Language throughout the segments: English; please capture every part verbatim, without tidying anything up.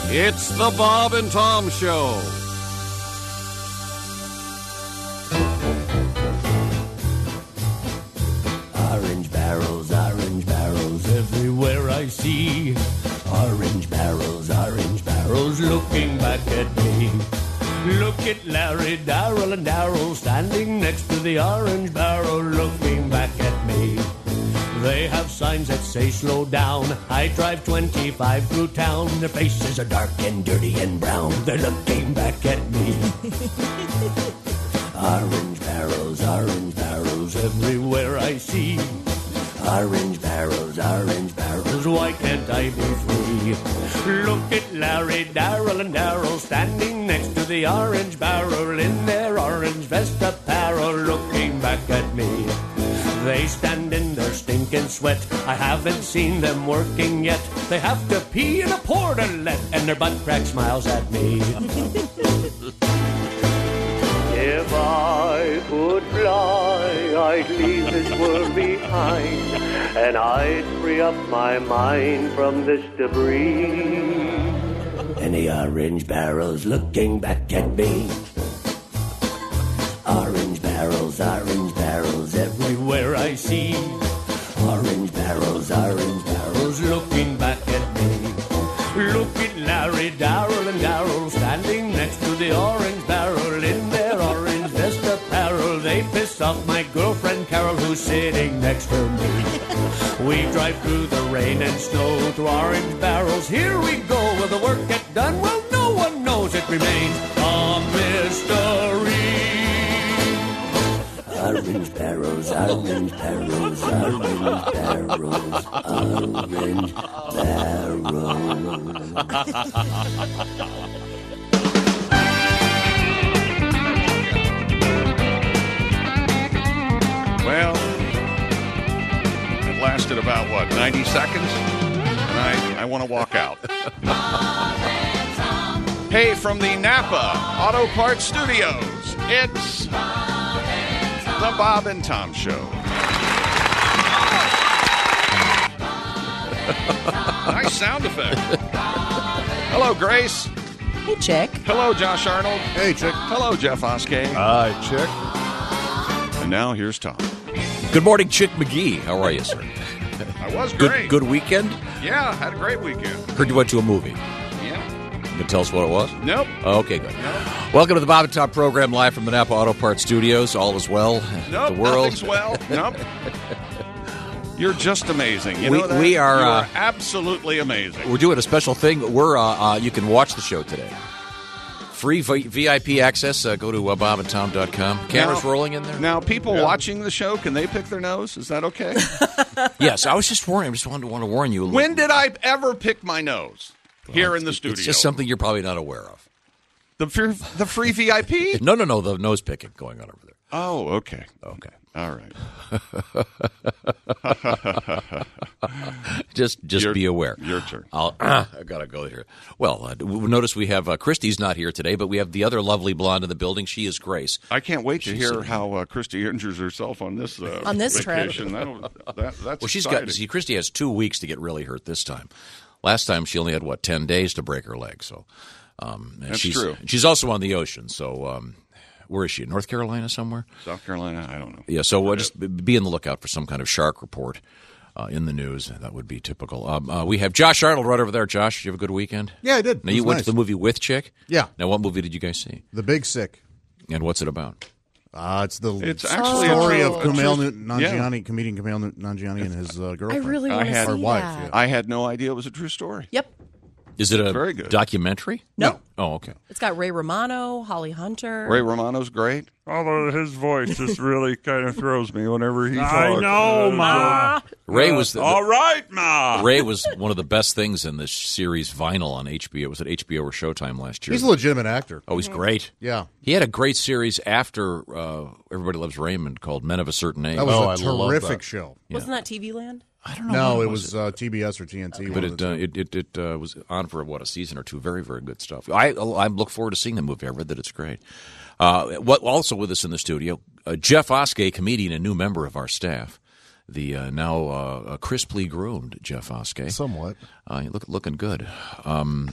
It's the Bob and Tom Show. Orange barrels, orange barrels, everywhere I see. Orange barrels, orange barrels, looking back at me. Look at Larry, Darrell, and Darrell standing next to the orange barrel, looking back at me. They have signs that say slow down. I drive twenty-five through town. Their faces are dark and dirty and brown. They're looking back at me. Orange barrels, orange barrels, everywhere I see. Orange barrels, orange barrels, why can't I be free? Look at Larry, Darrell, and Darrell standing next to the orange barrel in their orange vest apparel, looking back at me. They stand in their stinking sweat. I haven't seen them working yet. They have to pee in a portalet, and their butt crack smiles at me. If I could fly, I'd leave this world behind, and I'd free up my mind from this debris. Any orange barrels looking back at me? Orange barrels, orange barrels, everywhere I see. Orange barrels, orange barrels, looking back at me. Look at Larry, Darrell, and Darrell standing next to the orange barrel in their orange vest apparel. They piss off my girlfriend Carol, who's sitting next to me. We drive through the rain and snow through orange barrels. Here we go. Will the work get done? Well, no one knows. It remains a mystery. Orange barrels, orange barrels, orange barrels, orange barrels. Well, it lasted about, what, ninety seconds? And I, I want to walk out. Hey, from the Napa Auto Parts Studios, it's the Bob and Tom Show. Nice sound effect. Hello, Grace. Hey, Chick. Hello, Josh Arnold. Hey, Chick. Hello, Jeff Oskey. Hi, Chick. And now here's Tom. Good morning, Chick McGee. How are you, sir? I was Good, great. good weekend? Yeah, had a great weekend. Heard you went to a movie. Yeah. You can tell us what it was? Nope. Oh, okay, good. Nope. Welcome to the Bob and Tom program, live from the Napa Auto Parts Studios. All is well. Nope, the world. nothing's well. Nope. You're just amazing. You We- know that? we are, You uh, absolutely amazing. We're doing a special thing. We're uh, uh, you can watch the show today. Free v- V I P access. Uh, go to uh, bob and tom dot com. Cameras Now- rolling in there. Now, people Yeah. watching the show, can they pick their nose? Is that okay? Yes, I was just warning. I just wanted to want to warn you. When did I ever pick my nose here in the studio? It's just something you're probably not aware of. The free, the free V I P? No, no, no. The nose picking going on over there. Oh, okay. Okay. All right. just just Your- be aware. Your turn. I'll, I gotta go here. Well, uh, w- notice we have uh, Christy's not here today, but we have the other lovely blonde in the building. She is Grace. I can't wait to She's hear sitting- how uh, Christy injures herself on this uh, On this trip. vacation. That'll- That, that's Well, she's exciting. got. See, Christy has two weeks to get really hurt this time. Last time she only had what ten days to break her leg. So um, and That's she's, true. She's also on the ocean. So um, where is she? North Carolina somewhere? South Carolina? I don't know. Yeah. So uh, just be on the lookout for some kind of shark report uh, in the news. That would be typical. Um, uh, we have Josh Arnold right over there. Josh, did you have a good weekend? Yeah, I did. Now It you was went nice. to the movie with Chick. Yeah. Now what movie did you guys see? The Big Sick. And what's it about? Uh, it's the It's actually a story true- of a Kumail true- Nanjiani, comedian Kumail Nanjiani and his uh, I girlfriend. really I want to had- see Or wife, that. yeah. I had no idea it was a true story. Yep. Is it a Very good. documentary? No. Oh, okay. It's got Ray Romano, Holly Hunter. Ray Romano's great. Although his voice just really kind of throws me whenever he talks. I know, Ma. Ray was the, All right, Ma. Ray was one of the best things in this series Vinyl on H B O. It was at H B O or Showtime last year. He's a legitimate actor. Oh, he's great. Yeah. He had a great series after uh, Everybody Loves Raymond called Men of a Certain Age. That was Oh, a I love terrific that. show. Wasn't that T V Land? I don't know. No, what it was uh, T B S or T N T. But one of it, the uh, two. it it, it uh, was on for, what, a season or two. Very, very good stuff. I I look forward to seeing the movie. I read that it's great. Uh, what Also with us in the studio, uh, Jeff Oskey, comedian and new member of our staff. The uh, now uh, crisply groomed Jeff Oskey. Somewhat. Uh, look, looking good. Um,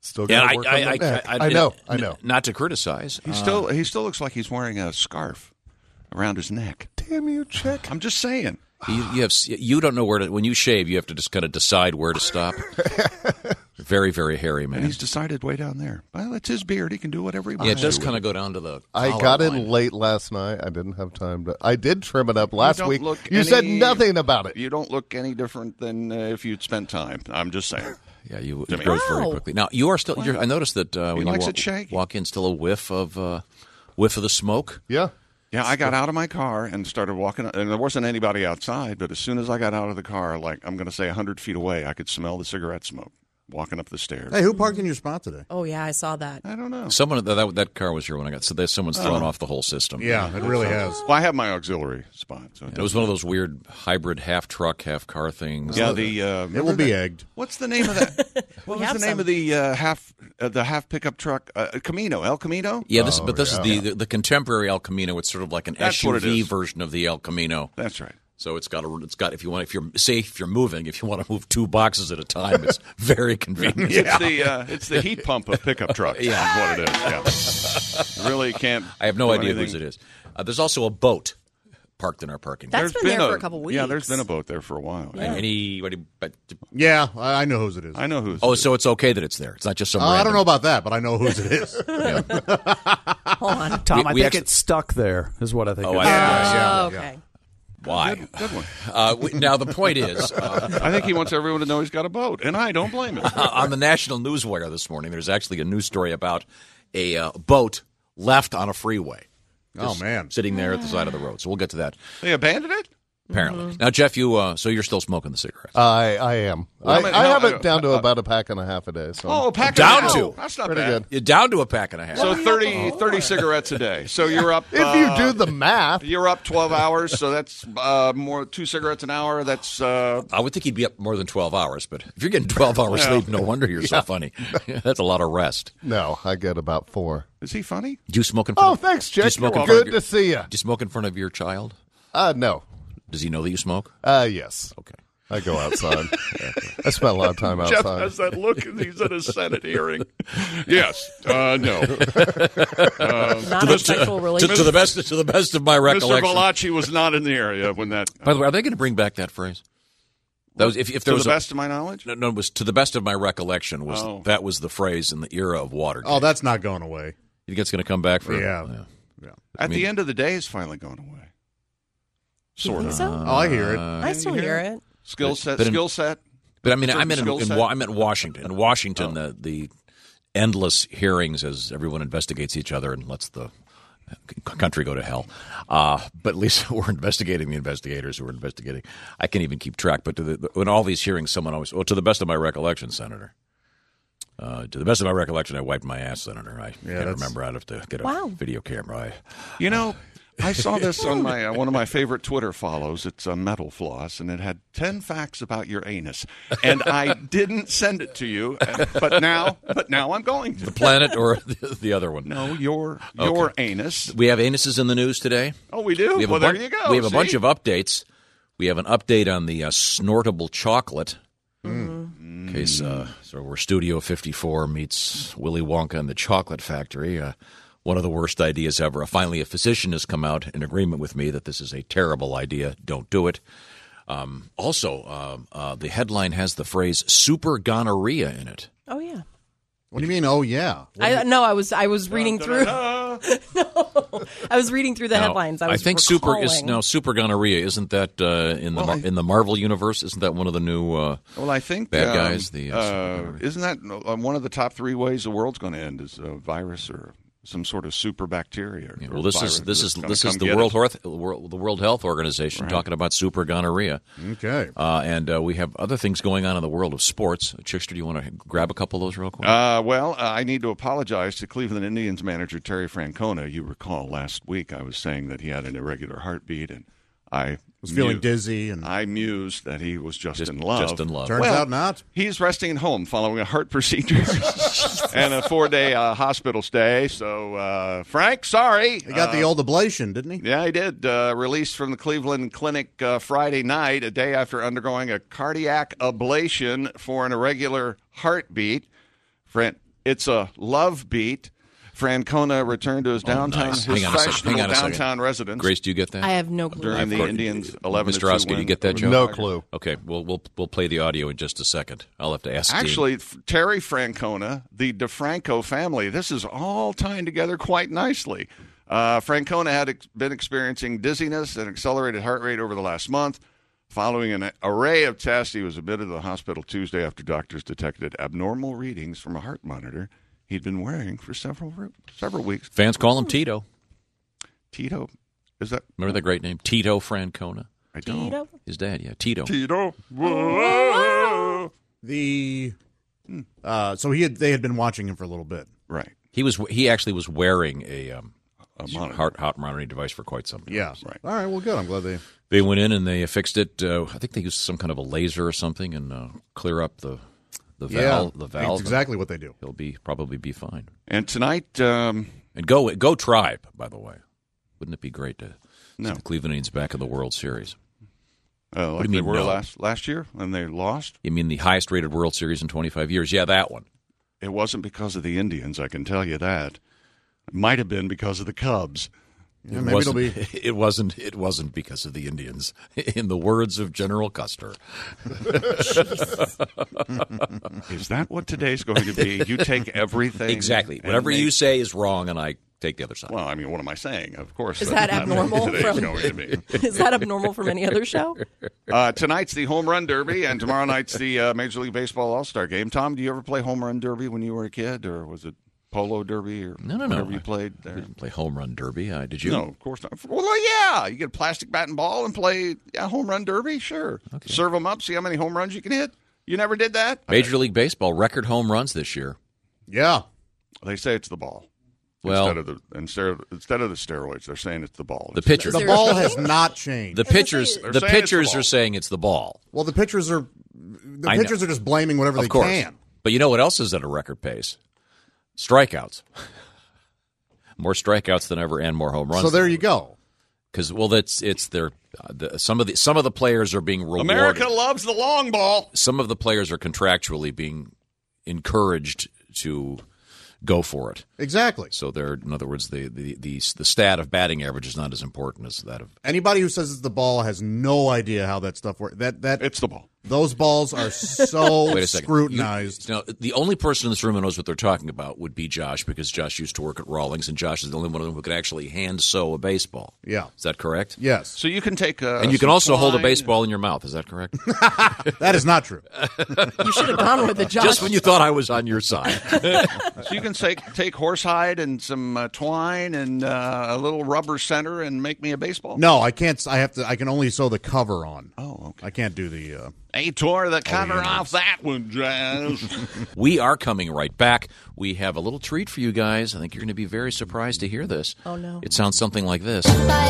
Still Yeah, got I, work I, on I, the neck. I, I know, I know. Not to criticize. He uh, still he still looks like he's wearing a scarf around his neck. Damn you, Chick. I'm just saying. You, you have you don't know where to when you shave. You have to just kind of decide where to stop. Very, very hairy man. And he's decided way down there. Well, it's his beard. He can do whatever he wants. Yeah, it does to kind with of go down to the. I collar got line. in late last night. I didn't have time to. I did trim it up last don't week. look You any- said nothing about it. You don't look any different than uh, if you'd spent time. I'm just saying. Yeah, you To it me. grows very Wow. quickly. Now you are still. You're, I noticed that uh, when likes you it shaggy. walk, walk in, still a whiff of uh, whiff of the smoke. Yeah. Yeah, I got out of my car and started walking, and there wasn't anybody outside. But as soon as I got out of the car, like I'm going to say a hundred feet away, I could smell the cigarette smoke walking up the stairs. Hey, who parked in your spot today? Oh, yeah, I saw that. I don't know. Someone that that, that car was here when I got. So there's someone's thrown off the whole system. Yeah, it really has. Well, I have my auxiliary spot. So It was one of those weird hybrid half truck, half car things. Yeah, the uh, It will be egged. What's the name of that? What was have the name some. of the uh, half uh, the half pickup truck? Uh, Camino, El Camino. Yeah, this, Oh, but this yeah. is the, the the contemporary El Camino. It's sort of like an That's S U what it V is. version of the El Camino. That's right. So it's got a it's got if you want if you're say if you're moving if you want to move two boxes at a time, it's very convenient. It's the uh, it's the heat pump of pickup trucks. Yeah, is what it is. Yeah. Really can't. I have no do idea anything. whose it is. Uh, there's also a boat parked in our parking lot. That's been there for a couple weeks. Yeah, there's been a boat there for a while. And anybody, but, Yeah, I I know whose it is. I know who's. oh, so it's okay that it's there. It's not just some. Uh, I don't random- know about that, but I know whose it is. Hold on. Tom, We- I we think actually- it's stuck there, is what I think. Oh, it I- is. yeah, Oh, yeah. okay. Why? Good, good one. Uh, we, now the point is, uh, I think he wants everyone to know he's got a boat, and I don't blame him. on the National Newswire this morning, there's actually a news story about a uh, boat left on a freeway. Oh, Just man. sitting there at the side of the road. So we'll get to that. They abandoned it. Apparently. Now, Jeff, you uh, so you're still smoking the cigarettes? I I am. Well, I, I mean, I how- have uh, it down to about a pack and a half a day. So Oh, a pack Down of to. That's not pretty bad. good. You're down to a pack and a half. So thirty, thirty cigarettes a day. So you're up. If uh, you do the math, you're up twelve hours. So that's uh, more two cigarettes an hour. That's uh, I would think he'd be up more than twelve hours, but if you're getting twelve hours Well, sleep, no wonder you're so funny. That's a lot of rest. no, I get about four. is he funny? Do you smoke in front Oh, of thanks, do you Chick. smoke in front Good of your, to see you. Do you smoke in front of your child? Uh, no. Does he know that you smoke? Uh, yes. Okay. I go outside. I spent a lot of time Jeff outside. has that look as he's at a Senate hearing. Yes. Uh, no. Not a sexual To, relationship. to the best, to the best of my Mister recollection. Valachi was not in the area when that. By the way, are they going to bring back that phrase? That was if, if there To was the a, best of my knowledge. no, no, it was to the best of my recollection was Oh. that was the phrase in the era of Watergate. Oh, that's not going away. You think it's going to come back for? Yeah. Yeah. At mean- the end of the day, it's finally going away. You Sort think of. so? Oh, I hear it. I still hear it. Skill set. But in- Skill set. But I mean, I Certain meant in, skill in, set? Wa- I meant Washington. In Washington, Oh. the the endless hearings as everyone investigates each other and lets the c- country go to hell. Uh, but at least we're investigating the investigators who are investigating. I can't even keep track. But to the, in all these hearings, someone always, oh, to the best of my recollection, Senator. Uh, to the best of my recollection, I wiped my ass, Senator. I can't that's- remember. I'd have to get a Wow. video camera. I, You know, I saw this on my uh, one of my favorite Twitter follows. It's a Metal Floss, and it had ten facts about your anus, and I didn't send it to you, and- but now, but now I'm going to. the planet or the, the other one? No, your your Okay. anus. We have anuses in the news today. Oh, we do. We have Well, a there bun- you go. We have a See? bunch of updates. We have an update on the uh, snortable chocolate. In case, uh, so where Studio fifty-four meets Willy Wonka and the Chocolate Factory. Uh, one of the worst ideas ever. Finally, a physician has come out in agreement with me that this is a terrible idea. Don't do it. Um, also, uh, uh, the headline has the phrase "super gonorrhea" in it. Oh, yeah. What do you mean? Oh, yeah. What do I you- no, I was I was reading through. Uh, no, I was reading through the Now, headlines. I, was think super is recalling. now super gonorrhea. Isn't that uh, in the Well, Mar- I- in the Marvel universe? Isn't that one of the new? Uh, well, I think Bad um, guys, the, uh, uh, isn't that uh, one of the top three ways the world's going to end is a virus or some sort of super bacteria? Yeah, or well, this virus is this that's is gonna this is come the get World us. Health World, the World Health Organization talking about super gonorrhea, Okay. uh, and uh, we have other things going on in the world of sports. Chickster, do you want to grab a couple of those real quick? Uh, well, uh, I need to apologize to Cleveland Indians manager Terry Francona. You recall last week I was saying that he had an irregular heartbeat, and I Was feeling mu- dizzy and I mused that he was just, just, in love. just in love. turns Well, out not. He's resting at home following a heart procedure and a four-day uh, hospital stay. So, uh, Frank, sorry. He got Uh, the old ablation, didn't he? Yeah, he did. Uh, released from the Cleveland Clinic uh, Friday night, a day after undergoing a cardiac ablation for an irregular heartbeat. Fran- It's a love beat. Francona returned to his downtown, nice. his Hang on a second. fashionable Hang on a second. downtown residence. Grace, do you get that? I have no clue. During the I've- Indians' eleven Mister to two Oskey, do you win get that, Joe? No clue. Okay, we'll we'll we'll play the audio in just a second. I'll have to ask. Dean. Actually, Terry Francona, the DeFranco family, this is all tying together quite nicely. Uh, Francona had ex- been experiencing dizziness and accelerated heart rate over the last month. Following an array of tests, he was admitted to the hospital Tuesday after doctors detected abnormal readings from a heart monitor he'd been wearing for several several weeks. fans call him Tito. Tito, is that? Remember that great name, Tito Francona? I don't. Tito? His dad, yeah, Tito. Tito. The uh, so he had they had been watching him for a little bit. Right. He was he actually was wearing a, um, A monitor. heart heart monitoring device for quite some time. Yeah. Right. All right. Well, good. I'm glad they. They went in and they fixed it. Uh, I think they used some kind of a laser or something and uh, clear up the the valve. Yeah. The valve. That's exactly what they do. He'll be probably be fine. And tonight, um, And go go Tribe, by the way. Wouldn't it be great to No. see the Cleveland Indians back in the World Series? uh, like do you they mean were no? last last year when they lost, You mean the highest rated World Series in twenty-five years? Yeah, that one. it wasn't because of the Indians. I can tell you that. It might have been because of the Cubs. Yeah, It maybe it'll wasn't, be. it wasn't. It wasn't because of the Indians. In the words of General Custer, Is that what today's going to be? You take everything. exactly. and Whatever make- you say is wrong, and I take the other side. Well, I mean, what am I saying? Of course. Is that's that not what abnormal Today's from- going to be. Is that abnormal from any other show? Uh, tonight's the Home Run Derby, and tomorrow night's the uh, Major League Baseball All-Star Game. Tom, do you ever play Home Run Derby when you were a kid, or was it Polo Derby, or No, no, no. whatever you played I there? didn't play home run derby. I did you? No, of course not. Well, yeah, you get a plastic bat and ball and play yeah, Home Run Derby, sure. Serve them up, see how many home runs you can hit. You never did that? Major League Baseball record home runs this year. Yeah. They say it's the ball. Well- instead of the instead of, instead of the steroids, they're saying it's the ball. The pitchers, The there- ball has not changed. the pitchers, They're the saying it's the pitchers ball. are saying it's the ball. well, the pitchers are. The I know. pitchers are just blaming whatever Of they course, can. but you know what else is at a record pace? Strikeouts. More strikeouts than ever, and more home runs. So there you go. Because well, that's it's their uh, the, some of the some of the players are being rewarded. America loves the long ball. Some of the players are contractually being encouraged to go for it. Exactly. So they're, in other words, the, the the the stat of batting average is not as important as that of. Anybody who says it's the ball has no idea how that stuff works. That that It's the ball. those balls are so Wait a second. scrutinized. You, now, the only person in this room who knows what they're talking about would be Josh, because Josh used to work at Rawlings, and Josh is the only one of them who could actually hand sew a baseball. Yeah. Is that correct? Yes, So you can take uh, And you can some also hold a twine. baseball in your mouth. Is that correct? that is not true. You should have gone with the Josh. Just when you thought I was on your side. So you can take take horsehide and some uh, twine and uh, a little rubber center and make me a baseball. No, I can't. I have to. I can only sew the cover on. Oh, okay. I can't do the. Uh, He tore the cover yeah. off that one, Jazz. We are coming right back. We have a little treat for you guys. I think you're going to be very surprised to hear this. Oh, no. It sounds something like this.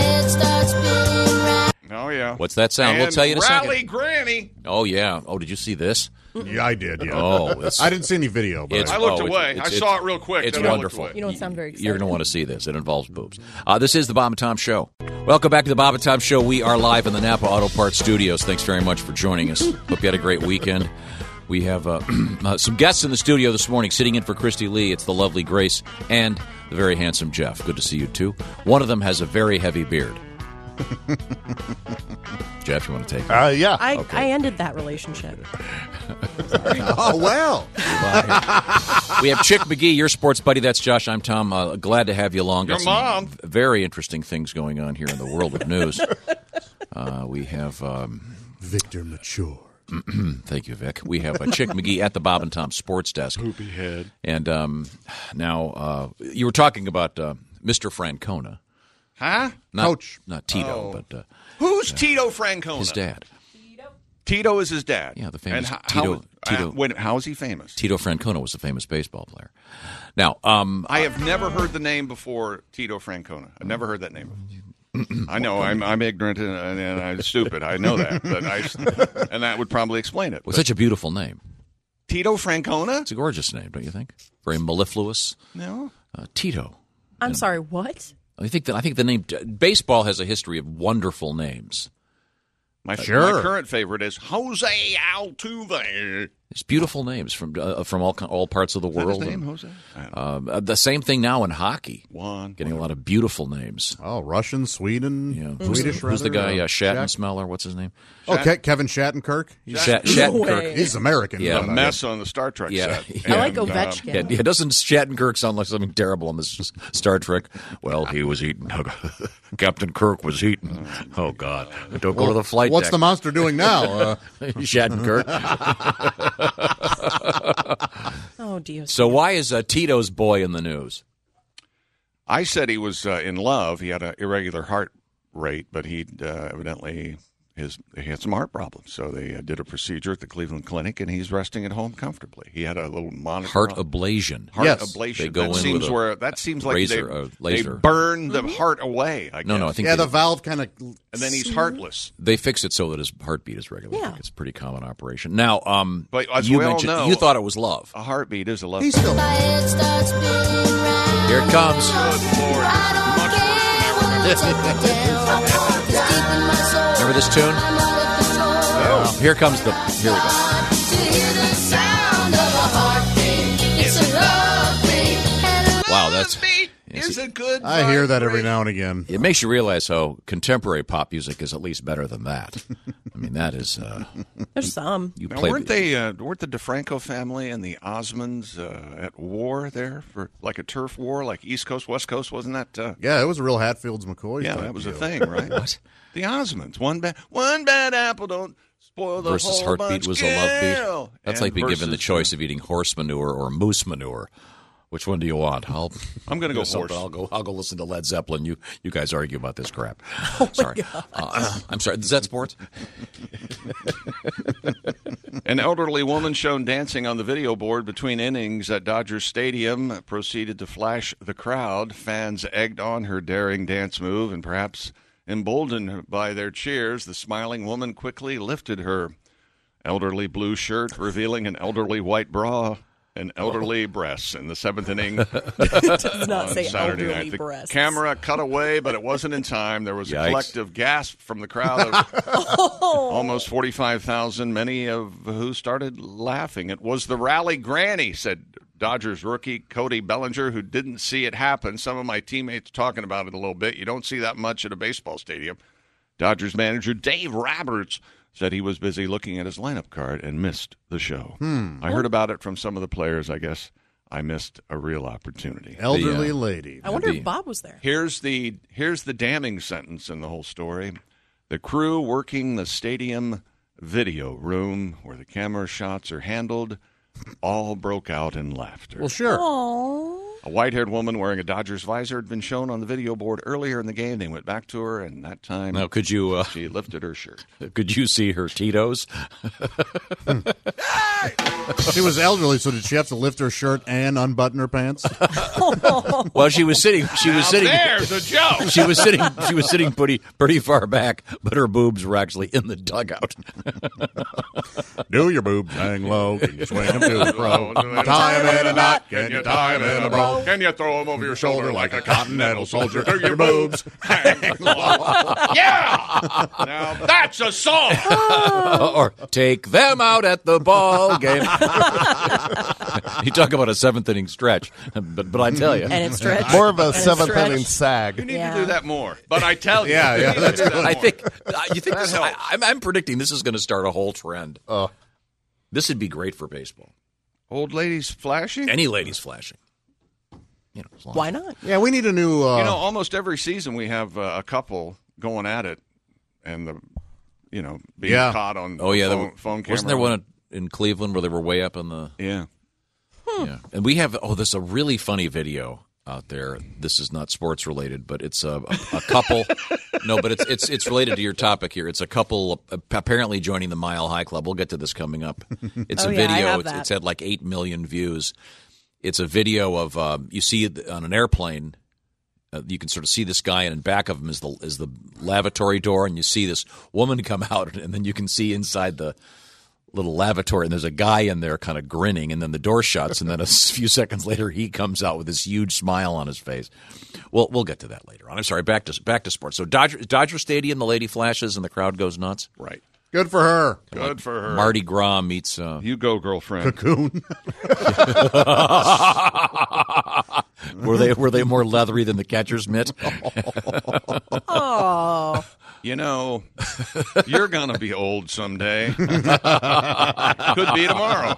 Oh yeah. What's that sound? We'll And tell you in a Rally second. Granny. Oh, yeah. Oh, did you see this? yeah, I did. Yeah. Oh, it's, I didn't see any video, but it's, I looked oh, away. it's- I it's- saw it real quick, It's then I looked wonderful. away. You don't sound very excited. You're going to want to see this. It involves boobs. Uh, this is the Bob and Tom Show. Welcome back to the Bob and Tom Show. We are live in the Napa Auto Parts Studios. Thanks very much for joining us. Hope you had a great weekend. We have uh, uh, some guests in the studio this morning. Sitting in for Christy Lee, it's the lovely Grace and the very handsome Jeff. Good to see you, too. One of them has a very heavy beard. Jeff, you want to take it? Uh, yeah. I, Okay. I ended that relationship. oh well. We have Chick McGee, your sports buddy. That's Josh. I'm Tom. Uh, glad to have you along. Your Got some mom. v- Very interesting things going on here in the world of news. Uh, we have, um, Victor Mature. thank you, Vic. We have uh, Chick McGee at the Bob and Tom Sports Desk. Poopy head. And um, now uh, you were talking about uh, Mister Francona. Huh? Not, Coach. Not Tito, Oh. but uh, Who's Tito Francona? his dad. Tito is his dad. Yeah, the famous and how, Tito- How, Tito- uh, when, how is he famous? Tito Francona was a famous baseball player. Now, um, I have never heard the name before, Tito Francona. I've never heard that name before. I know I'm I'm ignorant and, and I'm stupid. I know that, but I and that would probably explain it. was But such a beautiful name. Tito Francona? It's a gorgeous name, don't you think? Very mellifluous. No. Uh, Tito. I'm sorry, what? I think that I think the name baseball has a history of wonderful names. My, Sure. my current favorite is Jose Altuve. It's beautiful names from uh, from all all parts of the Is that world. his name, And, Jose? I don't know. um, uh, the same thing now in hockey. Juan. Getting a lot of beautiful names. Oh, Russian, Sweden, Yeah. Who's, Swedish. who's the rather, guy? uh, Uh, Shattensmeller. What's his name? Oh, Ke- Kevin Shattenkirk. He's, Shat- No Shattenkirk. way. he's American. Yeah. A but, uh, mess on the Star Trek Yeah. set. I like And, uh, Ovechkin. Yeah, yeah, doesn't Shattenkirk sound like something terrible on this Star Trek? Well, he was eating. Captain Kirk was eating. Oh, God. Don't go to the flight What's deck. the monster doing now? Uh, Shattenkirk. Oh, dear. So why is uh, Tito's boy in the news? I said he was uh, in love. He had an irregular heart rate, but he uh, evidently his he had some heart problems. So they uh, did a procedure at the Cleveland Clinic, and he's resting at home comfortably. He had a little monitor. Heart on. ablation. Heart Yes. ablation. They go that in seems with a where that seems like razor, they, uh, they laser. burn the heart away. I No, guess. no, I think yeah, they, the valve kind of. and then he's heartless. they fix it so that his heartbeat is regular. I Yeah. think it's a pretty common operation. Now, um, But as you we all mentioned know- you thought it was love. A heartbeat is a love. He's still. Here it comes. Good Lord, much worse than I Remember this tune? Oh, here comes the. Here we go. Wow, that's. Is it good? I hear that every vibration? now and again. It makes you realize how contemporary pop music is at least better than that. I mean, that is. Uh, There's some. you Now, play. weren't they? Uh, weren't the DeFranco family and the Osmonds uh, at war there for like a turf war, like East Coast, West Coast? Wasn't that? Uh, Yeah, it was a real Hatfields McCoys. yeah, type that was a deal. thing, right? What? The Osmonds. One bad, one bad apple don't spoil the versus whole heartbeat bunch. was a love Kill. beat. That's And like being given the versus, choice of eating horse manure or moose manure. Which one do you want? I'll, I'm gonna go something. horse. I'll go. I'll go listen to Led Zeppelin. You you guys argue about this crap. Oh sorry. Uh, I'm sorry. Is that sports? An elderly woman shown dancing on the video board between innings at Dodger Stadium proceeded to flash the crowd. Fans egged on her daring dance move, and perhaps emboldened by their cheers, the smiling woman quickly lifted her elderly blue shirt, revealing an elderly white bra and elderly breasts in the seventh inning. It does not on say Saturday elderly night. The breasts. camera cut away, but it wasn't in time. There was a Yikes. collective gasp from the crowd of almost forty-five thousand, many of who started laughing. It was the rally granny, said Dodgers rookie Cody Bellinger, who didn't see it happen. Some of my teammates talking about it a little bit. You don't see that much at a baseball stadium. Dodgers manager Dave Roberts said he was busy looking at his lineup card and missed the show. Hmm. I heard about it from some of the players. I guess I missed a real opportunity. Elderly The, uh, lady. I wonder The- if Bob was there. Here's the here's the damning sentence in the whole story. The crew working the stadium video room where the camera shots are handled all broke out in laughter. Well, sure. Oh. A white-haired woman wearing a Dodgers visor had been shown on the video board earlier in the game. They went back to her, and that time Now, could you uh, she lifted her shirt. could you see her Tito's? She was elderly, so did she have to lift her shirt and unbutton her pants? Well, she was sitting. She was Now sitting. there's a joke. She was sitting. She was sitting pretty pretty far back, but her boobs were actually in the dugout. Do your boobs hang low? Can you swing them to the pro? Oh, Tie 'em in a knot? Can you tie 'em in a bow? Can you throw them over your Shoulder like a continental soldier. Do your boobs hang low? Yeah! Now that's a song! Or take them out at the ball game. You talk about a seventh inning stretch, but but I tell you, And it stretched. More of a And it seventh stretched. inning You sag. need Yeah. to do that more. But I tell you. Yeah, yeah, you need that's to do that I more. think uh, you think this, I, helps. I'm, I'm predicting this is going to start a whole trend. Oh. This would be great for baseball. Old ladies flashing? Any ladies flashing, you know, as long Why as- not? Yeah, we need a new. Uh, You know, almost every season we have uh, a couple going at it, and the, you know, being Yeah. caught on Oh yeah, phone, there, phone camera. wasn't there one in Cleveland where they were way up in the Yeah. yeah? And we have oh, there's a really funny video out there. This is not sports related, but it's a, a, a couple. No, but it's it's it's related to your topic here. It's a couple uh, apparently joining the Mile High Club. We'll get to this coming up. It's Oh, a yeah, I video. have It's, that. it's had like eight million views. It's a video of um, you see it on an airplane. Uh, you can sort of see this guy, and in back of him is the is the lavatory door, and you see this woman come out, and then you can see inside the little lavatory, and there's a guy in there kind of grinning, and then the door shuts, and then a few seconds later he comes out with this huge smile on his face. Well, we'll get to that later on. I'm sorry. Back to back to sports. So Dodger Dodger Stadium, the lady flashes, and the crowd goes nuts. Right. Good for her. Good for her. Mardi Gras meets. Uh, You go, girlfriend. Cocoon. were they were they more leathery than the catcher's mitt? Oh, You know, you're going to be old someday. Could be tomorrow.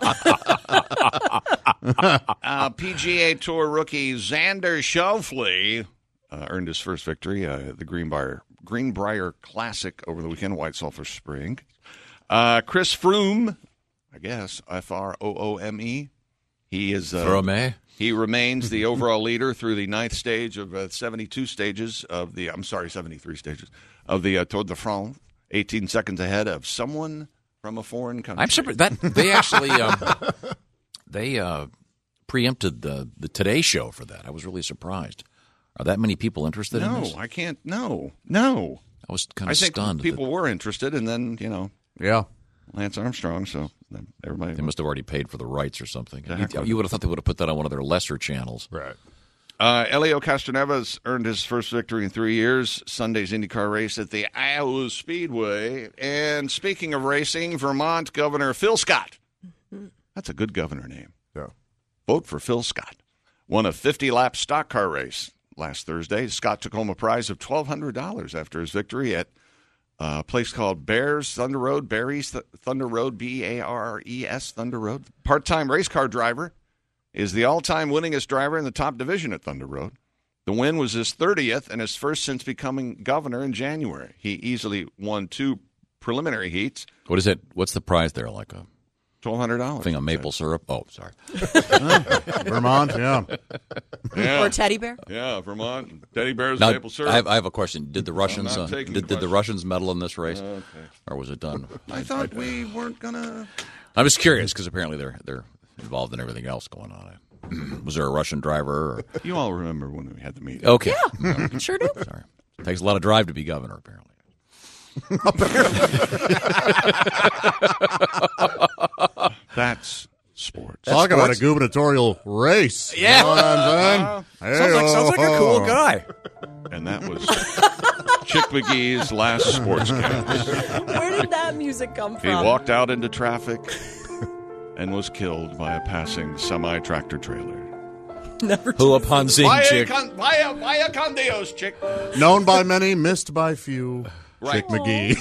uh, P G A Tour rookie Xander Schauffele uh, earned his first victory, uh, the Greenbrier, Greenbrier Classic over the weekend, White Sulphur Spring. Uh, Chris Froome, I guess, F R O O M E. He is uh, Froome. He remains the overall leader through the ninth stage of uh, seventy-two stages of the, I'm sorry, seventy-three stages of the uh, Tour de France, eighteen seconds ahead of someone from a foreign country. I'm surprised that they actually um, they uh, preempted the the Today Show for that. I was really surprised. Are that many people interested in No, this? I can't. No, no. I was kind I of think stunned. people were interested, and then, you know, Yeah. Lance Armstrong, so then everybody. that they must have already paid for the rights or something. Exactly. You, you would have thought they would have put that on one of their lesser channels. Right. Uh, Elio Castroneves earned his first victory in three years, Sunday's IndyCar race at the Iowa Speedway. And speaking of racing, Vermont Governor Phil Scott. That's a good governor name. Yeah. Vote for Phil Scott. Won a fifty-lap stock car race last Thursday. Scott took home a prize of twelve hundred dollars after his victory at a place called Bears Thunder Road, Barry's Th- Thunder Road, B A R R E S Thunder Road. Part-time race car driver. Is the all-time winningest driver in the top division at Thunder Road. The win was his thirtieth and his first since becoming governor in January. He easily won two preliminary heats. What is it? What's the prize there? Like a twelve hundred dollars. thing of maple syrup? Oh, sorry. Vermont, yeah. Yeah. or a teddy bear. Yeah, Vermont. Teddy bears, Now, maple syrup. I have, I have a question. Did the Russians not uh, taking did, did the questions. Russians medal in this race, Okay. or was it done? I thought we weren't going to. I'm just curious because apparently they're they're involved in everything else going on. Was there a Russian driver? Or... You all remember when we had the meeting. Okay. Yeah, sure do. Sorry. Takes a lot of drive to be governor, apparently. That's sports. Talk about a gubernatorial race. Yeah. You know what I'm saying? Sounds like, sounds like a cool guy. And that was Chick McGee's last sportscast. Where did that music come He from? walked out into traffic and was killed by a passing semi-tractor trailer. Never Who, upon seeing Vaya Chick, con, vaya, vaya con Dios, Chick. Known by many, missed by few. Right. Chick McGee.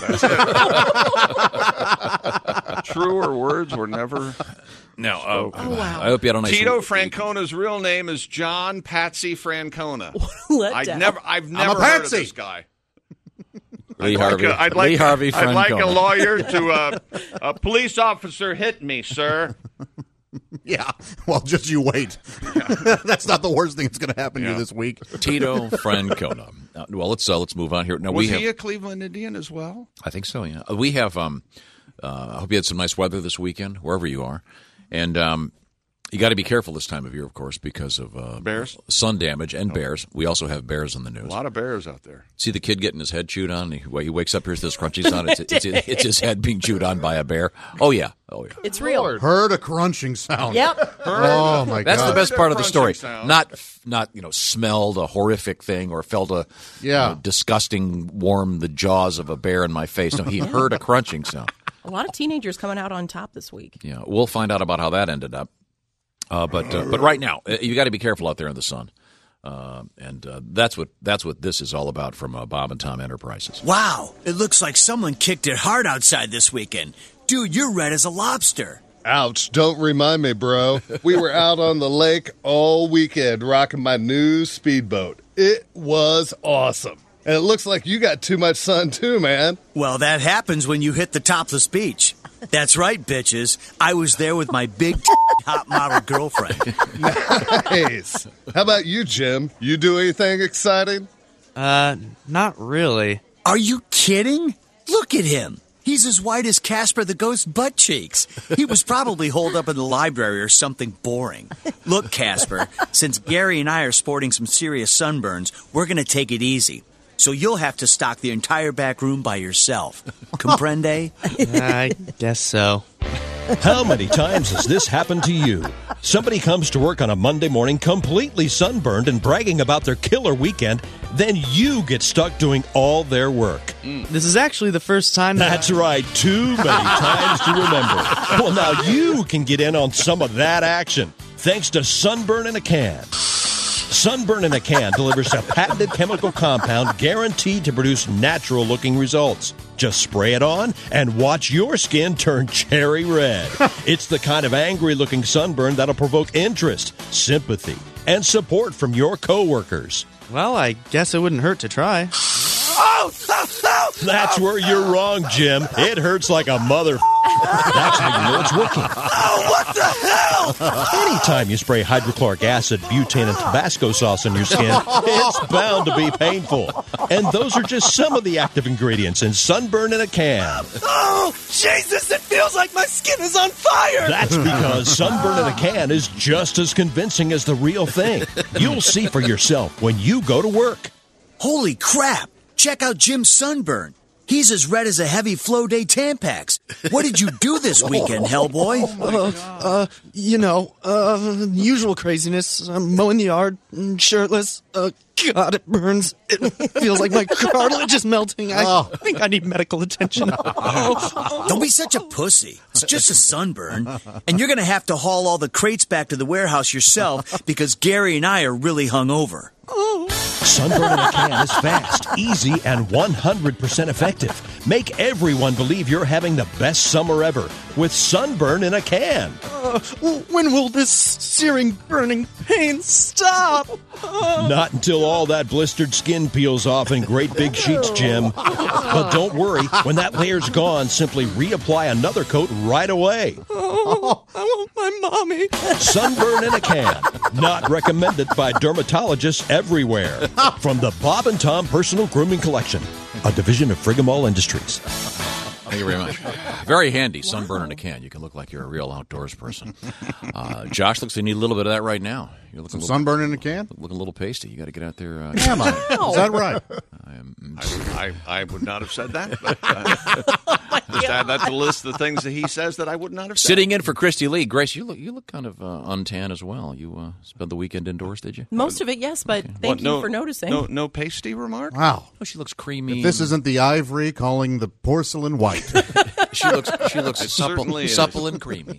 Truer words were never. no, uh, Oh, wow. I hope you had a nice Tito week. Francona's real name is John Patsy Francona. Let I've down. never, I've a never heard of patsy. this guy. Lee Like Harvey. a- I'd like, Lee Harvey I'd like a Francona. lawyer to uh, a police officer hit me, sir. Yeah. Well, just you wait. That's not the worst thing that's going to happen to Yeah. you this week. Tito Francona. Uh, well, let's uh, let's move on here. Now Was we have. he a Cleveland Indian as well? I think so. Yeah, Uh, we have. Um, uh, I hope you had some nice weather this weekend, wherever you are, and um, you got to be careful this time of year, of course, because of uh, Bears? sun damage, and bears. We also have bears in the news. A lot of bears out there. See the kid getting his head chewed on. He, he wakes up, here's this crunchy sound. It's, it's, it's, it's his head being chewed on by a bear. Oh yeah, oh yeah. It's real. Heard a crunching sound. Yep. Oh, my That's God. the best part of the story. Crunching sound. Not, not you know, smelled a horrific thing or felt a Yeah. you know, disgusting warm the jaws of a bear in my face. No, he heard a crunching sound. A lot of teenagers coming out on top this week. Yeah, we'll find out about how that ended up. Uh, but uh, but right now, uh, you got to be careful out there in the sun, uh, and uh, that's what that's what this is all about from uh, Bob and Tom Enterprises. Wow, it looks like someone kicked it hard outside this weekend. Dude, you're red as a lobster. Ouch, don't remind me, bro. We were out on the lake all weekend rocking my new speedboat. It was awesome. And it looks like you got too much sun too, man. Well, that happens when you hit the topless beach. That's right, bitches. I was there with my big hot model girlfriend. Nice. How about you, Jim? You do anything exciting? Uh, not really. Are you kidding? Look at him. He's as white as Casper the Ghost butt cheeks. He was probably holed up in the library or something boring. Look, Casper, since Gary and I are sporting some serious sunburns, we're going to take it easy. So you'll have to stock the entire back room by yourself. Comprende? I guess so. How many times has this happened to you? Somebody comes to work on a Monday morning completely sunburned and bragging about their killer weekend, then you get stuck doing all their work. This is actually the first time that That's right, too many times to remember. Well, now you can get in on some of that action thanks to Sunburn in a Can. Sunburn in a Can delivers a patented chemical compound guaranteed to produce natural-looking results. Just spray it on and watch your skin turn cherry red. It's the kind of angry-looking sunburn that'll provoke interest, sympathy, and support from your coworkers. Well, I guess it wouldn't hurt to try. Oh, oh, oh. That's where you're wrong, Jim. It hurts like a mother. That's how you know it's working. Oh, what the hell? Anytime you spray hydrochloric acid, butane, and Tabasco sauce on your skin, it's bound to be painful. And those are just some of the active ingredients in Sunburn in a Can. Oh, Jesus, it feels like my skin is on fire! That's because Sunburn in a Can is just as convincing as the real thing. You'll see for yourself when you go to work. Holy crap! Check out Jim's sunburn. He's as red as a heavy Flow Day Tampax. What did you do this weekend, Hellboy? Uh, uh, you know, uh, usual craziness. I'm mowing the yard, shirtless. Uh, God, it burns. It feels like my cartilage is melting. I oh. think I need medical attention. Don't be such a pussy. It's just a sunburn. And you're going to have to haul all the crates back to the warehouse yourself because Gary and I are really hungover. Sunburn in a Can is fast, easy, and one hundred percent effective. Make everyone believe you're having the best summer ever with Sunburn in a Can. Uh, when will this searing, burning pain stop? Uh. Not until all that blistered skin peels off in great big sheets, Jim. But don't worry, when that layer's gone, simply reapply another coat right away. Oh, I want my mommy. Sunburn in a Can. Not recommended by dermatologists everywhere. From the Bob and Tom Personal Grooming Collection, a division of Frigamall Industries. Thank you very much. Very handy, sunburn in a can. You can look like you're a real outdoors person. Uh, Josh looks like you need a little bit of that right now. You're looking Some sunburn in a can? Looking a little pasty. You got to get out there. Uh, Am I? Is that right? I, am, I, I, I would not have said that. But, uh, oh just add that to the list of the things that he says that I would not have said. Sitting in for Christy Lee. Grace, you look you look kind of uh, untan as well. You uh, spent the weekend indoors, did you? Most of it, yes, but okay. thank what, you no, for noticing. No, no pasty remark? Wow. Oh, she looks creamy. If this isn't the ivory calling the porcelain white. She looks she looks supple, supple and creamy.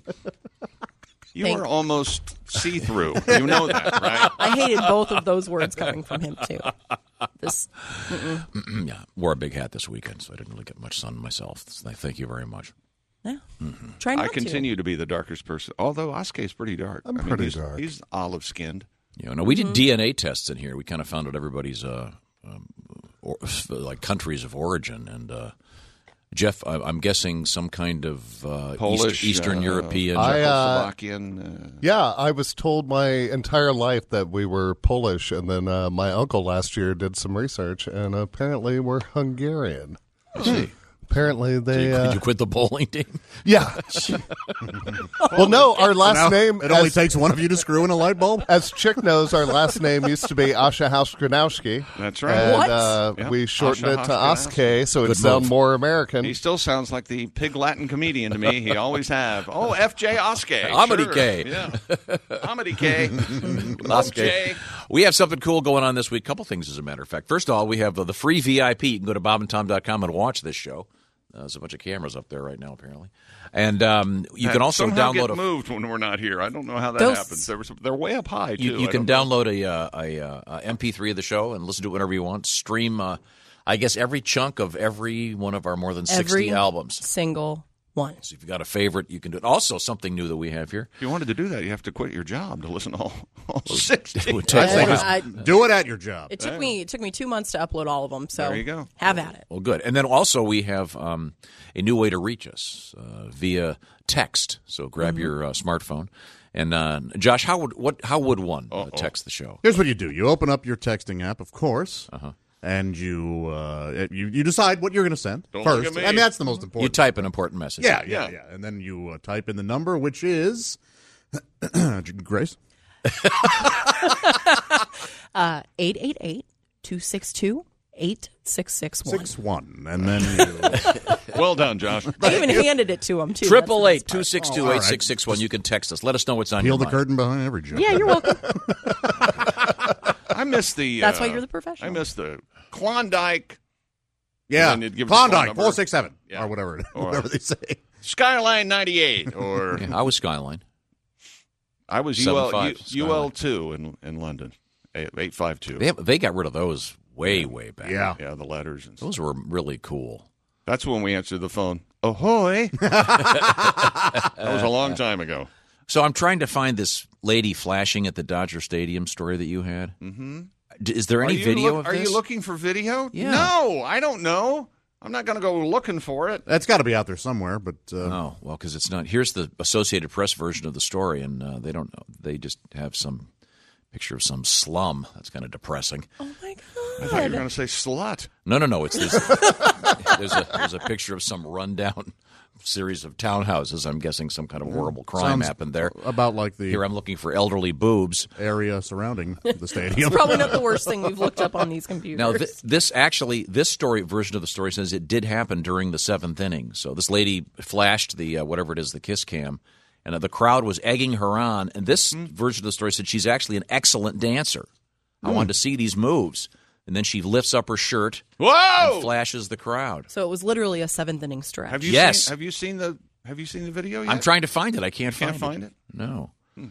You Thank are almost see-through. You know that, right? I hated both of those words coming from him, too. This, mm-mm. Mm-mm, yeah, wore a big hat this weekend, so I didn't really get much sun myself. So thank you very much. Yeah. Mm-hmm. Try not I continue to. to be the darkest person, although Asuke's pretty dark. I'm I mean, pretty he's, dark. He's olive-skinned. You know, we did mm-hmm. D N A tests in here. We kind of found out everybody's uh, um, or, like countries of origin, and uh, Jeff, I'm guessing some kind of uh, Polish, East, Eastern uh, European, I, uh, Czechoslovakian. Uh, yeah, I was told my entire life that we were Polish, and then uh, my uncle last year did some research, and apparently we're Hungarian. See. Apparently they. Did you, uh, did you quit the bowling team? Yeah. Well, no, our last now, name. It only as, takes one of you to screw in a light bulb? As Chick knows, our last name used to be Asha House-Granowski. That's right. And What? uh, Yep. we shortened Asha it to House-Granowski. Aske, so it Good sounds move. more American. He still sounds like the pig Latin comedian to me. He always have. Oh, F J Oske. Amity sure. K. Yeah. Amity K. Love J. We have something cool going on this week. A couple things, as a matter of fact. First of all, we have uh, the free V I P. You can go to bob and tom dot com and watch this show. Uh, there's a bunch of cameras up there right now, apparently. And um, you can also somehow download get a moved when we're not here. I don't know how that Those- happens. There was, they're way up high, too. You, you I can don't know. download a, uh, a, uh, a M P three of the show and listen to it whenever you want. Stream, uh, I guess, every chunk of every one of our more than sixty Every albums. single one. So if you've got a favorite, you can do it. Also, something new that we have here. If you wanted to do that, you have to quit your job to listen to all, all sixty. It would take- I- I- Do it at your job. it took me it took me two months to upload all of them. So There you go. have at it. Well, good. And then also we have um, a new way to reach us uh, via text. So grab Mm-hmm. your uh, smartphone. And uh, Josh, how would what? How would one uh, text the show? Here's what you do. You open up your texting app, of course, uh-huh. and you, uh, you you decide what you're going to send Don't look first. at me. I mean, that's the most important. You type an important message. Yeah, yeah, yeah. And then you uh, type in the number, which is Grace. Uh, eight eight eight, two six two, eight six six one. Six one, and then you. Well done, Josh. I even handed it to him, too. Triple That's eight two six two eight six six one. You can text us. Let us know what's on Peel your the mind. curtain behind every joke. Yeah, you're welcome. I miss the. That's uh, why you're the professional. I miss the Klondike. Yeah, And then you'd give us the phone Klondike number. four six seven Yeah. or whatever, it- Or- whatever they say. Skyline ninety-eight, or Yeah, I was Skyline. I was seven U L five, U L two in in London, eight five two. They, have, they got rid of those way, way back. Yeah. Yeah, the letters. And Those were really cool. That's when we answered the phone. Ahoy! That was a long time ago. So I'm trying to find this lady flashing at the Dodger Stadium story that you had. Mm-hmm. Is there any are you video look, of Are this? you looking for video? Yeah. No, I don't know. I'm not going to go looking for it. That's got to be out there somewhere, but uh, Oh, well, because it's not. Here's the Associated Press version of the story, and uh, they don't know. They just have some picture of some slum. That's kind of depressing. Oh, my I thought you were going to say slut. No, no, no. It's there's, there's a there's a picture of some rundown series of townhouses. I'm guessing some kind of horrible crime sounds happened there. about like the Here I'm looking for elderly boobs. area surrounding the stadium. It's probably not the worst thing we've looked up on these computers. Now, th- this actually, this story version of the story says it did happen during the seventh inning. So this lady flashed the uh, whatever it is, the kiss cam, and uh, the crowd was egging her on. And this version of the story said she's actually an excellent dancer. I wanted to see these moves. And then she lifts up her shirt Whoa! and flashes the crowd. So it was literally a seventh inning stretch. Have you Yes. Seen, have you seen the Have you seen the video yet? I'm trying to find it. I can't Can't find, find it? No.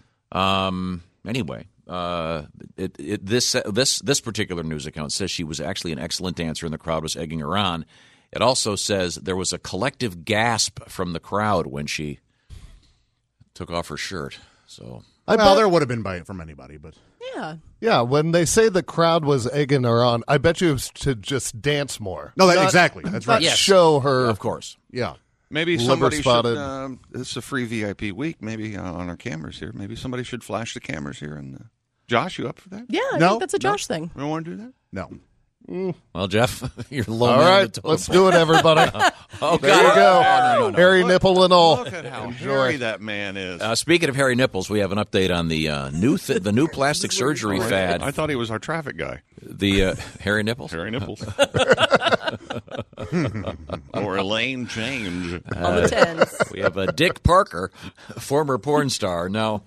Um. Anyway, uh, it, it, this this this particular news account says she was actually an excellent dancer, and the crowd was egging her on. It also says there was a collective gasp from the crowd when she took off her shirt. So, I well, bet- there would have been by from anybody, but Yeah. Yeah, when they say the crowd was egging her on, I bet you it was to just dance more. no, that, Not- exactly. That's not right. Yes. show her. of course, Yeah. Maybe Liver somebody spotted. should. Um, this is a free V I P week. Maybe uh, on our cameras here. Maybe somebody should flash the cameras here. And uh, Josh, you up for that? Yeah, I No, think that's a no. Josh thing. You want to do that? No. well, Jeff, you're low. All man on right, the totem let's pole. do it, everybody. Oh, There you God. go. No, no, no. Hairy nipple and all. Look at how Enjoy. hairy that man is. Uh, speaking of hairy nipples, we have an update on the uh, new th- the new plastic surgery fad. I thought he was our traffic guy. The uh, hairy nipples. Hairy nipples. Or Elaine James. On the tens. We have uh, Dick Parker, former porn star. Now,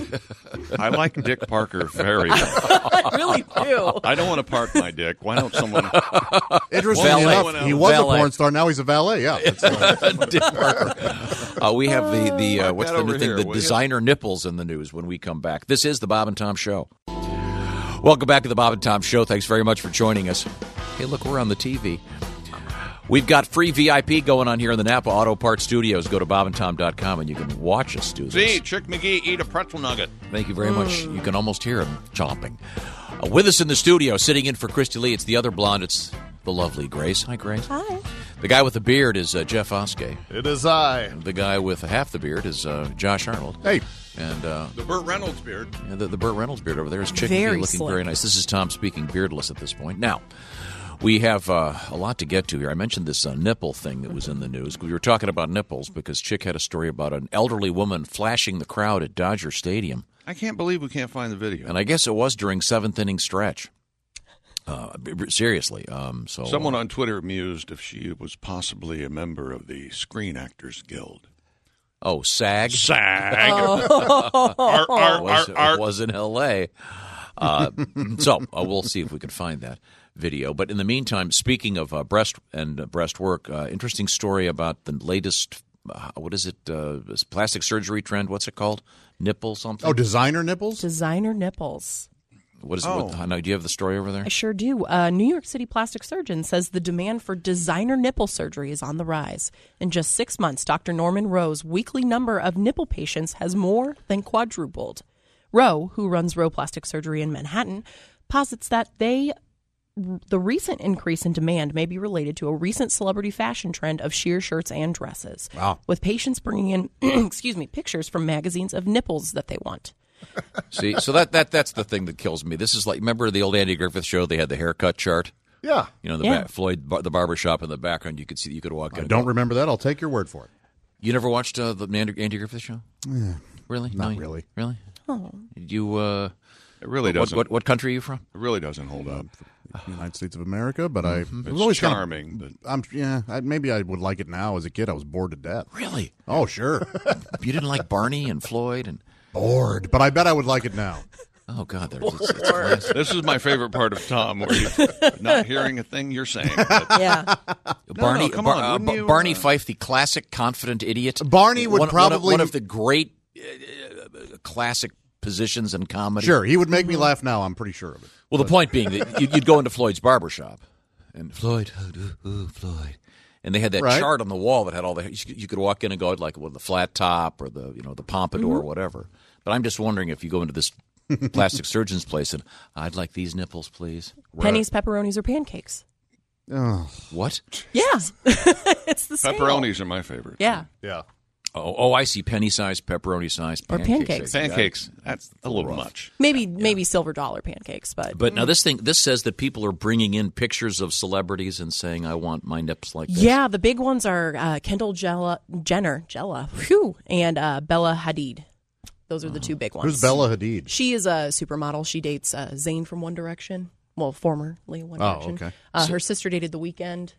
I like Dick Parker very much. I really do. I don't want to park my dick. Why don't someone? Interestingly Valet. enough, he was Valet. a porn star. Now he's a valet. Yeah. That's, uh, Dick Parker. Uh, we have the the uh, Mark what's that the new over thing? here, The will you? designer nipples in the news when we come back. This is the Bob and Tom Show. Welcome back to the Bob and Tom Show. Thanks very much for joining us. Hey, look, we're on the T V. We've got free V I P going on here in the Napa Auto Parts Studios. Go to bob and tom dot com and you can watch us do this. See, Chick McGee eat a pretzel nugget. Thank you very much. You can almost hear him chomping. Uh, with us in the studio, sitting in for Christy Lee, it's the other blonde. It's the lovely Grace. Hi, Grace. Hi. The guy with the beard is uh, Jeff Oskey. It is I. The guy with half the beard is uh, Josh Arnold. hey, And uh, The Burt Reynolds beard. yeah, the, the Burt Reynolds beard over there is Chick Very McGee looking slick. very nice. This is Tom speaking beardless at this point. Now, we have uh, a lot to get to here. I mentioned this uh, nipple thing that was in the news. We were talking about nipples because Chick had a story about an elderly woman flashing the crowd at Dodger Stadium. I can't believe we can't find the video. And I guess it was during seventh inning stretch. Uh, b- b- seriously. Um, so Someone uh, on Twitter mused if she was possibly a member of the Screen Actors Guild. Oh, SAG? SAG. Oh. Ar, ar, It was, ar, ar. it was in L A. Uh, so uh, we'll see if we can find that video. But in the meantime, speaking of uh, breast and uh, breast work, uh, interesting story about the latest, uh, what is it, uh, this plastic surgery trend? What's it called? Nipple something? oh, designer nipples. Designer nipples. What is Oh. it? What, now, do you have the story over there? I sure do. A New York City plastic surgeon says the demand for designer nipple surgery is on the rise. In just six months, Doctor Norman Rowe's weekly number of nipple patients has more than quadrupled. Rowe, who runs Rowe Plastic Surgery in Manhattan, posits that they the recent increase in demand may be related to a recent celebrity fashion trend of sheer shirts and dresses. Wow. With patients bringing in, excuse me, pictures from magazines of nipples that they want. See, so that, that that's the thing that kills me. This is like, remember the old Andy Griffith show? They had the haircut chart. Yeah. You know, the Yeah. ba- Floyd, bar, the barber shop in the background. You could see, you could walk in. I and don't go, remember that. I'll take your word for it. You never watched uh, the Andy, Andy Griffith show? Yeah, Really? not No, you- really. Really? Oh. You, uh, It really what, doesn't. what, what country are you from? It really doesn't hold up. United States of America, but I Mm-hmm. it was It's always kinda- charming, but- I'm yeah. I, maybe I would like it now. As a kid, I was bored to death. Really? Oh, sure. You didn't like Barney and Floyd and bored, but I bet I would like it now. Oh God, there's it's, it's classic. This is my favorite part of Tom, where you're not hearing a thing you're saying. But Yeah. Barney, no, come Bar- on, uh, wouldn't Bar- you, Barney uh, Fife, the classic confident idiot. Barney would one, probably one of, one of the great uh, uh, classic positions in comedy. Sure, he would make me laugh now. I'm pretty sure of it. Well, the point being that you'd you'd go into Floyd's barbershop, and Floyd, oh, oh, Floyd, and they had that Right. chart on the wall that had all the. You could, you could walk in and go like with the flat top or the you know the pompadour or whatever. But I'm just wondering if you go into this plastic surgeon's place and I'd like these nipples, please. Pennies, pepperonis, or pancakes. Oh. What? Yeah. It's the scale. Pepperonis are my favorite. Yeah. Yeah. Oh, oh, I see. Penny size, pepperoni size, Or pancakes. pancakes. Pancakes, that's a little rough. much. Maybe maybe silver dollar pancakes, but But now this thing, this says that people are bringing in pictures of celebrities and saying, "I want my nips like this." yeah, the big ones are uh, Kendall Jella, Jenner, Jella, whew, and uh, Bella Hadid. Those are the two big ones. Who's Bella Hadid? She is a supermodel. She dates uh, Zayn from One Direction. Well, formerly One Oh, Direction. okay. Uh, her sister dated The Weeknd.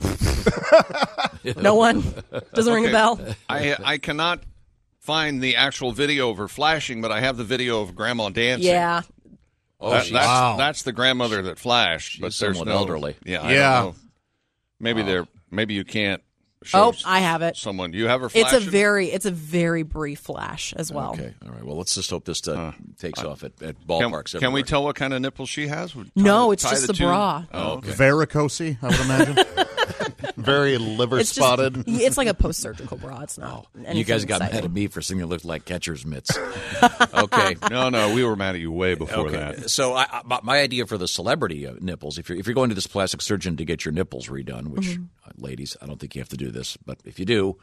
No one? Doesn't ring a Okay. bell? I I cannot find the actual video of her flashing, but I have the video of Grandma dancing. Yeah. Oh, That- she's, that's, Wow. that's the grandmother that flashed. But She's there's somewhat no elderly. Yeah, I Yeah. don't know. Maybe they're maybe you can't show Oh, I have it. someone. You have her It's flashing? a very it's a very brief flash as well. okay. All right. Well, let's just hope this uh, takes off at, at Can, ballparks. can we everywhere. tell what kind of nipples she has? Would- No, tie- it's tie just the two- bra. Oh, okay. Varicosy, I would imagine. Very liver It's just, spotted. it's like a post surgical bra. It's not. You anything guys got exciting. mad at me for saying it looked like catcher's mitts. Okay. No, no, we were mad at you way before Okay. that. So I, I, my- my idea for the celebrity uh, nipples, if you're if you're going to this plastic surgeon to get your nipples redone, which Mm-hmm. uh, ladies, I don't think you have to do this, but if you do,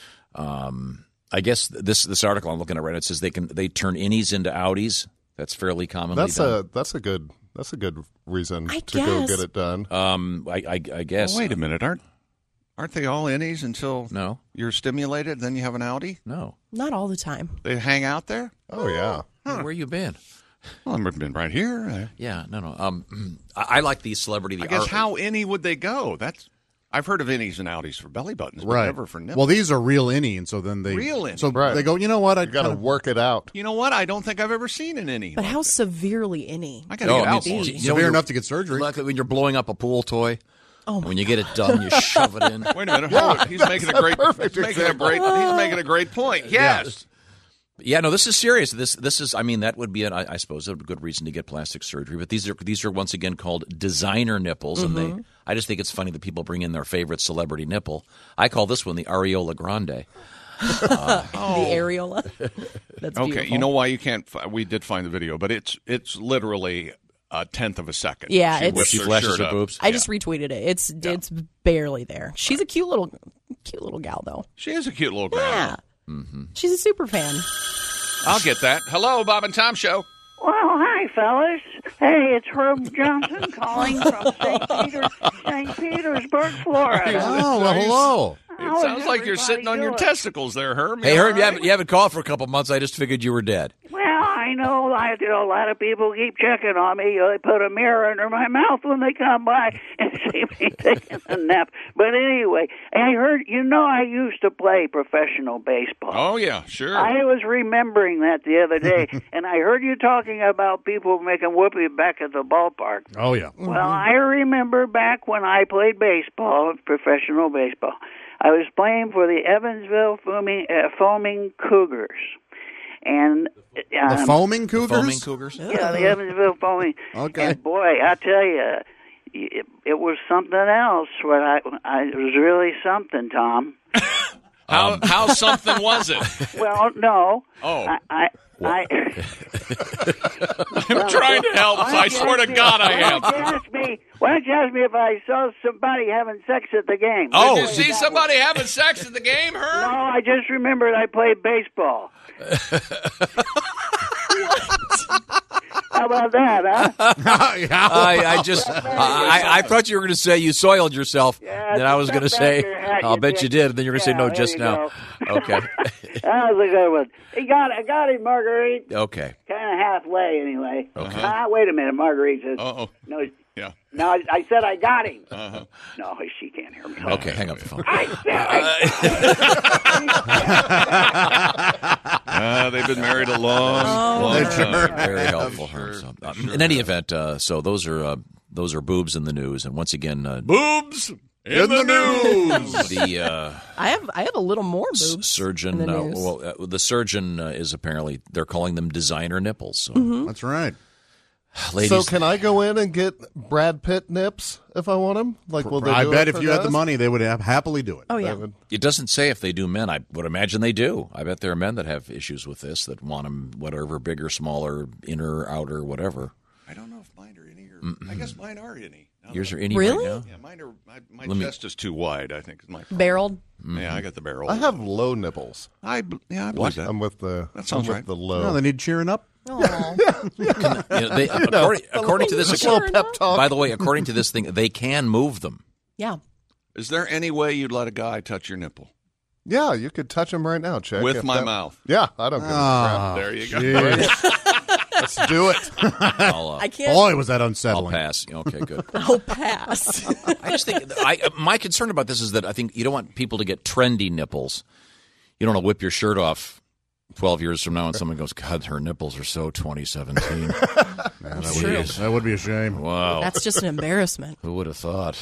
um, I guess this this article I'm looking at right now, it says they can they turn innies into outies. That's fairly commonly That's done. a that's a good that's a good reason I to go guess. get it done. Um, I, I, I guess. Well, wait a minute, aren't aren't they all innies until No, you're stimulated? Then you have an outie. no. Not all the time. They hang out there. Oh yeah. Where you been? Well, I've been right here. I, Yeah, no, no. Um, I, I like the celebrity. The I guess art- how innie would they go? That's I've heard of innies and outies for belly buttons, but Right. never for nipples. Well, these are real innie, and so then they Real innie. So Right. they go. You know what? I You got to work it out. you know what? I don't think I've ever seen an innie. But how severely innie? I got to No, get I mean, out. more. you know, severe you're- enough to get surgery. Like when you're blowing up a pool toy. Oh my When you get it done, you shove it in. Wait a minute. hold it. He's making a great. He's making a great. He's making a great point. Yes. Yeah, no, this is serious. This this is. I mean, that would be, an, I, I suppose, a good reason to get plastic surgery. But these are these are once again called designer nipples, and they. I just think it's funny that people bring in their favorite celebrity nipple. I call this one the Areola Grande. The areola. That's Okay. beautiful. You know why you can't? fi- We did find the video, but it's it's literally a tenth of a second. Yeah, she it's- whips She her flashes shirt her up. boobs. I just retweeted it. It's it's barely there. She's a cute little cute little gal though. She is a cute little girl. Yeah. She's a super fan. I'll get that. Hello, Bob and Tom Show. Well, hi, fellas. Hey, it's Herb Johnson calling from Saint Peter, Saint Petersburg, Florida. Oh well, hello. It How is sounds like you're everybody sitting on your doing? testicles there, Herb. Hey, You Herb, all you right? haven't you haven't called for a couple months. I just figured you were dead. Well, I know, I you know, a lot of people keep checking on me. They put a mirror under my mouth when they come by and see me taking a nap. But anyway, I heard, you know, I used to play professional baseball. Oh yeah, sure. I was remembering that the other day, and I heard you talking about people making whoopee back at the ballpark. Oh yeah. Well, I remember back when I played baseball, professional baseball. I was playing for the Evansville Foaming, uh, Foaming Cougars. And um, The foaming cougars. Foaming Cougars. yeah, the Evansville Foaming. Okay. And boy, I tell you, it, it was something else. What I, I, it was really something, Tom. how how something was it? Well, no. Oh. I. I I, I'm trying to help. So I swear to God, I am. Why don't you ask me? Why don't you ask me if I saw somebody having sex at the game? Did you see somebody having sex at the game, No, Herb? I just remembered I played baseball. How about that, huh? I, I just I, I thought you were going to say you soiled yourself. Yeah, then I was step going to back say, your hat, I'll you bet you dick. did. And then you're going to say Yeah, no there just you now. go. Okay. That was a good one. He got, I got him, Marguerite. Okay. Kind of halfway, anyway. Okay. Ah, wait a minute, Marguerite says. Uh-oh. No, Yeah. No, I, I said I got him. Uh-huh. No, she can't hear me. Okay, hang up the phone. I said I Uh, they've been married a long, Oh, long Very time. Very helpful. Herm. So, uh, in any event, uh, so those are uh, those are boobs in the news, and once again, uh, Boobs in the news. the uh, I have I have a little more s- boobs. surgeon. in the Uh, news. well, uh, the surgeon uh, is apparently they're calling them designer nipples. So, Mm-hmm. That's right. ladies, So can I go in and get Brad Pitt nips if I want them? Like, will they I do bet it if for you had the guys? money, they would have happily do it. Oh They yeah. would- it doesn't say if they do men. I would imagine they do. I bet there are men that have issues with this that want them whatever, bigger, smaller, inner, outer, whatever. I don't know if mine are any or I guess mine are any. Now Yours that- are any Really? right now. Yeah, mine are. My, my Let me- chest is too wide. I think is my problem. Barreled. Yeah, I got the barrel. I have low nipples. I b- yeah, I believe that. I'm with the. That sounds I'm with right. The low. No, they need cheering up. Aw. You know, they, according, according to this, Just a little pep talk. by the way, according to this thing, they can move them. Yeah. Is there any way you'd let a guy touch your nipple Yeah, you could touch them right now, Chick. with if my that- mouth? Yeah, I don't give a Oh, There you go. jeez. Let's do it. I'll, uh, I can't. Boy, was that I'll unsettling. pass. Okay, good. I'll pass. I just think I, my concern about this is that I think you don't want people to get trendy nipples. You don't want to whip your shirt off twelve years from now and someone goes, God, her nipples are so twenty seventeen. Man, that, would true. be, that would be a shame. Wow. That's just an embarrassment. Who would have thought?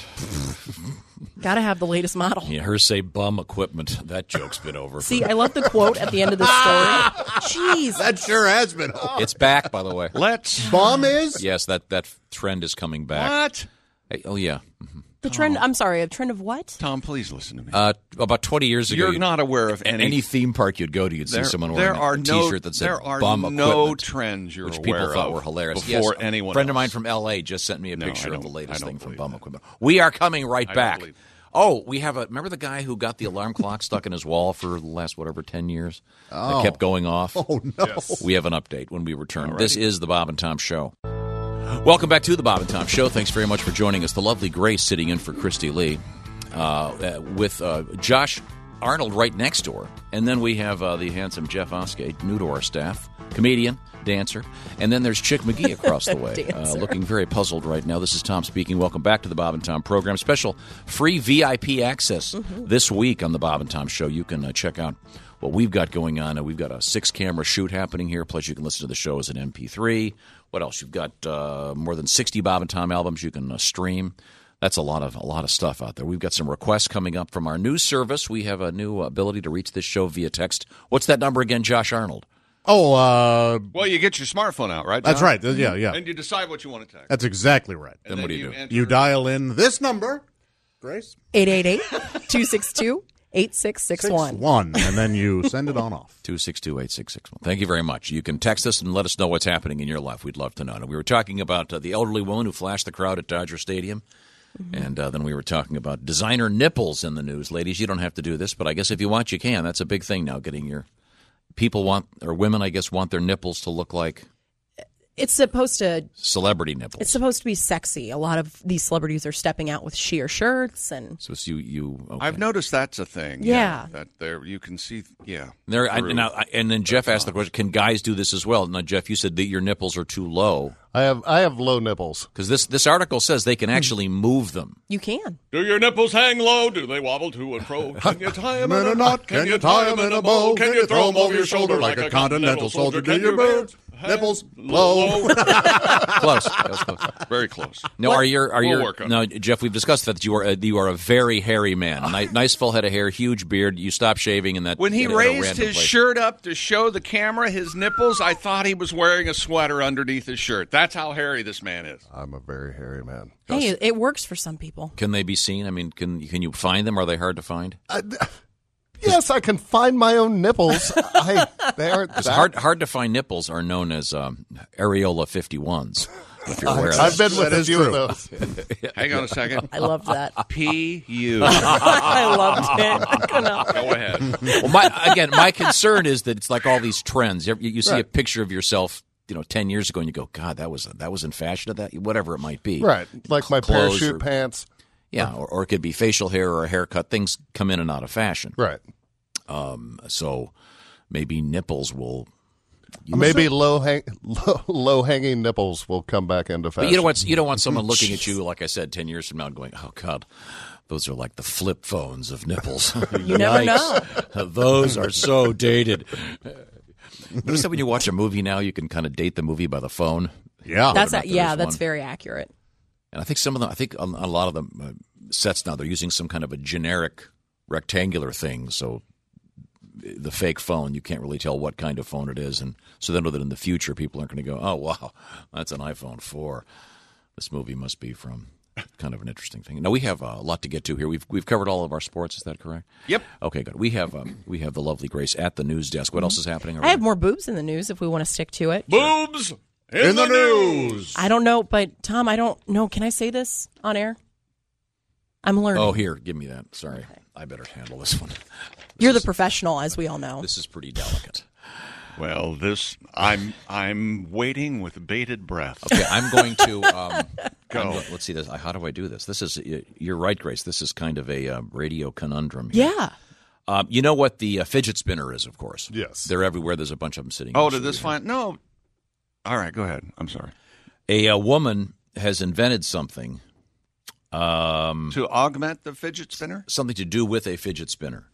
Got to have the latest model. Yeah, her say bum equipment. That joke's been over. for- See, I love the quote at the end of the story. Jeez. That sure has been. It's back, by the way. Let's. Bomb is? Yes, that, that trend is coming back. What? Hey, oh, yeah. The trend, I'm sorry, a trend of what? Tom, please listen to me. Uh, about twenty years ago, You're you'd- not aware of any. any theme park you'd go to, you'd see there, someone there wearing are a no, T-shirt that said there are bum no equipment, trends you're which aware people thought of were hilarious. before Yes, anyone a friend of else. mine from L A just sent me a No, picture I of the don't- latest I thing don't from believe Bum that. Equipment. We are coming right I don't back. believe that. Oh, we have a. Remember the guy who got the alarm clock stuck in his wall for the last whatever ten years? Oh. That kept going off. Oh, no. We have an update when we return. This is the Bob and Tom Show. Welcome back to the Bob and Tom Show. Thanks very much for joining us. The lovely Grace sitting in for Christy Lee, uh, uh, with uh, Josh Arnold right next door, and then we have uh, the handsome Jeff Oskey, new to our staff, comedian, dancer, and then there's Chick McGee across the way, uh, Dancer. looking very puzzled right now. This is Tom speaking. Welcome back to the Bob and Tom program. Special free V I P access this week on the Bob and Tom Show. You can uh, check out what we've got going on. Uh, we've got a six-camera shoot happening here, plus you can listen to the show as an M P three. What else? You've got uh, more than sixty Bob and Tom albums you can uh, stream. That's a lot of a lot of stuff out there. We've got some requests coming up from our news service. We have a new ability to reach this show via text. What's that number again, Josh Arnold? Oh, uh, Well, you get your smartphone out, right? that's John? right. Yeah, yeah. And you decide what you want to text. That's exactly right. And Then what do you do? enter- You dial in this number, Grace, eight eight eight, two six two, eight six six one. one, and then you send it on off. two six two, eight six six one. Thank you very much. You can text us and let us know what's happening in your life. We'd love to know. Now, we were talking about uh, the elderly woman who flashed the crowd at Dodger Stadium. And uh, then we were talking about designer nipples in the news. Ladies, you don't have to do this, but I guess if you want, you can. That's a big thing now, getting your people want, or women, I guess, want their nipples to look like It's supposed to celebrity nipples. it's supposed to be sexy. A lot of these celebrities are stepping out with sheer shirts and So it's you, you. Okay. I've noticed that's a thing. Yeah. that there you can see. Yeah, There, I, through. now, I, and then Jeff asked the question: can guys do this as well? Now, Jeff, you said that your nipples are too low I have I have low nipples. because this this article says they can actually move them. you can. Do your nipples hang low? Do they wobble to and fro? Can you tie them In a knot, can you tie 'em in a bow? Can you throw 'em over your shoulder like a continental soldier? Do your birds nipples low? Close, that was close. Very close. Now, are your are We'll your work on now, Jeff? We've discussed that you are a, you are a very hairy man. Ni- nice full head of hair, huge beard. You stop shaving, and that When he in a- in a raised random his place. shirt up to show the camera his nipples, I thought he was wearing a sweater underneath his shirt. That's how hairy this man is. I'm a very hairy man. Hey, it works for some people. Can they be seen? I mean, can can you find them? Are they hard to find? I, yes, I can find my own nipples. I, they aren't Because that- hard hard to find nipples are known as um, areola fifty-ones. If you're aware of I've that. been with That a is few true. of those. Hang on a second. I loved that. P U. I loved it. I couldn't- Go ahead. Well, my, again, my concern is that it's like all these trends. You, you see a Right. picture of yourself, you know, ten years ago, and you go, "God, that was that was in fashion at that, whatever it might be." Right, like my Clothes parachute or- pants. Yeah, or, or it could be facial hair or a haircut. Things come in and out of fashion. Right. Um, so maybe nipples will Maybe low, hang, low low hanging nipples will come back into fashion. But you don't want you don't want someone looking at you, like I said, ten years from now, and going, "Oh God, those are like the flip phones of nipples." You never know. Those are so dated. Notice that when you watch a movie now, you can kind of date the movie by the phone. Yeah, That's a, yeah, that's one. very accurate. And I think some of them, I think a, a lot of the uh, sets now, they're using some kind of a generic rectangular thing. So the fake phone, you can't really tell what kind of phone it is. And so they know that in the future, people aren't going to go, oh, wow, that's an iPhone four. This movie must be from kind of an interesting thing. Now, we have uh, a lot to get to here. We've we've covered all of our sports. Is that correct? Yep. Okay, good. We have um, we have the lovely Grace at the news desk. What mm-hmm. else is happening around? I have more boobs in the news if we want to stick to it. Boobs in, in the, the news. news. I don't know, but Tom, I don't know. Can I say this on air? I'm learning. Oh, here, give me that. Sorry. Okay. I better handle this one. This You're is, the professional, as we all know. This is pretty delicate. Well, this I'm I'm waiting with bated breath. Okay, I'm going to um, go. I'm, let's see this. How do I do this? This is you're right, Grace. This is kind of a uh, radio conundrum here. Yeah. Um, you know what the uh, fidget spinner is, of course. Yes. They're everywhere. There's a bunch of them sitting. Oh, did this find? No. All right, go ahead. I'm sorry. A, a woman has invented something. Um, to augment the fidget spinner? Something to do with a fidget spinner.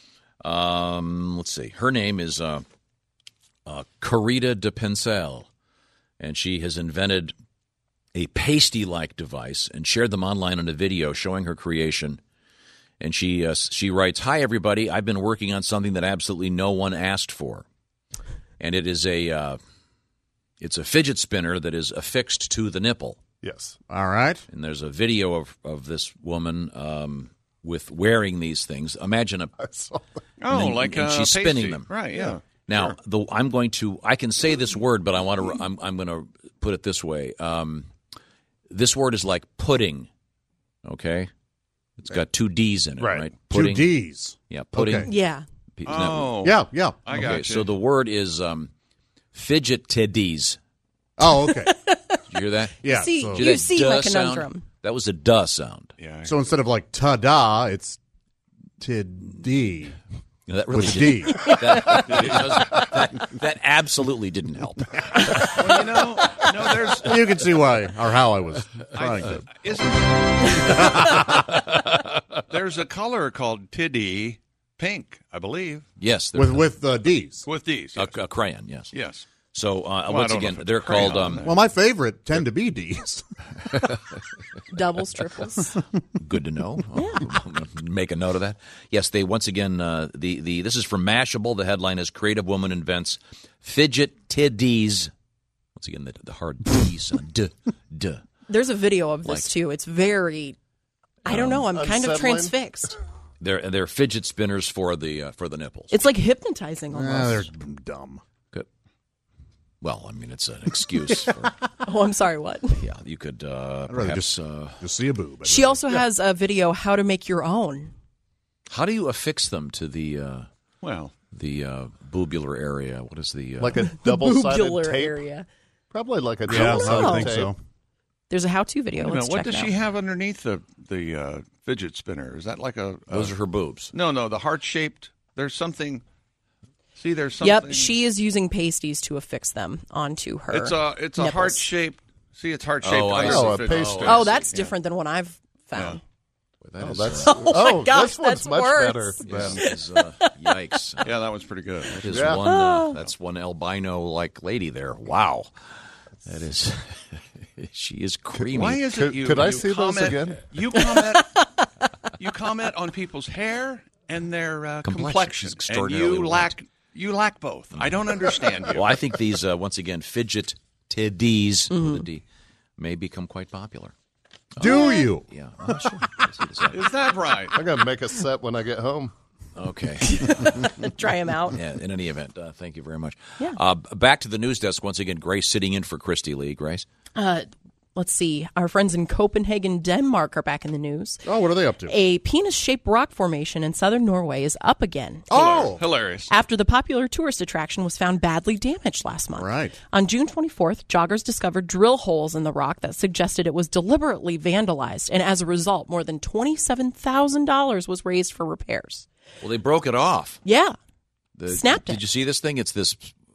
Um, let's see. Her name is uh, uh, Carita de Pincel, and she has invented a pasty-like device and shared them online in a video showing her creation. And she uh, she writes, "Hi, everybody. I've been working on something that absolutely no one asked for. And it is a uh, it's a fidget spinner that is affixed to the nipple." Yes. All right. And there's a video of, of this woman um, with wearing these things. Imagine a oh, then, like and a she's pasty. spinning them. Right? Yeah. Now, sure. the, I'm going to I can say this word, but I want to I'm I'm going to put it this way. Um, this word is like pudding. Okay, it's got two D's in it, right? right? Pudding. Two D's. Yeah, pudding. Okay. Yeah. Oh. Yeah, yeah. I okay, got you. So the word is um, fidgeteddies. Oh, okay. Did you hear that? Yeah. See, so. you see my conundrum. Sound? That was a duh sound. Yeah. So instead of like ta-da, it's tid-d. You know, that really with didn't, D. That, that, that absolutely didn't help. Well, you know, no, there's. You can see why or how I was trying I, uh, to. Isn't, there's a color called tiddy pink, I believe. Yes. With with uh, D's. With D's. Yes. A, a crayon, yes. Yes. So uh, well, once again, they're called. Um, well, my favorite tend to be D's. Doubles, triples. Good to know. Make a note of that. Yes, they once again. Uh, the the this is from Mashable. The headline is "Creative Woman Invents Fidget Tiddies." Once again, the, the hard D sound. D d. There's a video of this Like, too. It's very. I don't know. I'm kind of unsettling. transfixed. They're they're fidget spinners for the uh, for the nipples. It's like hypnotizing almost. Ah, they're dumb. Good. Well, I mean, it's an excuse. For, Oh, I'm sorry. What? yeah, you could uh, I'd rather perhaps. just, uh, just see a boob. She also has a video how to make your own. how do you affix them to the uh, Well, the uh, boobular area? What is the uh, Like a double-sided Boobullar tape? area. Probably like a Yeah, double-sided I think tape. so. There's a how-to video. you know, Let's what check does it she out. have underneath the the uh, fidget spinner? Is that like a, a Those are her boobs. No, no, the heart shaped. There's something. See, there's something. Yep, she is using pasties to affix them onto her. It's a it's a nipples. heart shaped. See, it's heart shaped. Oh, I under see. the Oh, a fidget pasty. spinner. Oh, that's Yeah. different than what I've found. That Oh, is, that's uh, Oh my gosh, this one's that's much worse. better. is, than- is, uh, yikes. Yeah, that one's pretty good. That is Yeah. one. Uh, that's one albino like lady there. Wow, that is. She is creamy. Why is Could- it you? could I you see those comment, again? You comment. You comment on people's hair and their uh, Complexion. complexion, She's and extraordinarily you white. lack you lack both. I don't understand you. Well, I think these uh, once again fidget tiddies Mm-hmm. with a D may become quite popular. Do you? Yeah, oh, sure. Let's see this out. Is that right? I'm going to make a set when I get home. Okay. Try them out. Yeah. In any event, uh, thank you very much. Yeah. Uh, back to the news desk once again. Grace sitting in for Christy Lee. Grace. Uh, let's see. Our friends in Copenhagen, Denmark are back in the news. Oh, what are they up to? A penis-shaped rock formation in southern Norway is up again. Oh, Hilarious. After the popular tourist attraction was found badly damaged last month. Right. On June twenty-fourth, joggers discovered drill holes in the rock that suggested it was deliberately vandalized, and as a result, more than twenty-seven thousand dollars was raised for repairs. Well, they broke it off. Yeah. The, Snapped did it. you see this thing? It's this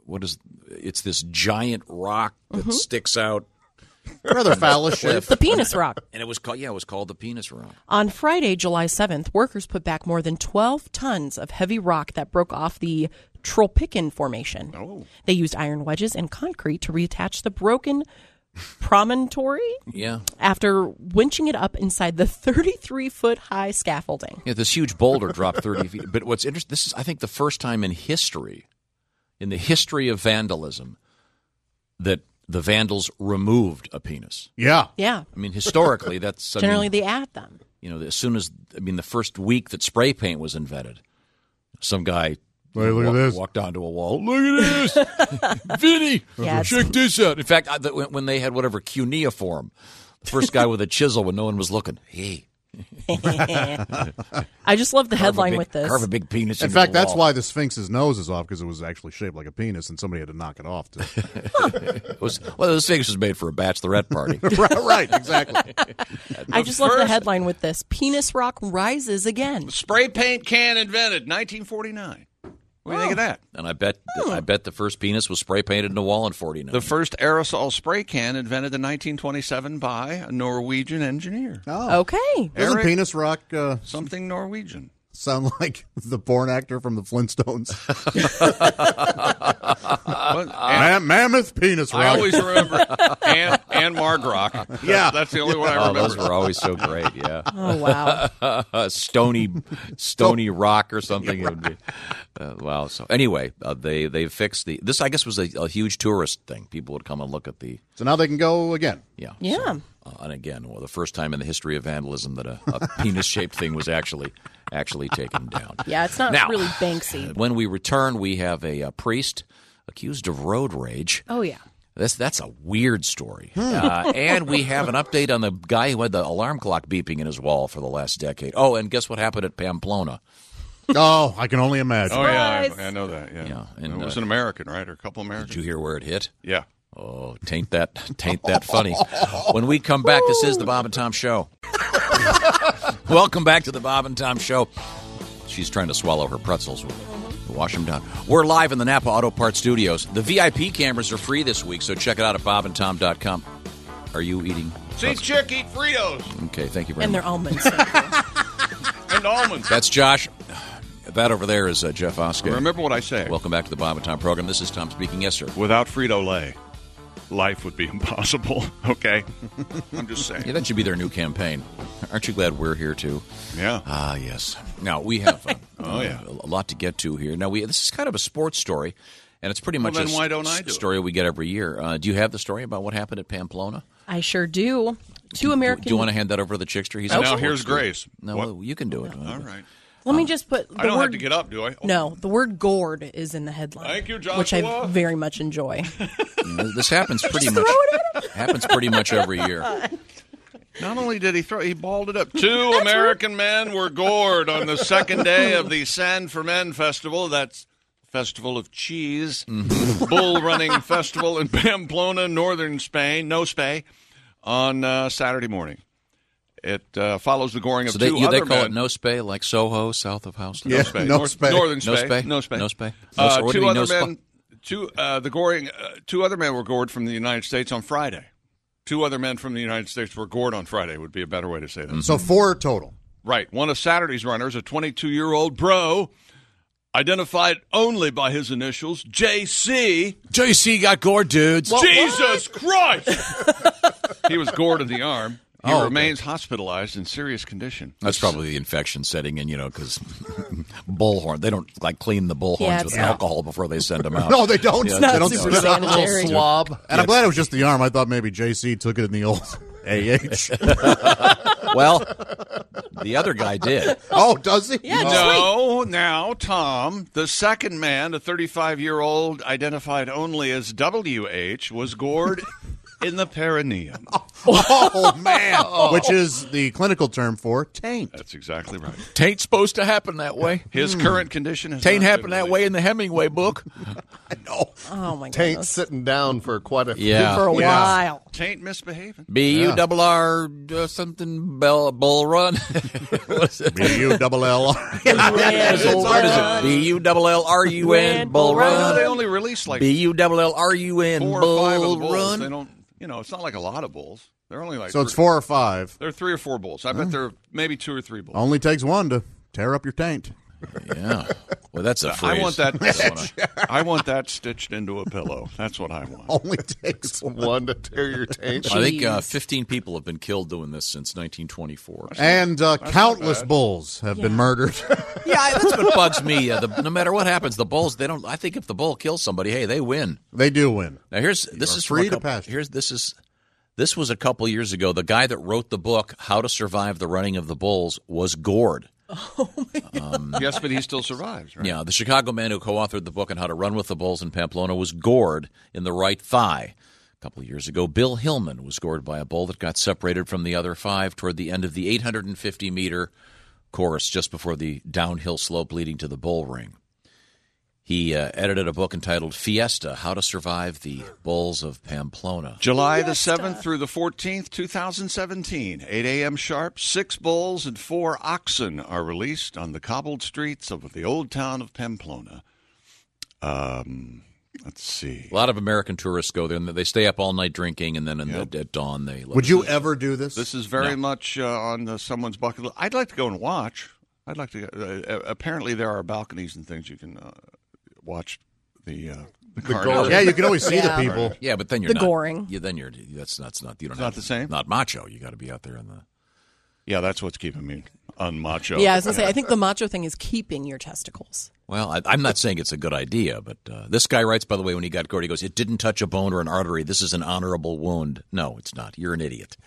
what is it's this giant rock that Mhm. sticks out. Rather phallic shape. The penis rock. And it was called yeah, it was called the penis rock. On Friday, July seventh, workers put back more than twelve tons of heavy rock that broke off the Trollpicken Formation. Oh. They used iron wedges and concrete to reattach the broken promontory Yeah. after winching it up inside the thirty-three foot high scaffolding. Yeah, this huge boulder dropped thirty feet. But what's interesting, this is, I think, the first time in history, in the history of vandalism, that the Vandals removed a penis. Yeah. Yeah. I mean, historically, that's... I Generally, mean, they add them. You know, as soon as... I mean, the first week that spray paint was invented, some guy... Hey, look at wa- this. Walked onto a wall. Look at this! Vinny! Yeah, it's- check this out. In fact, I, the, when when they had whatever cuneiform, the first guy with a chisel when no one was looking, hey... I just love the Carve a headline big- with this. Carve a big penis In into fact, the that's wall. why the Sphinx's nose is off, because it was actually shaped like a penis, and somebody had to knock it off. To... It was, well, the Sphinx was made for a bachelorette party. right, right, exactly. I just love the first- headline with this. Penis rock rises again. Spray paint can invented, nineteen forty-nine. What do you think of that? And I bet I bet the first penis was spray painted in the wall in forty-nine. The first aerosol spray can invented in nineteen twenty-seven by a Norwegian engineer. Oh. Okay. Doesn't Eric- penis rock uh, Something Norwegian. sound like the porn actor from the Flintstones? What? Mam- Mammoth penis rock. I always remember Ann, Ann Margrock. Yeah. That's the only one I Oh, remember. those were always so great. Yeah. Oh, wow. Stony, Stony Rock or something. It would be, uh, wow. So anyway, uh, they they fixed the. This I guess was a, a huge tourist thing. People would come and look at the. So now they can go again. Yeah. Yeah. So, uh, and again, well, the first time in the history of vandalism that a, a penis-shaped thing was actually actually taken down. Yeah, it's not Now, really Banksy. When we return, we have a, a priest accused of road rage. Oh, yeah. That's that's a weird story. Uh, and we have an update on the guy who had the alarm clock beeping in his wall for the last decade. Oh, and guess what happened at Pamplona? Oh, I can only imagine. Oh, yeah, I, I know that. Yeah. Yeah, and, it was uh, an American, right? Or a couple Americans. Did you hear where it hit? Yeah. Oh, tain't that tain't that funny. When we come back, this is the Bob and Tom Show. Welcome back to the Bob and Tom Show. She's trying to swallow her pretzels. We'll wash them down. We're live in the Napa Auto Parts Studios. The V I P cameras are free this week, so check it out at bob and tom dot com. Are you eating? See, chick, eat Fritos Okay, thank you very And much. they're almonds. and almonds. That's Josh. That over there is uh, Jeff Oskey. Remember what I say. Welcome back to the Bob and Tom program. This is Tom speaking. Yes, sir. Without Frito-Lay, life would be impossible, okay? I'm just saying. Yeah, that should be their new campaign. Aren't you glad we're here, too? Yeah. Ah, yes. Now, we have uh, Oh, yeah. a, a lot to get to here. Now, we this is kind of a sports story, and it's pretty Well, much then a why don't I do it? story we get every year. Uh, do you have the story about what happened at Pamplona? I sure do. Two Do, American. do you want to hand that over to the Chickster? He's And a now sports here's guru. Grace. No, What? well, you can do it. All right. Let me just put the I don't word. have to get up, do I? Oh, No, the word gourd is in the headline. Thank you, Which I Joshua. very much enjoy. You know, this happens pretty much. Happens pretty much every year. Not only did he throw, he balled it up. Two American men were gored on the second day of the San Fermin Festival. That's Festival of Cheese, bull running festival in Pamplona, northern Spain, no Spay, on uh, Saturday morning. It uh, follows the goring of So they, two you, other they call men. it no spay, like Soho, south of House. No Yeah, Spay. no North- Spay. Northern No Spay. Spay? No Spay. No Spay. Uh, No- what do two you mean, other no men. Two uh, the goring. Uh, two other men were gored from the United States on Friday. Two other men from the United States were gored on Friday. Would be a better way to say that. So four total. Right. One of Saturday's runners, a twenty-two-year-old bro, identified only by his initials, J C. J C got gored, dudes. Jesus Christ! He was gored in the arm. He Oh, okay. remains hospitalized in serious condition. That's probably the infection setting in, you know, because bullhorn, they don't like clean the bullhorns Yeah, with it's- alcohol before they send them out. No, they don't. Yeah, they not don't super spit out the little sanitary. swab. And I'm glad it was just the arm. I thought maybe J C took it in the old A H. Well, the other guy did. Oh, does he? Yeah, just No, now, Tom, the second man, a thirty-five-year-old identified only as W H, was gored in the perineum. Oh, man. Which is the clinical term for taint. That's exactly right. Tain't supposed to happen that way. His current condition has Tain't not happened been that released. way in the Hemingway book. No. Oh my Taint goodness. sitting down for quite a Yeah. For a Yeah. while. tain't misbehaving. B U double R uh, something bell, bull run. What's it? B U double L. What is it? B U double L R U N bull Well, run. they only release like B U double L R U N four or five of the bull bulls. run. They don't, you know, it's not like a lot of bulls. They're only like So it's three, four or five. There are three or four bulls. I bet there are maybe two or three bulls. Only takes one to tear up your taint. Yeah. Well, that's a phrase. I want that. That's I want that stitched into a pillow. That's what I want. Only takes one to tear your taint. I think uh, fifteen people have been killed doing this since nineteen twenty-four. And uh, countless bulls have Yeah. been murdered. Yeah, that's what bugs me. Uh, the, no matter what happens, the bulls, they don't. I think if the bull kills somebody, hey, they win. They do win. Now here's this are is free from a to couple- pasture. Here's this is this was a couple years ago. The guy that wrote the book "How to Survive the Running of the Bulls" was gored. Um, yes, but he still survives, right? Yeah, the Chicago man who co-authored the book on how to run with the bulls in Pamplona was gored in the right thigh. A couple of years ago, Bill Hillman was gored by a bull that got separated from the other five toward the end of the eight hundred fifty meter course just before the downhill slope leading to the bull ring. He uh, edited a book entitled Fiesta, How to Survive the Bulls of Pamplona. July the seventh through the fourteenth, two thousand seventeen, eight a.m. sharp, six bulls and four oxen are released on the cobbled streets of the old town of Pamplona. Um, let's see. A lot of American tourists go there, and they stay up all night drinking, and then in Yep. the, at dawn they... Would you ever do this? This is very No. much uh, on uh, someone's bucket list. I'd like to go and watch. I'd like to. Uh, apparently, there are balconies and things you can uh, watch the uh, the, The carnage. gore. Yeah, you can always see Yeah. the people. Yeah, but then you're The not... goring. Yeah, then you're... That's, that's not... You don't It's have not the same? Not macho. You got to be out there in the... Yeah, that's what's keeping me unmacho. Yeah, I was going to say, I think the macho thing is keeping your testicles. Well, I, I'm not saying it's a good idea, but uh, this guy writes, by the way, when he got gored, he goes, it didn't touch a bone or an artery. This is an honorable wound. No, it's not. You're an idiot.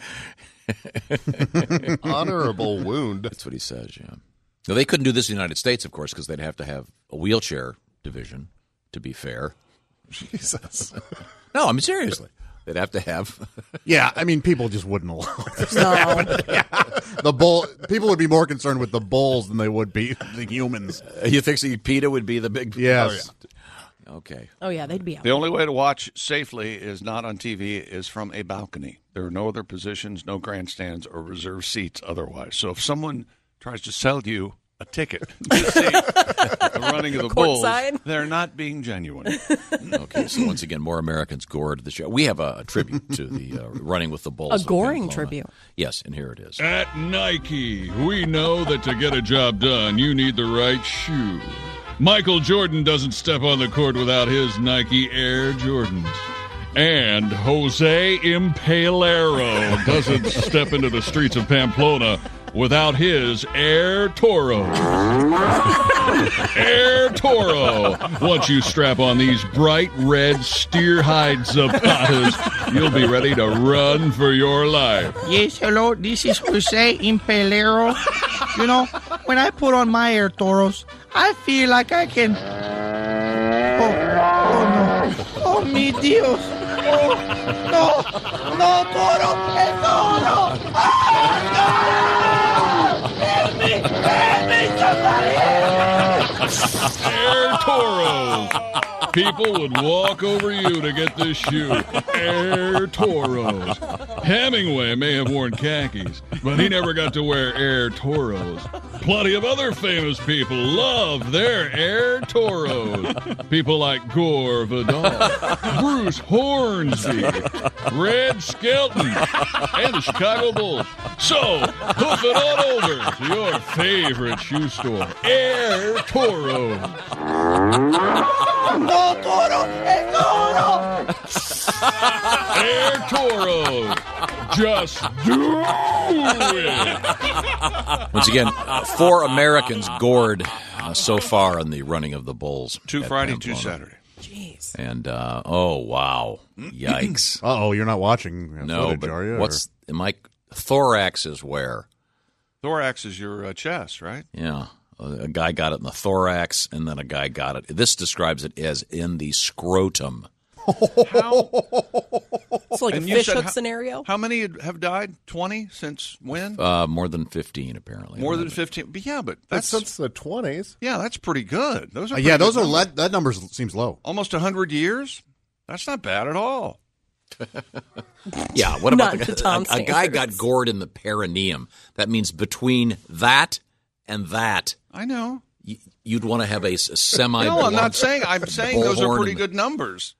Honorable wound. That's what he says, yeah. Now, they couldn't do this in the United States, of course, because they'd have to have a wheelchair division, to be fair. Jesus. No, I mean, seriously. They'd have to have... Yeah, I mean, people just wouldn't allow this to No. happen. Yeah. The bull. People would be more concerned with the bulls than they would be the humans. You think so? PETA would be the big... Yes. Okay. Oh, yeah, they'd be out. The only way to watch safely is not on T V, is from a balcony. There are no other positions, no grandstands, or reserved seats otherwise. So if someone tries to sell you a ticket to see the running of the bulls, Courtside? they're not being genuine. Okay, so once again, more Americans gored the show. We have a, a tribute to the uh, running with the bulls. A of goring Pamplona. tribute. Yes, and here it is. At Nike, we know that to get a job done, you need the right shoe. Michael Jordan doesn't step on the court without his Nike Air Jordans. And Jose Impalero doesn't step into the streets of Pamplona without his Air Toro. Air Toro. Once you strap on these bright red steer hide zapatas, you'll be ready to run for your life. Yes, hello, this is Jose Impalero. You know, when I put on my Air Toros, I feel like I can... Oh, oh no. Oh, mi Dios. Oh, no. No, Toro. El Toro. Oh, no. Help me. Help me, somebody. Air Toros. People would walk over you to get this shoe. Air Toros. Hemingway may have worn khakis, but he never got to wear Air Toros. Plenty of other famous people love their Air Toros. People like Gore Vidal, Bruce Hornsby, Red Skelton, and the Chicago Bulls. So, hoof it on over to your favorite shoe store, Air Toros. No, Toro. El Toro. Air Toros. Just do it. Once again, uh, four Americans gored uh, so far on the running of the bulls. Two at Friday, Pamplona. two Saturday. Jeez. And, uh, oh, wow. Yikes. Uh-oh, you're not watching uh, No, footage, but are you? what's... My thorax is where? Thorax is your uh, chest, right? Yeah. A, a guy got it in the thorax, and then a guy got it. This describes it as in the scrotum. How? It's like And a you fish said hook how- scenario. How many have died? twenty since when? Uh, more than fifteen, apparently. More than fifteen. But yeah, but That's that's since the twenties. yeah, that's pretty good. Those are Uh, pretty yeah, good those are numbers. le- that number seems low. Almost a hundred years. That's not bad at all. Yeah, what about Not the, to Tom a, a guy got standards. gored in the perineum? That means between that and that. I know. y- You'd want to have a, s- a semi. No, I'm not saying. I'm saying those are pretty good numbers.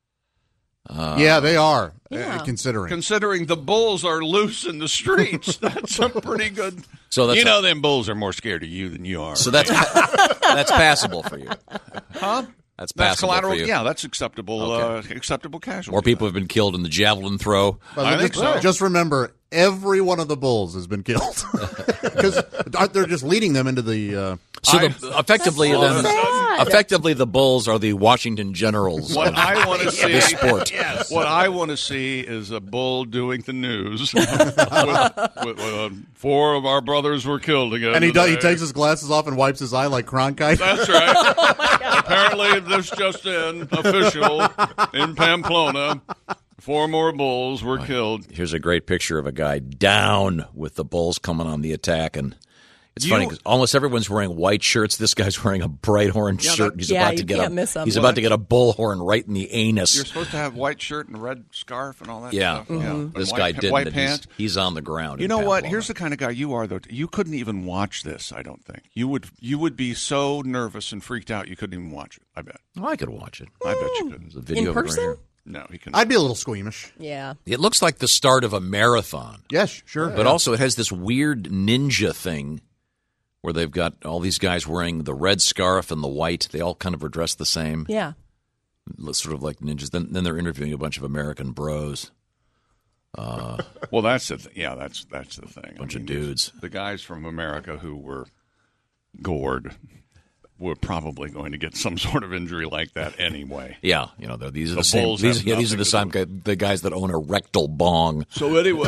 Uh, yeah, they are. Yeah. Uh, considering Considering the bulls are loose in the streets, that's a pretty good. So that's you know, a- them bulls are more scared of you than you are. So that's that's passable for you. Huh? That's That's passable collateral. for you. Yeah, that's acceptable. Okay. Uh, acceptable casualty. More people have been killed in the javelin throw. But I just, think so. Just remember, every one of the bulls has been killed because they're just leading them into the. Uh, So the, effectively, That's so then, sad. effectively, the bulls are the Washington Generals. What of, I want to of see, this sport. what I want to see is a bull doing the news. with, with, uh, four of our brothers were killed again. and he does, he today. takes his glasses off and wipes his eye like Cronkite. That's right. Apparently, this just in official in Pamplona. Four more bulls were killed. Here's a great picture of a guy down with the bulls coming on the attack, and it's You- funny because almost everyone's wearing white shirts. This guy's wearing a bright orange Yeah, shirt. that- He's Yeah, about you to get can't a miss him. he's Well, about to get a bullhorn right in the anus. You're supposed to have white shirt and red scarf and all that Yeah, stuff. Yeah. And this white guy pa- didn't. White and he's- pants. He's, on the ground. You in know what? Pamplona. Here's the kind of guy you are, though. You couldn't even watch this. I don't think you would. You would be so nervous and freaked out you couldn't even watch it. I bet. Oh, I could watch it. I bet you could. There's a video In of it right person? here. No, he can. I'd be a little squeamish. Yeah. It looks like the start of a marathon. Yes, sure. But also, it has this weird ninja thing where they've got all these guys wearing the red scarf and the white. They all kind of are dressed the same, Yeah. sort of like ninjas. Then, then they're interviewing a bunch of American bros. Uh, Well, that's the th- yeah. That's that's the thing. Bunch I of mean, dudes. The guys from America who were gored were probably going to get some sort of injury like that anyway. yeah, you know, they're- these are the, The same. bulls These, have yeah, these are nothing the to same guy, the guys that own a rectal bong. So anyway,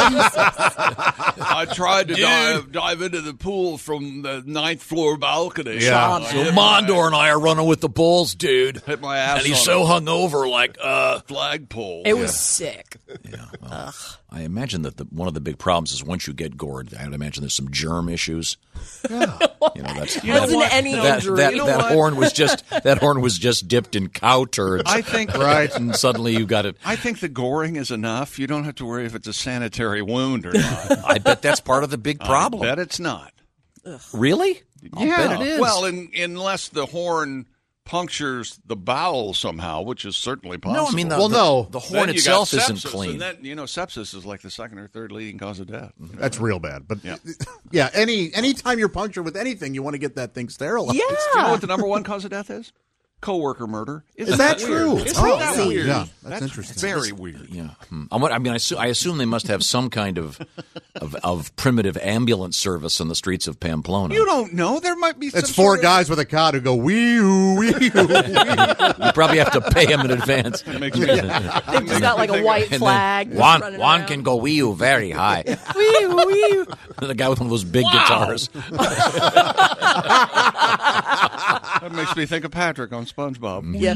I tried to dive, dive into the pool from the ninth floor balcony. Yeah. I So hit Mondor and I are running with the bulls, dude. my, hit my ass And he's on so a hungover, like, uh, flagpole. It was sick. I imagine that the, one of the big problems is once you get gored, I would imagine there's some germ issues. Yeah. You know, that's, You know Wasn't what? any that, injury. that, You know that what? horn was just that horn was just dipped in cow turds. I think right, and suddenly you got it. I think the goring is enough. You don't have to worry if it's a sanitary wound or not. I bet that's part of the big problem. I bet it's not. Really? I'll yeah. bet it is. Well, in, unless the horn punctures the bowel somehow, which is certainly possible. no, I mean the, Well, the, no. the horn Then you itself got isn't sepsis, clean. And then, you know, sepsis is like the second or third leading cause of death. That's real bad. But Yeah. yeah, any anytime you're punctured with anything, you want to get that thing sterilized. Yeah. Do you know what the number one cause of death is? Coworker murder. Isn't Is that weird? true? Isn't Oh, that yeah. weird? Yeah, that's interesting. Very weird. Yeah, Hmm. I want- I mean, I, assu- I assume they must have some kind of, of of primitive ambulance service on the streets of Pamplona. You don't know. There might be. Some It's four sort of- guys with a cot who go wee oo wee oo. You probably have to pay them in advance. It makes me, They've just got like a white And then flag. just One running one around. can go wee you very high. Wee, wee. The guy with one of those big guitars. That makes me think of Patrick on SpongeBob. Yeah.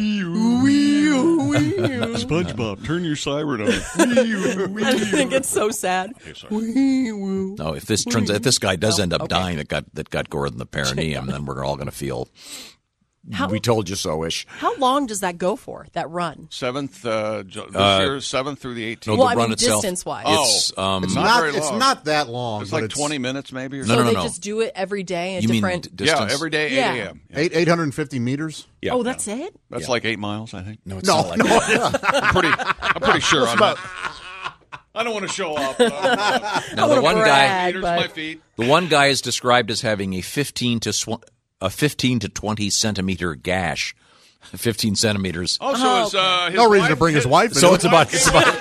SpongeBob, turn your siren on. I think it's so sad. No, if this turns if this guy does end up dying that got that got gored in the perineum, then we're all going to feel How- we told you so-ish. How long does that go for, that run? Seventh, uh, ju- this Uh, year, seventh through the No, eighteenth. Well, the I run mean, itself. distance-wise. It's um, It's Not not. very It's long. not that long. It's but like it's twenty minutes, maybe. Or No, So no, something. no, they no. just do it every day at You mean different... d- distance? Yeah, every day, eight Yeah. a.m. Yeah. eight eight hundred and fifty meters. Yeah. Oh, that's it? That's Yeah. like eight miles, I think. No, it's No, not like no. that. I'm pretty, I'm pretty sure on that. I don't want to show off. Uh, Now the one guy, meters my feet. the one guy is described as having a fifteen to sw- a fifteen to twenty centimeter gash. Fifteen centimeters. Oh, so his, uh, his No reason to wife- bring his wife in. So it's about it's about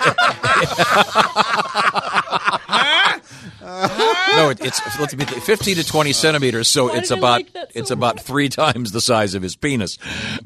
no, it, it's let's be fifteen to twenty centimeters. So Why it's did I about like that so it's about three times the size of his penis.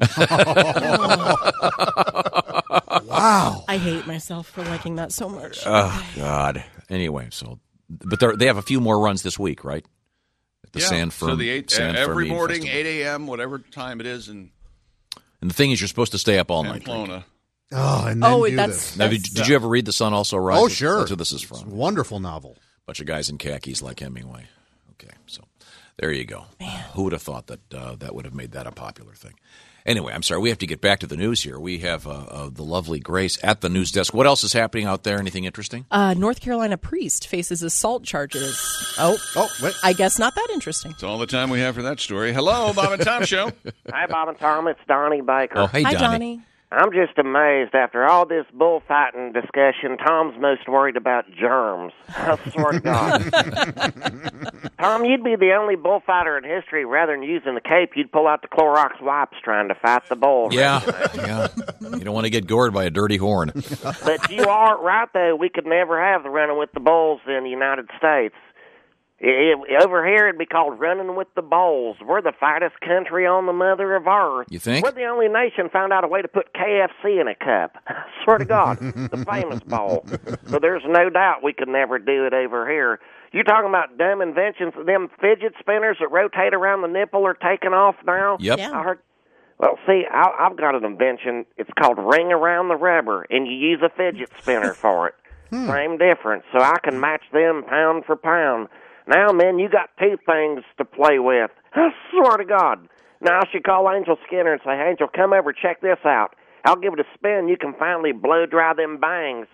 Wow. I hate myself for liking that so much. Oh God. Anyway, so but they're- they have a few more runs this week, right? At the Yeah. Sand Firm. So the eight, Sand Firm every Mead morning, Festival. eight a.m., whatever time it is in And the thing is, you're supposed to stay up all night. drinking. Pamplona. Oh, and then Oh, do that's- this. Now, did, did you ever read The Sun Also Rises? Oh, sure. That's where this is It's a from. wonderful novel. Bunch of guys in khakis like Hemingway. Okay, so There you go. Man. Who would have thought that uh, that would have made that a popular thing? Anyway, I'm sorry. We have to get back to the news here. We have uh, uh, the lovely Grace at the news desk. What else is happening out there? Anything interesting? Uh, North Carolina priest faces assault charges. Oh, oh, wait. I guess not that interesting. It's all the time we have for that story. Hello, Bob and Tom Show. Hi, Bob and Tom. It's Donnie Baker. Oh, hey, Hi, Donnie. Donnie. I'm just amazed. After all this bullfighting discussion, Tom's most worried about germs. I swear to God. Tom, you'd be the only bullfighter in history. Rather than using the cape, you'd pull out the Clorox wipes trying to fight the bull. Yeah, yeah. You don't want to get gored by a dirty horn. But you are right, though. We could never have the running with the bulls in the United States. It, it, over here, it'd be called running with the bulls. We're the fattest country on the mother of earth. You think? We're the only nation found out a way to put K F C in a cup. I swear to God, the famous bowl. So there's no doubt we could never do it over here. You talking about dumb inventions? Them fidget spinners that rotate around the nipple are taking off now? Yep. Yeah. I heard. Well, see, I, I've got an invention. It's called ring around the rubber, and you use a fidget spinner for it. Hmm. Same difference. So I can match them pound for pound. Now, man, you got two things to play with. I swear to God. Now, I should call Angel Skinner and say, Angel, come over, check this out. I'll give it a spin. You can finally blow dry them bangs.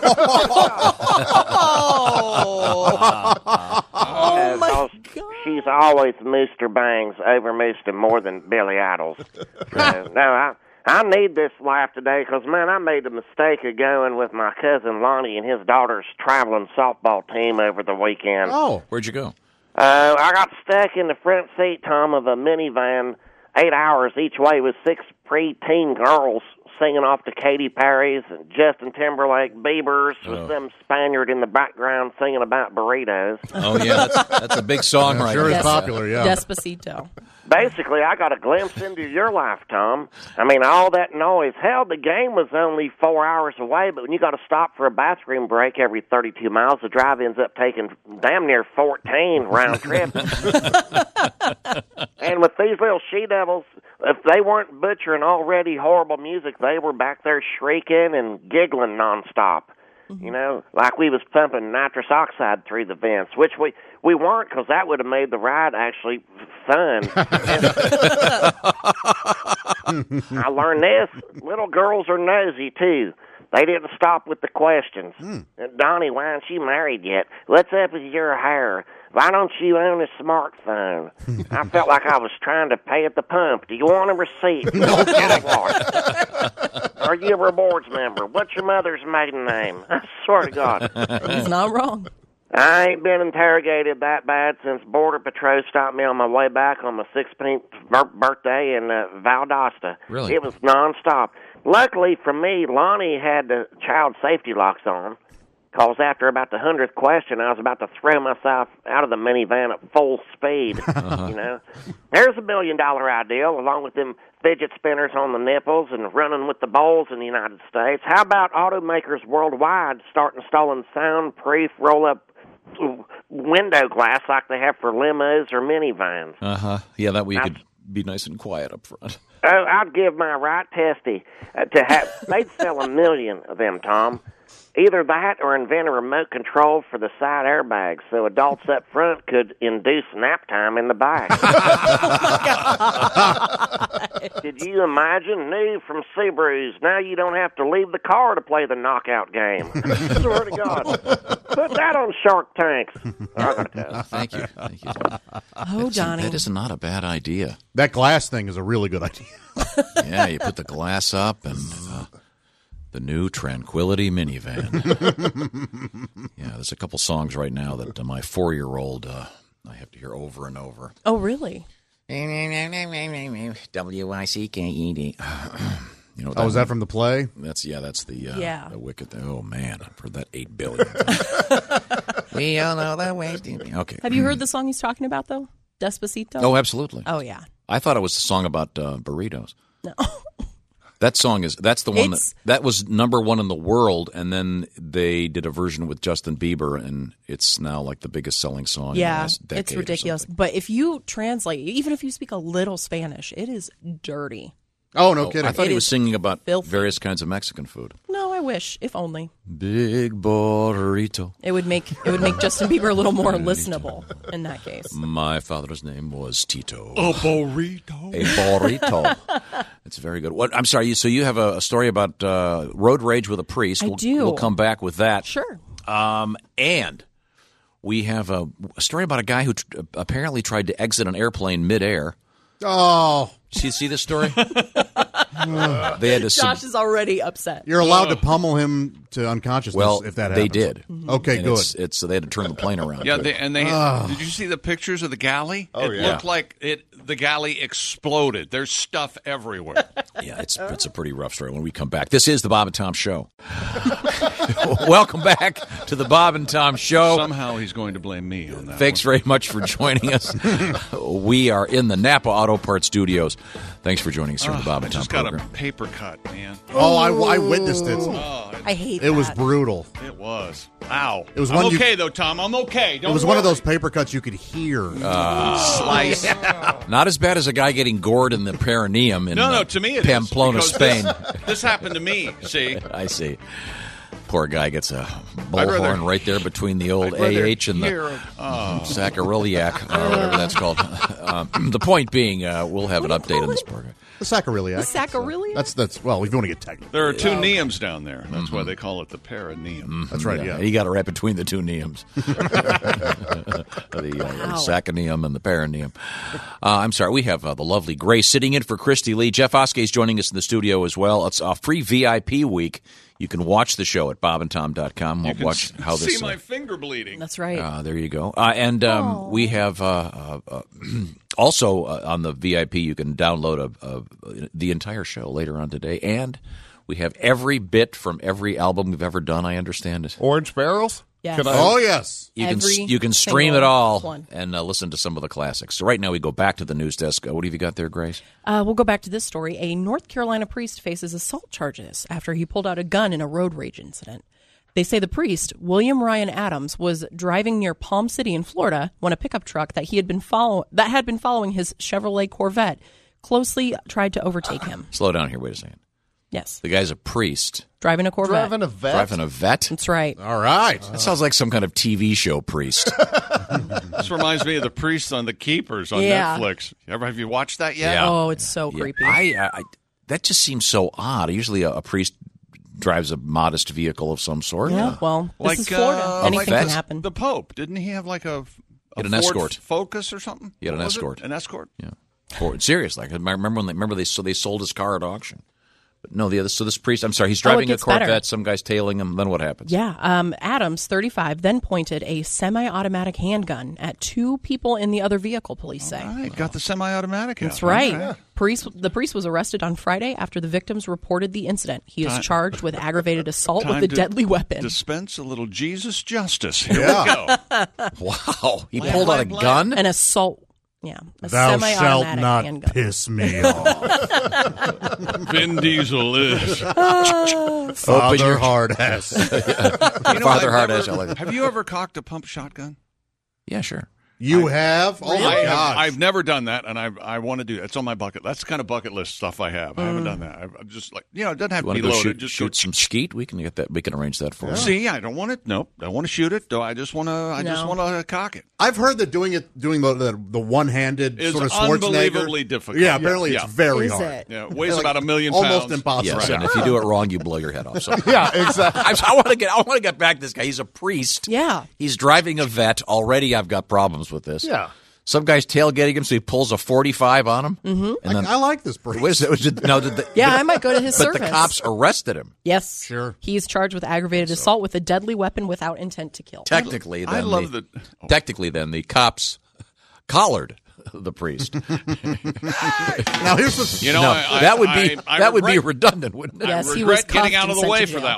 Oh, oh my God. She's always moosed her bangs, over moosed them more than Billy Idol's. So, no, I... I need this life today because, man, I made the mistake of going with my cousin Lonnie and his daughter's traveling softball team over the weekend. Oh, where'd you go? Uh, I got stuck in the front seat, Tom, of a minivan, eight hours each way with six preteen girls singing off to Katy Perry's and Justin Timberlake, Bieber's, Oh. with some Spaniard in the background singing about burritos. Oh, yeah, that's, that's a big song right Sure there. is popular, yeah. Despacito. Basically, I got a glimpse into your life, Tom. I mean, all that noise. Hell, the game was only four hours away, but when you got to stop for a bathroom break every thirty-two miles, the drive ends up taking damn near fourteen round trips. And with these little she-devils, if they weren't butchering already horrible music, they were back there shrieking and giggling nonstop. You know, like we was pumping nitrous oxide through the vents, which we, we weren't, because that would have made the ride actually fun. I learned this. Little girls are nosy, too. They didn't stop with the questions. Mm. Donnie, why aren't you married yet? What's up with your hair? Why don't you own a smartphone? I felt like I was trying to pay at the pump. Do you want a receipt? No kidding. Are you a rewards member? What's your mother's maiden name? I swear to God. He's not wrong. I ain't been interrogated that bad since Border Patrol stopped me on my way back on my sixteenth birthday in uh, Valdosta. Really? It was nonstop. Luckily for me, Lonnie had the child safety locks on, because after about the hundredth question, I was about to throw myself out of the minivan at full speed. Uh-huh. You know, there's a million-dollar idea, along with them fidget spinners on the nipples and running with the bowls in the United States. How about automakers worldwide start installing soundproof roll-up window glass like they have for limos or minivans? Uh-huh. Yeah, that way you could be nice and quiet up front. Oh, I'd give my right testy uh, to have. They'd sell a million of them, Tom. Either that or invent a remote control for the side airbags so adults up front could induce nap time in the back. Oh, did you imagine? New from Subarus. Now you don't have to leave the car to play the knockout game. I swear to God. Put that on Shark Tanks. Oh, thank you. Thank you. Oh, Donnie. That is not a bad idea. That glass thing is a really good idea. Yeah, you put the glass up and uh, the new Tranquility minivan. Yeah, there's a couple songs right now that uh, my four-year-old uh, I have to hear over and over. Oh, really? W I C K E D. You know, oh, was that from the play? That's yeah. That's the uh, yeah. The Wicked. Oh man, I've heard that eight billion. We all know that way. Okay. Have you heard the song he's talking about though? Despacito. Oh, absolutely. Oh yeah. I thought it was a song about uh, burritos. No. That song is that's the one It's- that that was number one in the world, and then they did a version with Justin Bieber, and it's now like the biggest selling song. in the Yeah, last decade it's or ridiculous. something. But if you translate, even if you speak a little Spanish, it is dirty. Oh, no Oh, kidding. I thought It he was is singing about filthy. various kinds of Mexican food. No, I wish, if only. Big burrito. It would make it would make Justin Bieber a little more listenable in that case. My father's name was Tito. A burrito. A burrito. It's very good. What? I'm sorry. So you have a, a story about uh, road rage with a priest. I we'll, do. We'll come back with that. Sure. Um, and we have a, a story about a guy who t- apparently tried to exit an airplane midair. Oh. Did you see this story? They had to Josh sub- is already upset. You're allowed to pummel him to unconsciousness well, if that they happens. did. Okay, And good. It's, it's so they had to turn the plane around. Yeah, But- they, and they Oh. did you see the pictures of the galley? Oh, it yeah. looked like it. The galley exploded. There's stuff everywhere. Yeah, it's it's a pretty rough story when we come back. This is the Bob and Tom Show. Welcome back to the Bob and Tom Show. Somehow he's going to blame me on that. Thanks very much for joining us. We are in the Napa Auto Parts Studios. Thanks for joining us here on the Bob I and Tom just got program. a paper cut, man. Oh, I, I witnessed it. Oh, I hate It was that. brutal. it was. Ow. It was I'm one you- okay though, Tom. I'm okay. Don't It was one of worry. those paper cuts you could hear. Uh, Slice. Not as bad as a guy getting gored in the perineum in No, no. uh, To me, it is, Pamplona, because Spain. This, this happened to me. See. I see. Poor guy gets a I'd bullhorn rather- right there between the old I'd rather A H and the hear of- oh. sacroiliac, or whatever that's called. Um, the point being, uh, we'll have an update on this program. The sacroiliac. The sacroiliac? That's that's well, if you want to get technical. There are two neums down there. That's why they call it the perineum. That's right. Yeah. You got it right between the two neums. the uh, sacroneum and the perineum. Uh, I'm sorry. We have uh, the lovely Grace sitting in for Christy Lee. Jeff Oskey is joining us in the studio as well. It's a free V I P week. You can watch the show at bob and tom dot com. We'll You can watch s- how this. see uh, my finger bleeding. That's right. Uh, there you go. Uh, and um, we have uh, uh, uh, also uh, on the V I P, you can download a, a, the entire show later on today. And we have every bit from every album we've ever done, I understand it. Orange barrels? Yes. Could I- Oh yes. You can Every you can stream single it all one. and uh, listen to some of the classics. So right now we go back to the news desk. Uh, what have you got there, Grace? Uh, we'll go back to this story. A North Carolina priest faces assault charges after he pulled out a gun in a road rage incident. They say the priest, William Ryan Adams, was driving near Palm City in Florida when a pickup truck that he had been follow- that had been following his Chevrolet Corvette closely tried to overtake him. Slow down here. Wait a second. Yes, The guy's a priest. driving a Corvette. Driving a vet? Driving a vet? That's right. All right. That sounds like some kind of T V show priest. This reminds me of the priest on The Keepers on Yeah. Netflix. Ever have you watched that yet? Yeah. Oh, it's so Yeah, creepy. I, I, that just seems so odd. Usually a, a priest drives a modest vehicle of some sort. Yeah, well, this Like, is Florida. uh, Anything like can that. happen. The Pope, didn't he have like a, a He had an Ford escort. Focus or something? He had an What was it? escort. An escort. Yeah. For, seriously, I remember when they, remember they so they sold his car at auction. But no, the other so this priest. I'm sorry, he's Oh, it driving a gets better. Corvette. Some guy's tailing him. Then what happens? Yeah, um, Adams, thirty-five, then pointed a semi-automatic handgun at two people in the other vehicle, police say. All right, got the semi-automatic out. That's right. Okay. Priest, the priest was arrested on Friday after the victims reported the incident. He is Time- charged with aggravated assault Time with a to deadly weapon. Dispense a little Jesus justice. Here Yeah. we go. Wow, he Blam, pulled out a blam, gun. An assault. Yeah, a Thou shalt semi-automatic not handgun. piss me off. Vin Diesel is. Father your- hard ass. You know, Father I've Hard never- ass, I like that. Have you ever cocked a pump shotgun? Yeah, sure. You have? Oh my I have, gosh. I've never done that, and I I want to do it. It's on my bucket. That's the kind of bucket list stuff I have. I haven't done that. I've- I'm just like, you know, it doesn't have You to want be to go loaded. shoot, just shoot go, some skeet? We can get that. We can arrange that for you. See, I don't want it. Nope, I want to shoot it. Do I just want to? I just No. want to cock it. I've heard that doing it, doing the the, the one-handed It's sort of Schwarzenegger. unbelievably difficult. Yeah, apparently Yeah. it's very Is hard. it? Yeah, it weighs Like, about a million almost pounds. impossible. Yes, Yeah. and if you do it wrong, you blow your head off. So. Yeah, exactly. I, I want to get. I want to get back to this guy. He's a priest. Yeah. He's driving a vet. Already, I've got problems with this. Yeah. Some guy's tailgating him, so he pulls a forty-five on him. Mm-hmm. And then, I, I like this priest. wait a second, did, no, did the, Yeah, I might go to his but service. the cops arrested him. Yes. Sure. He is charged with aggravated assault with a deadly weapon without intent to kill. Technically, then I love the, the. oh. technically then the cops collared the priest. Now here's the You know, No, I, I, that would be I, I that would be regret- redundant, wouldn't it? Yes, I he was regret getting cuffed out of and the way sent to for jail.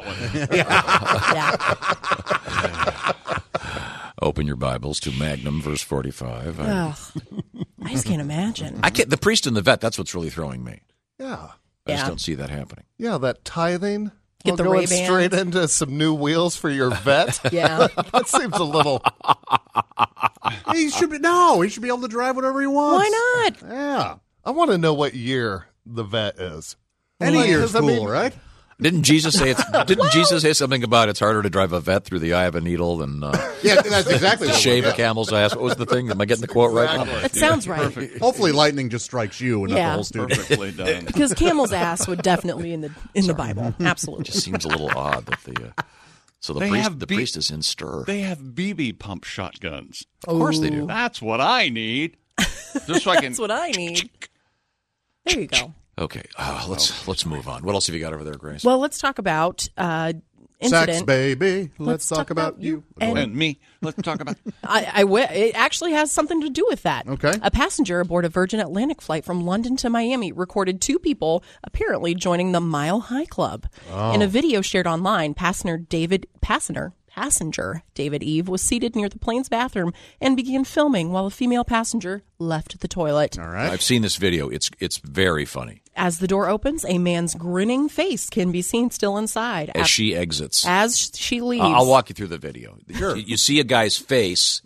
that one. Yeah. Open your Bibles to Magnum, verse forty-five. I, Ugh. I just can't imagine. I can't. The priest and the vet. That's what's really throwing me. Yeah. I just Yeah. don't see that happening. Yeah, that tithing. Get Well, the going Ray-Bans. straight into some new wheels for your vet. Yeah. That seems a little. he should be no. He should be able to drive whatever he wants. Why not? Yeah. I want to know what year the vet is. Any Like, year's 'cause, I cool, mean, right? Didn't Jesus say it's? Didn't Jesus say something about it's harder to drive a vet through the eye of a needle than uh, Yeah, that's exactly to what it shave was, a yeah. camel's ass? What was the thing? Am I getting the quote right? It sounds right. Hopefully, lightning just strikes you and not Yeah. the whole studio. Perfectly done. Because camel's ass would definitely in the in the Bible. Absolutely. It just seems a little odd that the. Uh, so the They priest, have the be- priest is in stir. They have B B pump shotguns. Of course they do. That's what I need. Just so I can. That's what I need. There you go. Okay, uh, let's let's move on. What else have you got over there, Grace? Well, let's talk about uh, incident. Sex, baby. Let's, Let's talk, talk about, about you. and- And me. Let's talk about. I, I wi- it actually has something to do with that. Okay. A passenger aboard a Virgin Atlantic flight from London to Miami recorded two people apparently joining the Mile High Club. Oh. In a video shared online, passenger David passenger passenger David Eve was seated near the plane's bathroom and began filming while a female passenger left the toilet. All right. I've seen this video. It's it's very funny As the door opens, a man's grinning face can be seen still inside. as Af- she exits. as she leaves. Uh, I'll walk you through the video. Sure. You, you see a guy's face,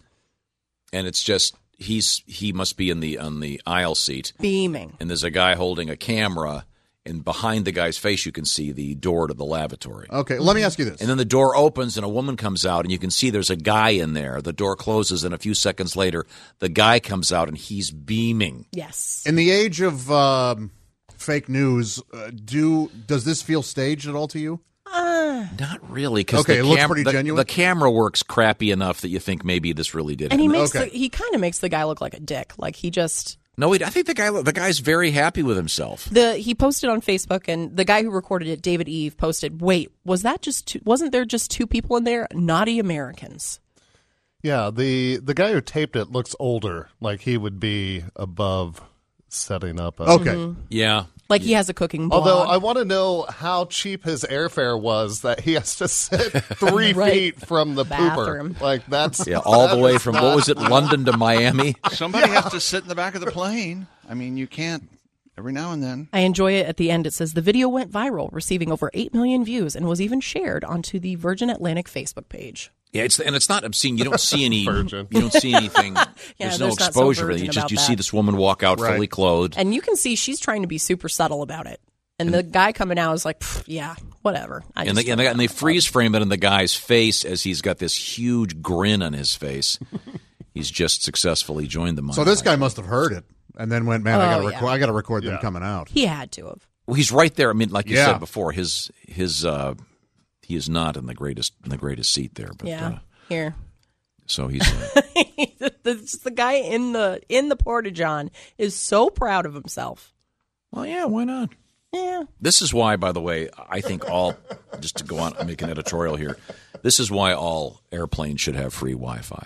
and it's just he's he must be in the on the aisle seat, beaming. and there's a guy holding a camera, and behind the guy's face you can see the door to the lavatory. Okay, let me ask you this. And then the door opens and a woman comes out, and you can see there's a guy in there. The door closes, and a few seconds later, the guy comes out, and he's beaming. Yes. In the age of um, fake news, uh, do does this feel staged at all to you? Uh, Not really, because Okay, the, it looks cam- pretty the, genuine? the camera works crappy enough that you think maybe this really did and he happen. makes Okay. the, he kind of makes the guy look like a dick. Like he just No, wait, I think the guy the guy's very happy with himself. the he posted on Facebook, and the guy who recorded it, David Eve, posted, "Wait, was that just two, wasn't there just two people in there? Naughty Americans." Yeah, the the guy who taped it looks older, like he would be above setting up. A, Okay. Yeah. Like he has a cooking blog. Although I want to know how cheap his airfare was that he has to sit three Right. feet from the Bathroom. pooper. Like that's Yeah, all the that way is from, not- what was it, London to Miami? Somebody has to sit in the back of the plane. I mean, you can't every now and then. I enjoy it. At the end, it says the video went viral, receiving over eight million views, and was even shared onto the Virgin Atlantic Facebook page. Yeah, it's and it's not obscene. You don't see any. Virgin. You don't see anything. Yeah, there's no there's not so exposure. virgin you just about you that. see this woman walk out Right. fully clothed. And you can see she's trying to be super subtle about it. And the guy coming out is like, "Pff, yeah, whatever. I And just they, and, they, and they freeze frame it in the guy's face as he's got this huge grin on his face. He's just successfully joined the. So this guy must have heard it and then went, man, I Oh, got to yeah. record. I got to record them Yeah. coming out. He had to have. Well, he's right there. I mean, like you Yeah. said before, his his uh, he is not in the greatest in the greatest seat there. But, Yeah. Uh, Here. so he's. Uh, the, just the guy in the in the Porta-John is so proud of himself. well, yeah. Why not? Yeah. This is why, by the way, I think all, just to go on and make an editorial here, this is why all airplanes should have free Wi-Fi.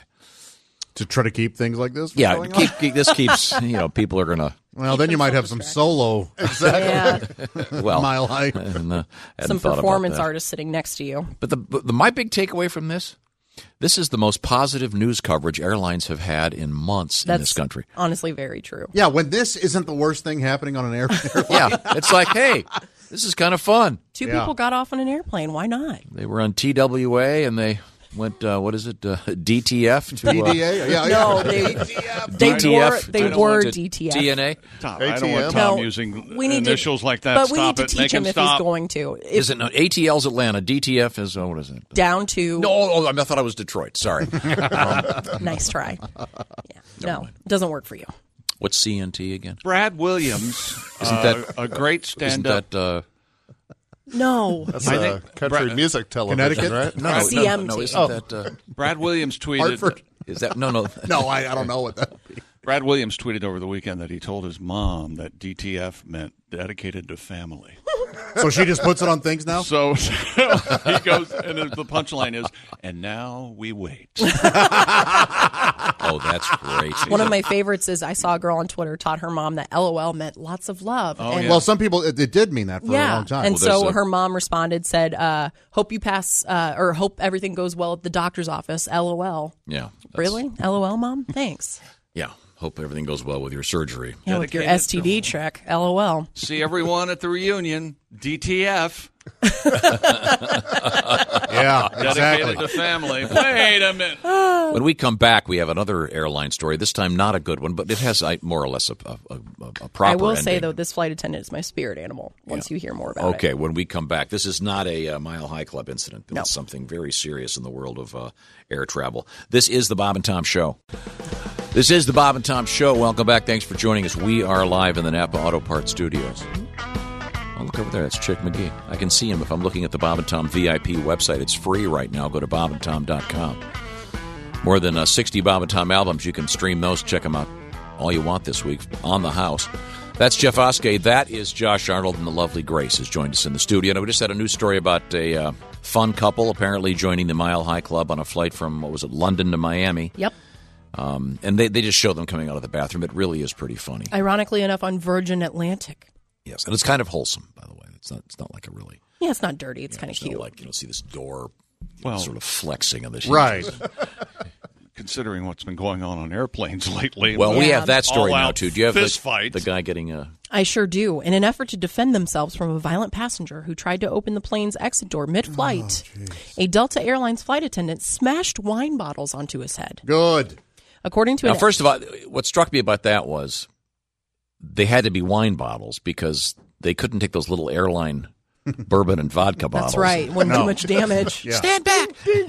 To try to keep things like this from Yeah, going keep, on? keep, this keeps, you know, people are going to, Well, then you might have some solo Yeah. well, mile high. and, uh, hadn't Some thought about performance that. artist sitting next to you. But the, but the my big takeaway from this, this is the most positive news coverage airlines have had in months That's in this country. honestly very true. Yeah, when this isn't the worst thing happening on an air- airplane. Yeah, it's like, hey, this is kind of fun. Two Yeah. people got off on an airplane. Why not? They were on T W A and they went, uh, what is it, uh, D T F to D D A? Yeah, yeah. No, they they D T F were they to- were to D T F. T N A? Tom, I don't want A T M? Tom No, using we need initials to, like that. But we Stop need to it. teach Make him if stop. he's going to. If Is it no, A T L's Atlanta? D T F is oh, what is it? down to No, oh, I thought I was Detroit. Sorry. um, nice try. Yeah. No, doesn't work for you. what's C N T again? Brad Williams, Isn't uh, that- a great Isn't stand-up? that uh, No. That's I uh, think country Bra- music television, Connecticut? right? no, no, C no, M T. no, isn't Oh. that uh, Brad Williams tweeted. Hartford? is that no no No, I, I don't know what that would be. Brad Williams tweeted over the weekend that he told his mom that D T F meant dedicated to family. So she just puts it on things now? So he goes, and the punchline is, and now we wait. Oh, that's great. One of my favorites is I saw a girl on Twitter taught her mom that L O L meant lots of love. Oh, and yeah. Well, some people, it, it did mean that for yeah. a long time. And Well, there's so a- her mom responded, said, uh, hope you pass, uh, or hope everything goes well at the doctor's office. L O L. Yeah. that's- Really? L O L, mom? Thanks. Yeah. Hope everything goes well with your surgery. Yeah, with your Dedicated S T D check. L O L. See everyone at the reunion. D T F. Yeah, Dedicated to family. Wait a minute. When we come back, we have another airline story. This time, not a good one, but it has I, more or less a, a, a, a proper I will ending. say, though, this flight attendant is my spirit animal once Yeah. you hear more about it. Okay, when we come back, this is not a uh, Mile High Club incident. But No. It's something very serious in the world of uh, air travel. This is the Bob and Tom Show. This is the Bob and Tom Show. Welcome back. Thanks for joining us. We are live in the Napa Auto Parts Studios. Oh, look over there. That's Chick McGee. I can see him if I'm looking at the Bob and Tom V I P website. It's free right now. Go to bob and tom dot com. More than uh, sixty Bob and Tom albums. You can stream those. Check them out all you want this week on the house. That's Jeff Oskey. That is Josh Arnold, and the lovely Grace has joined us in the studio. And we just had a news story about a uh, fun couple apparently joining the Mile High Club on a flight from, what was it, London to Miami. Yep. Um, and they, they just show them coming out of the bathroom. It really is pretty funny. Ironically enough, on Virgin Atlantic. Yes, and it's kind of wholesome, by the way. It's not. It's not like a really. Yeah, it's not dirty. It's you know, kind of there's cute. No, like you know, see this door, Well, sort of flexing on this. Right. Considering what's been going on on airplanes lately. Well, we have that story all now out too. Do you have fist the, fight. the guy getting a? I sure do. In an effort to defend themselves from a violent passenger who tried to open the plane's exit door mid-flight, Oh, a Delta Airlines flight attendant smashed wine bottles onto his head. Good. According to Now, an first of all, what struck me about that was they had to be wine bottles because they couldn't take those little airline bourbon and vodka bottles. That's right. When No. too much damage. Yeah. Stand back.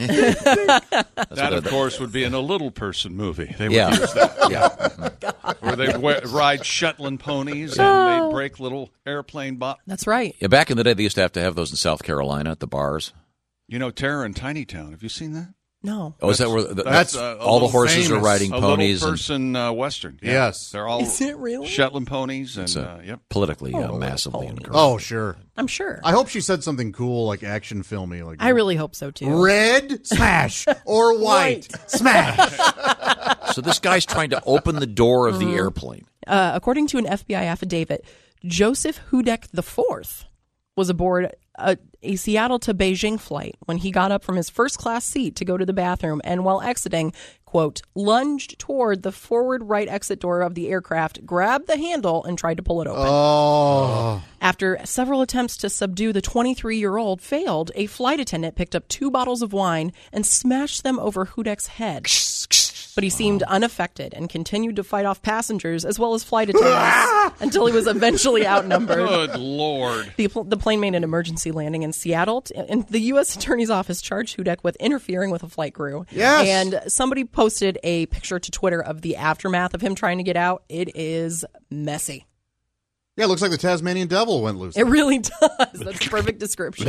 That, of course, would be in a little person movie. They would Yeah. use that. Yeah. Where they wear, ride Shetland ponies and Oh. they break little airplane bottles. That's right. Yeah, back in the day, they used to have to have those in South Carolina at the bars. You know, Terror in Tiny Town. Have you seen that? No. Oh, is that where the, That's, that's, uh, a all the little horses are famous- riding a ponies? little and person uh, Western. Yeah. Yes. They're all Is it really? Shetland ponies. And, it's uh, uh, yep. politically uh, Oh, massively pony. incorrect. Oh, sure. I'm sure. I hope she said something cool, like action filmy. Like I really hope so, too. red smash or white smash. So this guy's trying to open the door of the Mhm. airplane. Uh, according to an F B I affidavit, Joseph Hudek the Fourth was aboard a, a Seattle to Beijing flight when he got up from his first class seat to go to the bathroom and while exiting, quote, lunged toward the forward right exit door of the aircraft, grabbed the handle, and tried to pull it open. Oh. After several attempts to subdue the twenty-three-year-old failed, a flight attendant picked up two bottles of wine and smashed them over Hudek's head. But he seemed unaffected and continued to fight off passengers as well as flight attendants until he was eventually outnumbered. Good Lord. The, the plane made an emergency landing in Seattle, and the U S Attorney's Office charged Hudek with interfering with a flight crew. Yes. And somebody posted a picture to Twitter of the aftermath of him trying to get out. It is messy. Yeah, it looks like the Tasmanian devil went loose. It really does. That's a perfect description.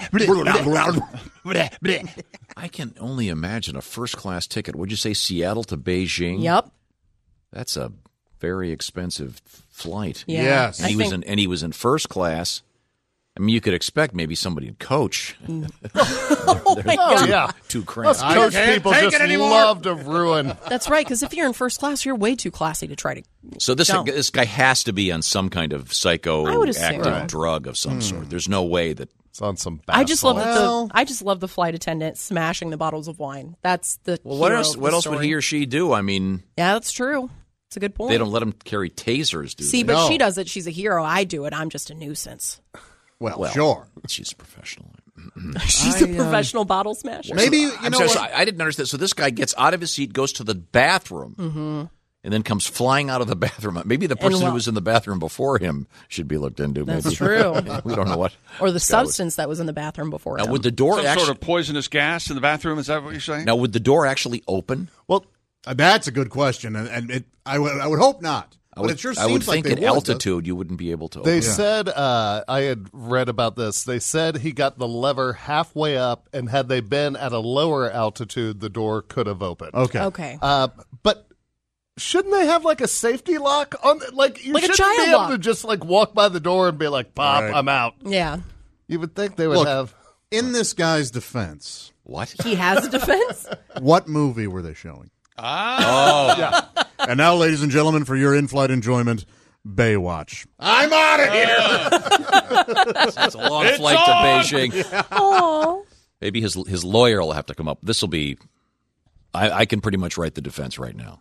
I can only imagine a first class ticket. Would you say Seattle to Beijing? Yep. That's a very expensive flight. Yeah. Yes. And he I was think- in and he was in first class. I mean, you could expect maybe somebody in coach. Oh, my God. yeah. Too Us cramped. coach can't people take just it anymore. love to ruin. That's right, because if you're in first class, you're way too classy to try to. So this Don't. this guy has to be on some kind of I would assume. psychoactive Right. drug of some sort. There's no way that It's on some bath I just love salts. that Well, the I just love the flight attendant smashing the bottles of wine. That's the Well, what hero else? of What the else would story. he or she do? I mean, Yeah, that's true. It's a good point. they don't let him carry tasers, do See, they? but No. she does it. She's a hero. I do it. I'm just a nuisance. well, Well, sure. She's a professional. She's a I, um, professional bottle smasher. Maybe, you I'm know sorry, what? so I, I didn't understand. So this guy gets out of his seat, goes to the bathroom, Mm-hmm. and then comes flying out of the bathroom. Maybe the person well- who was in the bathroom before him should be looked into. That's maybe. true. We don't know what. Or the this guy was- substance that was in the bathroom before Now, him. would the door Some actually? sort of poisonous gas in the bathroom? Is that what you're saying? Now, would the door actually open? Well, uh, that's a good question, and, and it, I would I would hope not. I But would, it sure I would seems like think they at would. altitude you wouldn't be able to. They open. said, uh, I had read about this. They said he got the lever halfway up, and had they been at a lower altitude, the door could have opened. Okay. Okay. Uh, but shouldn't they have like a safety lock on? Like you Like a shouldn't child be able lock. to just like walk by the door and be like, "Pop, Right. I'm out." Yeah. You would think they would Look, have. in this guy's defense, What? He has a defense? what movie were they showing? Ah. Oh, Yeah. And now, ladies and gentlemen, for your in-flight enjoyment, Baywatch. I'm out of here. it's a long It's flight on! to Beijing. Oh. Maybe his his lawyer will have to come up. This will be. I, I can pretty much write the defense right now.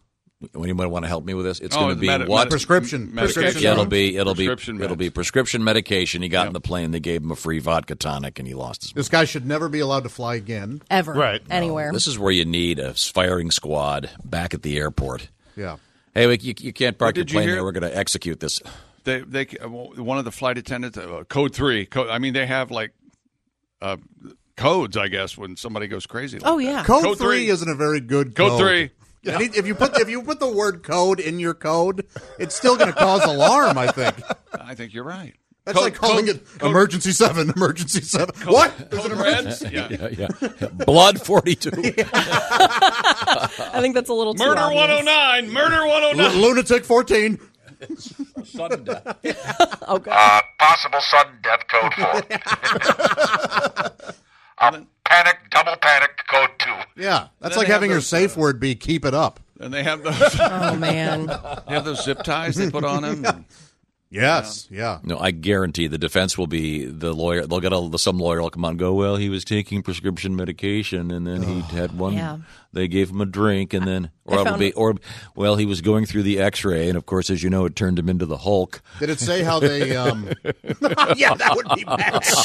Anybody want to help me with this? It's Oh, going to be medi- what? medi- Prescription. medication. Yeah, it'll be it'll Prescription be it'll meds. be prescription medication. He got in the plane. They gave him a free vodka tonic, and he lost his. This guy should never be allowed to fly again. Ever. Right. Anywhere. This is where you need a firing squad back at the airport. Yeah. Hey, we- you, you can't park But your did you plane hear- there. We're going to execute this. They, they, one of the flight attendants, uh, code three. Code, I mean, they have like uh, codes, I guess, when somebody goes crazy. Like Oh, that. yeah. Code, Code three, three. isn't a very good Code code. three. Yeah. And if you put if you put the word code in your code, it's still going to cause alarm. I think I think you're right. that's Code- like calling code- it emergency seven, emergency seven. What? There's an Code red? emergency. Yeah. Yeah, yeah. Blood forty-two. I think that's a little too Murder obvious. one oh nine. Murder one oh L- nine. lunatic fourteen. Sudden death. Oh, God. Uh, possible sudden death code four. uh, panic, double panic code two. Yeah, that's Then like they have having your those, safe word be "keep it up." And they have those. Oh, man. They have those zip ties they put on him. Yes, yeah. No, I guarantee the defense will be the lawyer. They'll get a, some lawyer will come on and go, well, he was taking prescription medication, and then he had one. Yeah. They gave him a drink, and then, or I it'll found- be, or well, he was going through the X-ray, and of course, as you know, it turned him into the Hulk. Did it say how they? Um... yeah, that would be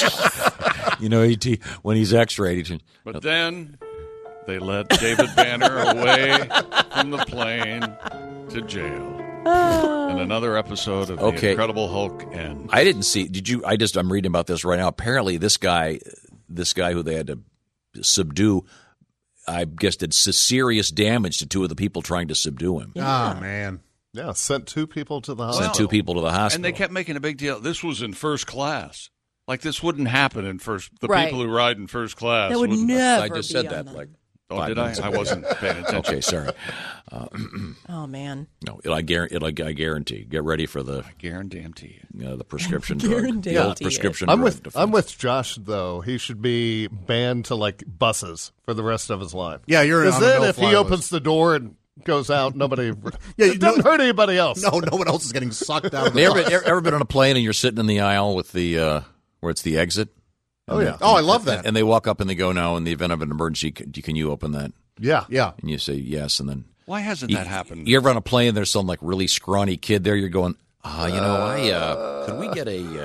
bad. You know, he, when he's X-rayed, he, But then they let David Banner away from the plane to jail. And another episode of Okay. The Incredible Hulk ends. I didn't see. Did you? I just I'm reading about this right now. Apparently, this guy, this guy who they had to subdue, I guess did s- serious damage to two of the people trying to subdue him. Oh man. Yeah, sent two people to the Sent hospital. two people to the hospital. And they kept making a big deal. This was in first class. Like, this wouldn't happen in first. The Right. people who ride in first class. That would wouldn't- never I just be said on that them. like. Oh, five did I? minutes I ago. wasn't paying attention. Okay, sorry. Uh, Oh, man. no, I guarantee. I guarantee. Get ready for the Guarantee. uh, the prescription drug. Guarantee The old it. prescription I'm drug with defense. I'm with Josh though. He should be banned to like buses for the rest of his life. Yeah, you're Because on a then if no-fly he list. opens the door and goes out, nobody. Yeah, it you- doesn't no- hurt anybody else. No, no one else is getting sucked out of the You ever, bus. ever, ever been on a plane and you're sitting in the aisle with the uh, where it's the exit? Oh yeah. Oh, I love that. And they walk up and they go, "No, in the event of an emergency, can, can you open that?" Yeah. Yeah. And you say yes, and then Why hasn't you, that happened? You ever on a plane? There's some like really scrawny kid there. You're going, ah, you know, I uh, could we get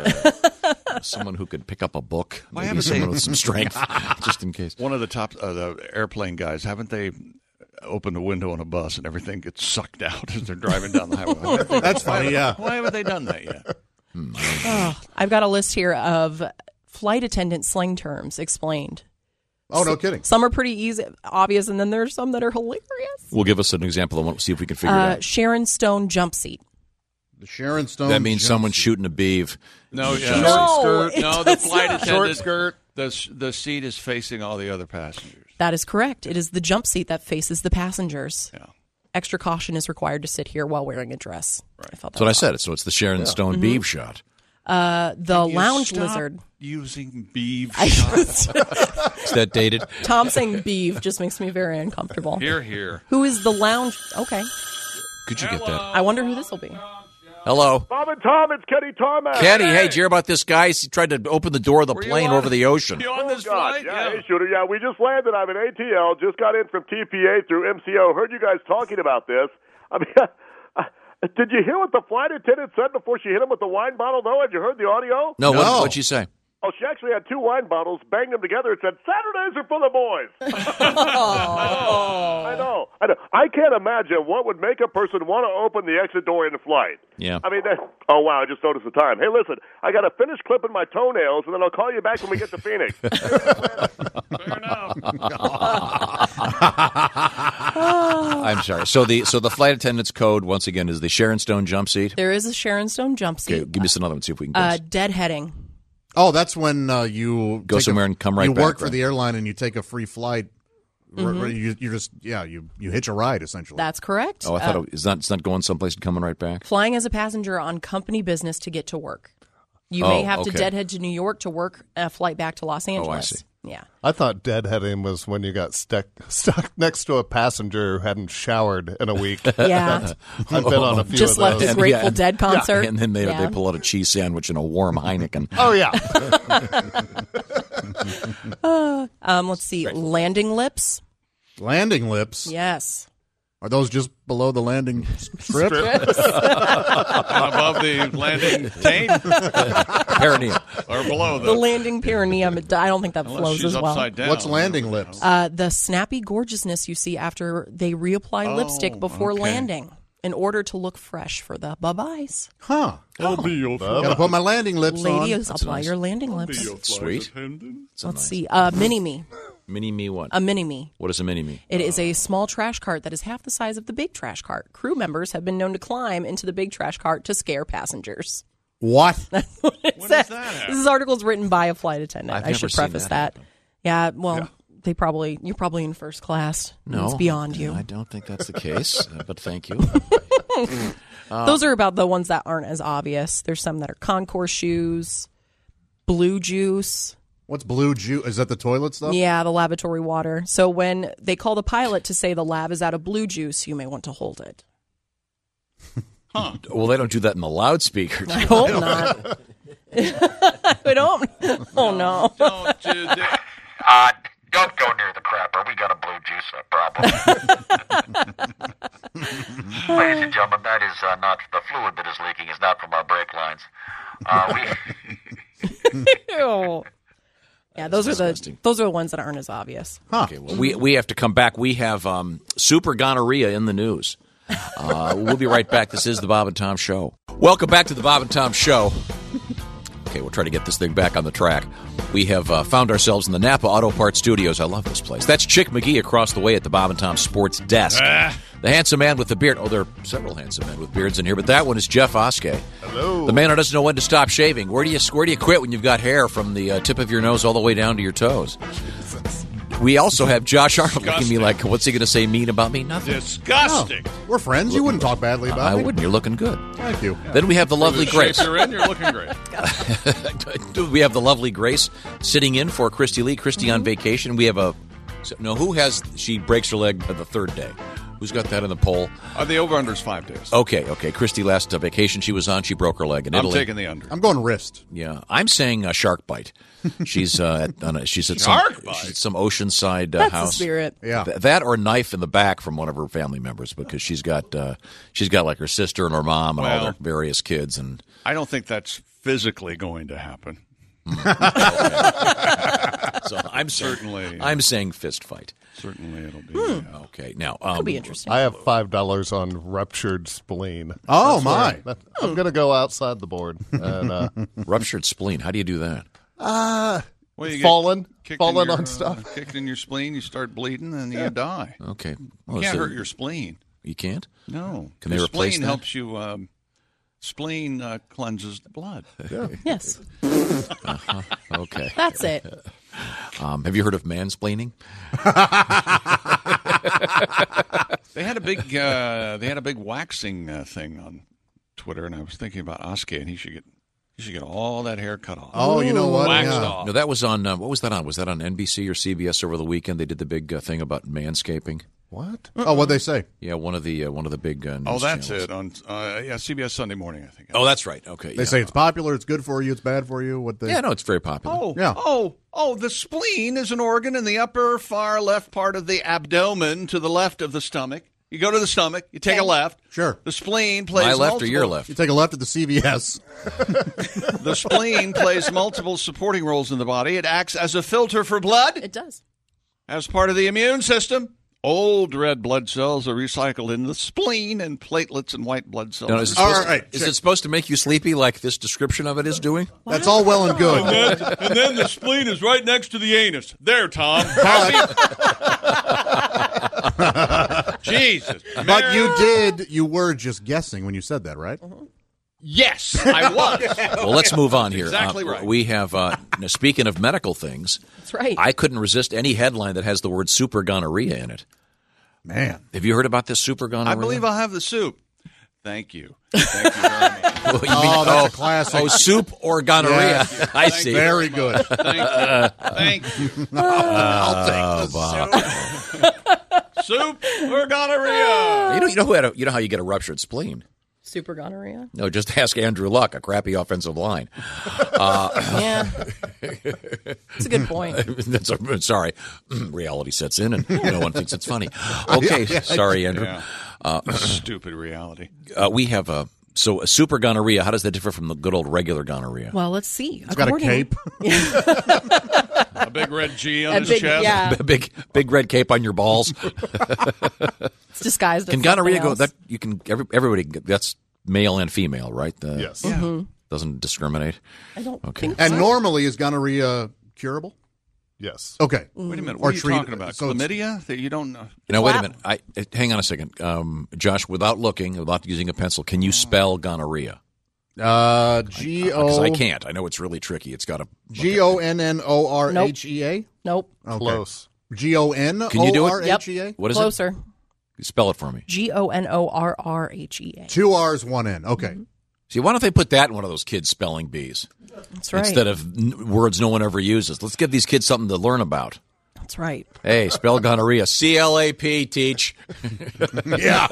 a uh, someone who could pick up a book? Why Maybe haven't someone they- with some strength, just in case. One of the top uh, the airplane guys, haven't they opened a window on a bus and everything gets sucked out as they're driving down the highway? That's funny, yeah. Why haven't they done that yet? Oh, I've got a list here of flight attendant slang terms explained. Oh, no kidding. Some are pretty easy, obvious, and then there's some that are hilarious. Well, give us an example and we'll see if we can figure it Uh, out. Sharon Stone jump seat. The Sharon Stone. That means jumpsuit. someone's shooting a beeve. No, yeah. No, short skirt. it No, the does flight not. attendant. Short skirt. The the seat is facing all the other passengers. That is correct. It is the jump seat that faces the passengers. Yeah. Extra caution is required to sit here while wearing a dress. Right. I felt that That's what I was said. So it's the Sharon Stone Mhm. beeve shot. Uh, the Can you lounge stop lizard. using beeve I- shots. Is that dated? Tom saying beeve just makes me very uncomfortable. Here, here. Who is the lounge? Okay. Could you get that? I wonder who this will be. Hello. Bob and Tom, it's Kenny Tarmac. Kenny, hey, did you hear about this guy? He tried to open the door of the Were you plane on- over the ocean. You on this flight? Yeah, hey, shooter. Yeah, we just landed. I'm in A T L. Just got in from T P A through M C O. Heard you guys talking about this. I mean, uh, did you hear what the flight attendant said before she hit him with the wine bottle, though? Had you heard the audio? No, What, what'd you say? Oh, she actually had two wine bottles, banged them together, and said, Saturdays are for the boys. I know. I know. I can't imagine what would make a person want to open the exit door in a flight. Yeah. I mean, that, oh, wow, I just noticed the time. Hey, listen, I got to finish clipping my toenails, and then I'll call you back when we get to Phoenix. I'm sorry. So the so the flight attendant's code once again is the Sharon Stone jump seat. There is a Sharon Stone jump seat. Okay, give me us another one. See if we can Uh, guess. deadheading. Oh, that's when uh, you Go take somewhere a, and come right You back, work for right? the airline and you take a free flight. R- Mhm. r- You, you just yeah you you hitch a ride essentially. That's correct. Oh, I thought Uh, it, it's not it's not going someplace and coming right back. Flying as a passenger on company business to get to work. You Oh, may have to okay. deadhead to New York to work a flight back to Los Angeles. Oh, I see. Yeah. I thought deadheading was when you got stuck stuck next to a passenger who hadn't showered in a week. Yeah. I've been on a few Just of left those. a Grateful Dead concert. And then they Yeah. they pull out a cheese sandwich and a warm Heineken. Oh yeah. Uh, um, let's see. Landing lips. Landing lips. Yes. Are those just below the landing strip? Above the landing taint? Perineum. Or below The the... landing perineum. it- I don't think that Unless flows she's as well. upside down. What's landing lips? Uh, the snappy gorgeousness you see after they reapply Oh, lipstick before okay. landing in order to look fresh for the bye-byes. Huh. I'll be your Gotta put my landing lips on. Ladies, That's apply nice. your landing lips. Sweet. Let's nice. see. Uh, Mini-Me. Mini-me what? A Mini-Me. What is a mini-me? It is a small trash cart that is half the size of the big trash cart. Crew members have been known to climb into the big trash cart to scare passengers. What? That's what it When says. does that happen? This is article's written by a flight attendant. I've I never should seen preface that that. Yeah, well, Yeah. they probably you're probably in first class. No. It's beyond you. I don't think that's the case, uh, but thank you. Those are about the ones that aren't as obvious. There's some that are concourse shoes, blue juice. What's blue juice? Is that the toilet stuff? Yeah, the lavatory water. So when they call the pilot to say the lab is out of blue juice, you may want to hold it. Huh. Well, they don't do that in the loudspeaker. I hope not. I don't. Oh, no. Don't do that. Uh, don't go near the crapper. We got a blue juice uh, problem. Ladies and gentlemen, that is uh, not the fluid that is leaking. Is not from our brake lines. Uh, we. Ew. Yeah, those are disgusting. the those are the ones that aren't as obvious. Huh. Okay, well, we, we have to come back. We have um, super gonorrhea in the news. Uh, we'll be right back. This is the Bob and Tom Show. Welcome back to the Bob and Tom Show. Okay, we'll try to get this thing back on the track. We have uh, found ourselves in the Napa Auto Parts Studios. I love this place. That's Chick McGee across the way at the Bob and Tom Sports Desk. Ah. The handsome man with the beard. Oh, there are several handsome men with beards in here, but that one is Jeff Oskey. Hello. The man who doesn't know when to stop shaving. Where do you where do you quit when you've got hair from the uh, tip of your nose all the way down to your toes? We also have Josh Arnold looking at me like, what's he going to say mean about me? Nothing. Disgusting. Oh, we're friends. You wouldn't talk badly about I me. wouldn't. You're looking good. Thank you. Then we have the lovely For the shape Grace. you're in, you're looking great. We have the lovely Grace sitting in for Christy Lee. Christy on vacation. We have a no. Who has she breaks her leg the third day? Who's got that in the poll? Uh, the over under is five days. Okay, okay. Christy last uh, vacation she was on, she broke her leg in I'm Italy. taking the under. I'm going wrist. Yeah, I'm saying a shark bite. She's uh, at, on a, she's at Shark some bite? she's at some oceanside uh, That's the house. spirit. Yeah. Th- that or knife in the back from one of her family members because she's got uh, she's got like her sister and her mom and all Well- their various kids and I don't think that's physically going to happen. so I'm saying, Certainly. I'm saying fist fight. Certainly it'll be. Hmm. Okay, now um, Could be interesting. I have five dollars on ruptured spleen. Oh, That's my. where- I'm gonna go outside the board and uh, ruptured spleen. How do you do that? uh Well, you get fallen, kicked in fallen your, on uh, stuff. kicked in your spleen, you start bleeding, and you die. Okay, You Well, can't so- hurt your spleen. You can't. No. Can they your replace spleen that? helps you. Um, spleen uh, cleanses the blood. Yes. Uh-huh. Okay. That's it. Um, have you heard of mansplaining? They had a big. Uh, they had a big waxing uh, thing on Twitter, and I was thinking about Oskey, and he should get. He should get all that hair cut off. Oh, you know what? Waxed Yeah. off. No, that was on. Uh, what was that on? Was that on N B C or C B S over the weekend? They did the big uh, thing about manscaping. What? Oh, what'd they say? Yeah, one of the uh, one of the big. Uh, news Oh, that's channels. it on uh, yeah C B S Sunday Morning, I think. Oh, that's right. Okay, They yeah. say it's popular, it's good for you, it's bad for you. What they? Yeah, no, it's very popular. Oh, Yeah. oh, oh! The spleen is an organ in the upper far left part of the abdomen, to the left of the stomach. You go to the stomach, you take a left. Sure. The spleen plays My left multiple, or your left? You take a left at the C V S. The spleen plays multiple supporting roles in the body. It acts as a filter for blood. It does. As part of the immune system, old red blood cells are recycled in the spleen, and platelets and white blood cells. No, is it All supposed, right, is check. it supposed to make you sleepy like this description of it is doing? That's all well and good. and, then, and then the spleen is right next to the anus. There, Tom. Jesus. But you did, you were just guessing when you said that, right? Yes, I was. Well, let's move on here. Exactly Uh, right. We have, uh, now, speaking of medical things, That's right. I couldn't resist any headline that has the word super gonorrhea in it. Man. Have you heard about this super gonorrhea? I believe I'll have the soup. Thank you. Thank you very much. Well, you Oh, that's a classic. Oh, soup or gonorrhea. Yes. I Thank see. you. Very good. Thank you. Thank you. I'll take the Soup or gonorrhea? You know, you know, who had a, you know how you get a ruptured spleen? Super gonorrhea. No, just ask Andrew Luck, a crappy offensive line. Uh, Yeah. That's a good point. That's a, sorry. Reality sets in, and no one thinks it's funny. Okay, Yeah. sorry, Andrew. Yeah. Uh, Stupid reality. uh, we have a so a super gonorrhea. How does that differ from the good old regular gonorrhea? Well, let's see. It's got a cape. A big red G on A his big- chest. yeah. A big big red cape on your balls. It's disguised as Can gonorrhea something go? else. That you can. Every, everybody. That's male and female, right? The, Yes. Yeah. Mhm. Doesn't discriminate. I don't Okay. think And so. normally, is gonorrhea curable? Yes. Okay. Wait a minute. Or What are you treat- talking about? so it's- Chlamydia? That you don't know? Now wait a minute. I uh, hang on a second, um, Josh. Without looking, without using a pencil, can you spell gonorrhea? Uh, G Because O I can't. I know it's really tricky. It's got a G O N N O R H E A. Nope. Okay. Close. G O N Can you do O it? R H E A. What is Closer. it? Spell it for me. G O N O R R H E A. Two R's, one N. Okay. See, why don't they put that in one of those kids' spelling bees? That's right. Instead of n- words no one ever uses. Let's give these kids something to learn about. That's right. Hey, spell gonorrhea. C L A P, teach. Yeah.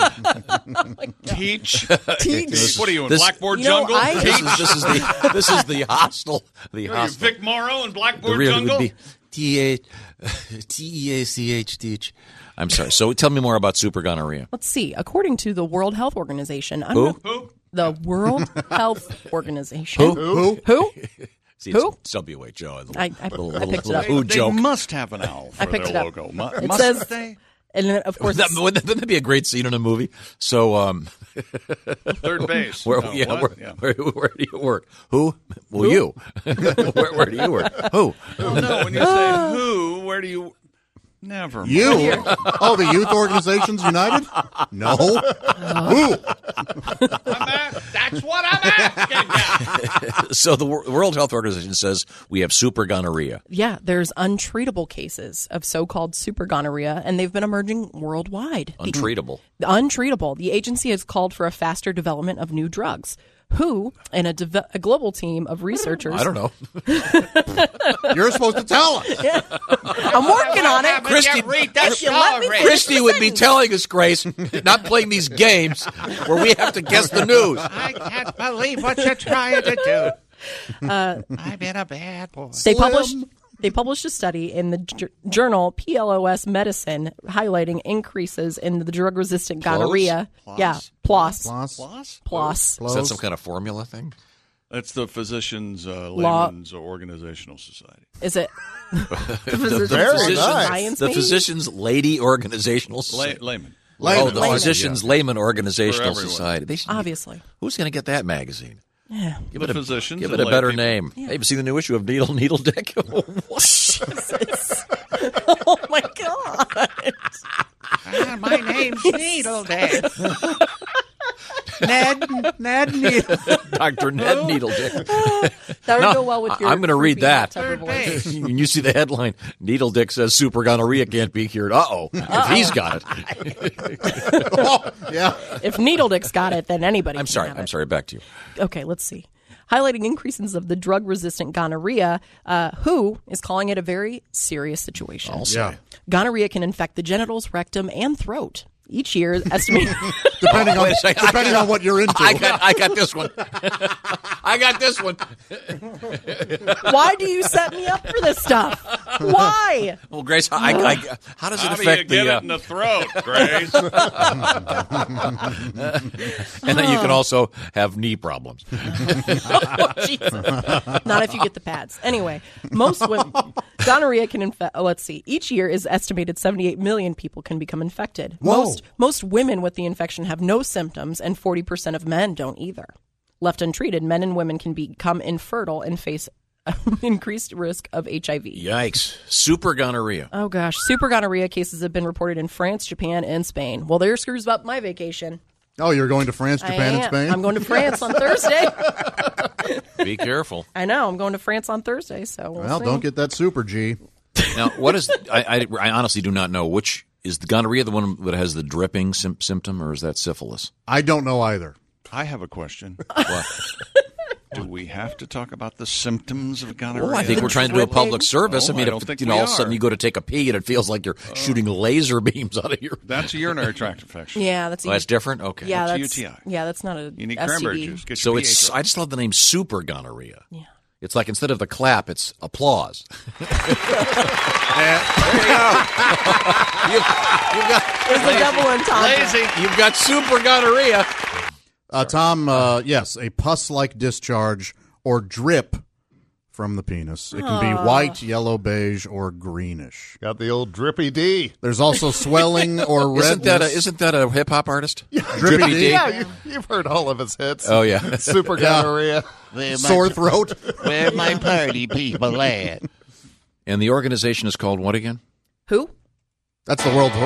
Teach? Teach. What are you in This- Blackboard You know, Jungle? I- This is, this is the this is the hostel. The What are you, hostel. Vic Morrow in The Blackboard real Jungle? would be T A T E A C H teach. I'm sorry. So tell me more about super gonorrhea. Let's see. According to the World Health Organization, I'm Who? gonna- the World Health Organization. Who? Who? Who? See, Who? It's W H O. I- I- I picked it up. Who They joke. must have an owl for I picked their it up. logo. Mu- It must says, they? and then, of course, That, it's- wouldn't that be a great scene in a movie? So, um, Third base. where, No, yeah, what? where, Yeah. Where, where do you work? Who? Well, you. where, where do you work? Who? Well, no, when you say who, where do you... Never mind. You? Oh, the Youth Organizations United? No. Who? That's what I'm asking. So the Wor- World Health Organization says we have super gonorrhea. yeah, there's untreatable cases of so-called super gonorrhea, and they've been emerging worldwide. The- Untreatable. untreatable. The agency has called for a faster development of new drugs. Who and a, deve- a global team of researchers. I don't know. You're supposed to tell us. I'm working on it. Christy, If you let me finish Christy the would be sentence. telling us, Grace, not playing these games where we have to guess the news. I can't believe what you're trying to do. Uh, I've been a bad boy. They published they published a study in the j- journal P L O S Medicine highlighting increases in the drug-resistant Close? gonorrhea. Plus? Yeah, plus, Plus. Plus? plus. Is that some kind of formula thing? That's the Physicians uh, Law- Layman's Organizational Society. Is it the The, physicians, the physicians, science the maybe? physicians Lady Organizational Lay- Society. layman. Oh, the Layman. Physicians Layman Organizational For everyone. Society. They should, Obviously. who's going to get that magazine? Yeah. Give The it a, physicians give and it a lay better people. name. Hey, have you seen the new issue of Needle Needle Dick? Jesus. Oh my God. Ah, my name's Needle Dick. Ned, Ned Needle. Doctor Ned Needle Dick. That would No, go well with your I'm going to read creepy that. Tupper voice. When you see the headline, Needle Dick says super gonorrhea can't be cured. Uh-oh. If he's got it. Oh, yeah. If Needle Dick's got it, then anybody I'm can sorry. have I'm it. sorry. Back to you. Okay, let's see. Highlighting increases of the drug-resistant gonorrhea, uh, W H O is calling it a very serious situation. I'll say. Yeah. Gonorrhea can infect the genitals, rectum, and throat. Each year, estimated. Depending on Wait a second. depending on what you're into. I got, I got this one. I got this one. Why do you set me up for this stuff? Why? Well, Grace, I, I, I, how does it How do affect you get the? it in the throat, Grace? and then you can also have knee problems. Oh, Jesus. Not if you get the pads. Anyway, most women, gonorrhea can infect. Oh, let's see. Each year is estimated seventy-eight million people can become infected. Whoa. Most most women with the infection have no symptoms, and forty percent of men don't either. Left untreated, men and women can become infertile and face increased risk of H I V. Yikes! Super gonorrhea. Oh gosh, super gonorrhea cases have been reported in France, Japan, and Spain. Well, there screws up my vacation. Oh, you're going to France, I Japan, and am. Spain? I'm going to France on Thursday. Be careful. I know. I'm going to France on Thursday, so we'll, Well, see. don't get that super G. Now, what is? I, I, I honestly do not know which is the gonorrhea the one that has the dripping sim- symptom, or is that syphilis? I don't know either. I have a question. What? Do we have to talk about the symptoms of gonorrhea? Oh, I think we're trying to do a public service. Oh, I mean, I don't if think you know, we all of a sudden are. you go to take a pee and it feels like you're shooting laser beams out of your. That's a urinary tract infection. Yeah, that's a Oh, that's different. Okay, Yeah, That's a that's U T I. Yeah, that's not a You need S T D. cranberry juice. Get So your it's. pH up. I just love the name super gonorrhea. Yeah. It's like instead of the clap, it's applause. There you go. you, you've got It's a double entendre. lazy. You've got super gonorrhea. Uh, Tom, uh, yes, a pus-like discharge or drip from the penis. It can be Aw. white, yellow, beige, or greenish. Got the old drippy D. There's also swelling or redness. Isn't that a, isn't that a hip hop artist? Drippy D? Yeah, you, you've heard all of his hits. Oh, yeah. Super Yeah. gonorrhea. Sore throat. Where my party people at? And the organization is called what again? Who? That's the World.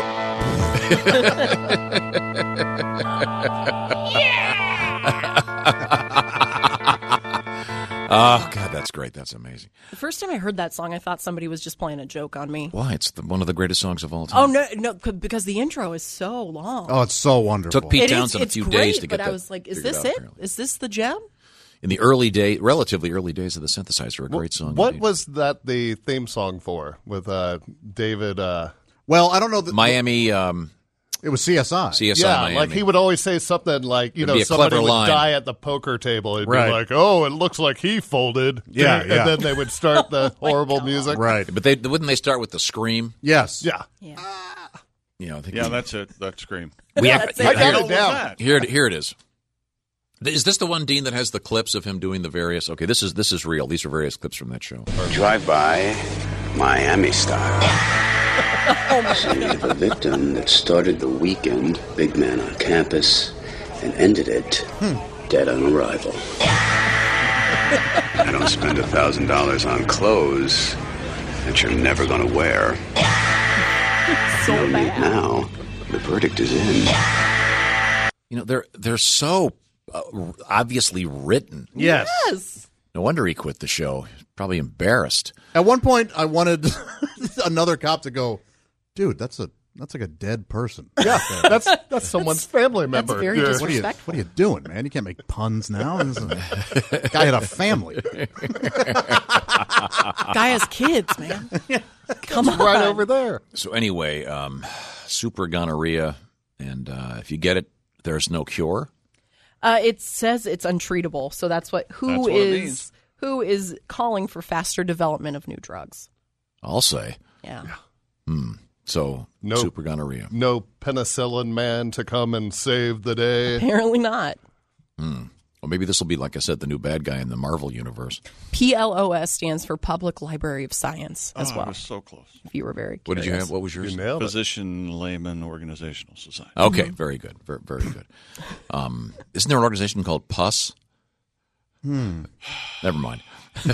Oh, God, that's great. That's amazing. The first time I heard that song, I thought somebody was just playing a joke on me. Why? It's the, one of the greatest songs of all time. Oh no, no, c- because the intro is so long. Oh, it's so wonderful. Took Pete It is- Townsend a it's few great, days to get but I that was like, is figured this out, it? apparently. Is this the gem? In the early day, relatively early days of the synthesizer, a great song. What indeed. was that the theme song for with uh, David? Uh, well, I don't know. The, Miami. Um, it was C S I. C S I yeah, Miami. like he would always say something like, you It'd know, be a somebody clever would line. die at the poker table. It'd Right. be like, oh, it looks like he folded. Yeah, and yeah. then they would start the horrible music. Right. But they wouldn't they start with the scream? Yes. Yeah. You know, I think Yeah, that's it. That scream. We Yeah, have- that's it. I got here, it down. Here, here it is. Is this the one, Dean, that has the clips of him doing the various? Okay, this is this is real. These are various clips from that show. Drive by Miami style. See the victim that started the weekend, big man on campus, and ended it dead on arrival. I don't spend a thousand dollars on clothes that you're never going to wear. So no need bad. now. The verdict is in. You know, they're they're so uh, obviously written. Yes. Yes. No wonder he quit the show. He's probably embarrassed. At one point, I wanted another cop to go, dude, that's a that's like a dead person. Yeah, that's that's someone's family member. very Yeah. What are you What are you doing, man? You can't make puns now. This is a- guy had a family. Guy has kids, man. Come on. Right over there. So anyway, um, super gonorrhea, and uh, if you get it, there's no cure. Uh, it says it's untreatable, so that's what who That's what it is means. who is calling for faster development of new drugs. I'll say. Yeah. Hmm. So No. super gonorrhea. No penicillin man to come and save the day. Apparently not. Hmm. Well, maybe this will be, like I said, the new bad guy in the Marvel universe. P L O S stands for Public Library of Science as Oh, I well. was so close. If you were very What did you curious. have? What was yours? You nailed it. Physician Layman Organizational Society. Okay, very good. Very, very good. Um, isn't there an organization called P U S? Hmm. Never mind.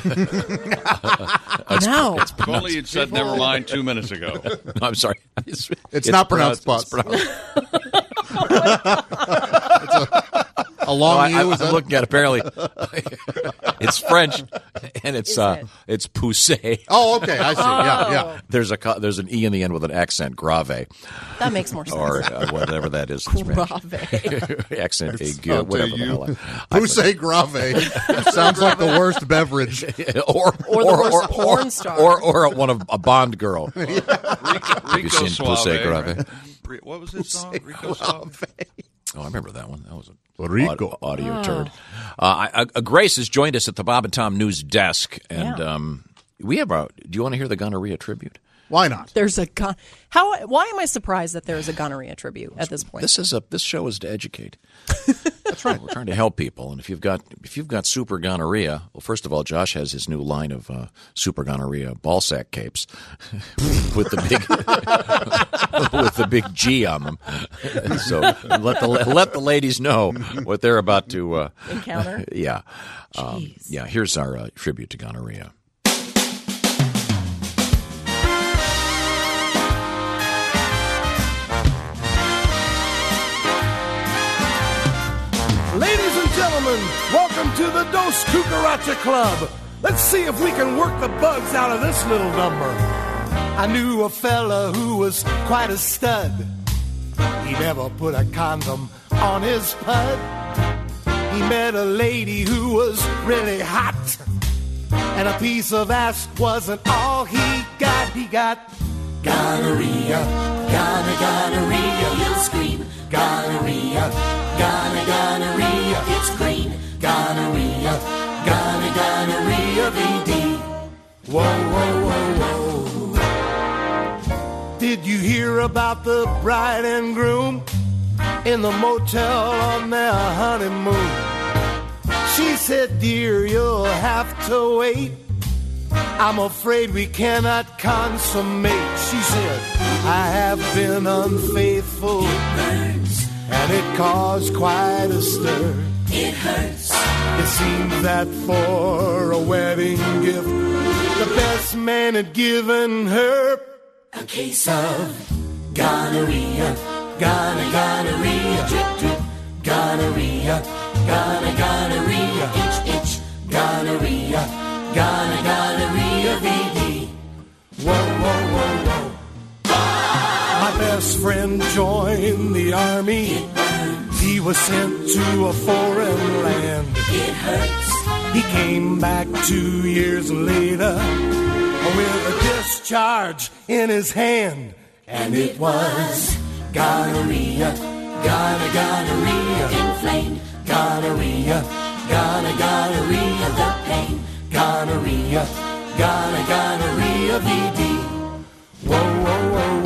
No. If only you'd said never mind two minutes ago. I'm sorry. It's, It's not pronounced it's pus. pronounced- A long No, I, U. I, is I'm that- looking at apparently it's French and it's Is uh, it? it's poussé. Oh, okay. I see. Yeah, yeah. There's a co- there's an e in the end with an accent, grave, That makes more sense. or uh, whatever that is. in Spanish. Grave. accent It's aigu, up to whatever the you. hell. I- Poussey grave. Sounds like the worst beverage. or Or the worst porn star. or or one of a Bond girl. Rico, Have you seen Suave, Poussey grave? right? What was his song? Rico Suave. Oh, I remember that one. That was a Rico. aud- audio Oh. turd. Uh, I, uh, Grace has joined us at the Bob and Tom News desk, and Yeah. um, we have a. Do you want to hear the gonorrhea tribute? Why not? There's a gon- how? Why am I surprised that there is a gonorrhea tribute at this point? This is a. This show is to educate. That's right. We're trying to help people, and if you've got if you've got super gonorrhea, well, first of all, Josh has his new line of uh, super gonorrhea ball sack capes with the big with the big G on them. So let the let the ladies know what they're about to uh, Encounter? Yeah, um, yeah. Here's our uh, tribute to gonorrhea. Ladies and gentlemen, welcome to the Dos Cucaracha Club. Let's see if we can work the bugs out of this little number. I knew a fella who was quite a stud. He never put a condom on his pud. he met a lady who was really hot. And a piece of ass wasn't all he got. He got gonorrhea, gonorrhea, gonorrhea. He'll scream, gonorrhea, gonorrhea, gonorrhea. It's green, gonorrhea, gonorrhea, gonorrhea, V D. Whoa, whoa, whoa, whoa. Did you hear about the bride and groom in the motel on their honeymoon? She said, dear, you'll have to wait. I'm afraid we cannot consummate. She said, I have been unfaithful. It burns. And it caused quite a stir. It hurts. It seems that for a wedding gift, the best man had given her a case of gonorrhea, gonorrhea, gonorrhea, drip, drip, gonorrhea, gonorrhea, gonorrhea, itch, itch, gonorrhea, gonorrhea, gonorrhea, V D. Whoa, whoa, whoa, whoa. My best friend joined the army. It burns. He was sent to a foreign land. It hurts. He came back two years later with a discharge in his hand. And it was gonorrhea, gonorrhea, gonorrhea, inflamed, gonorrhea, gonorrhea, gonorrhea, the pain, gonorrhea, gonorrhea, gonorrhea, V D. Whoa, whoa, whoa,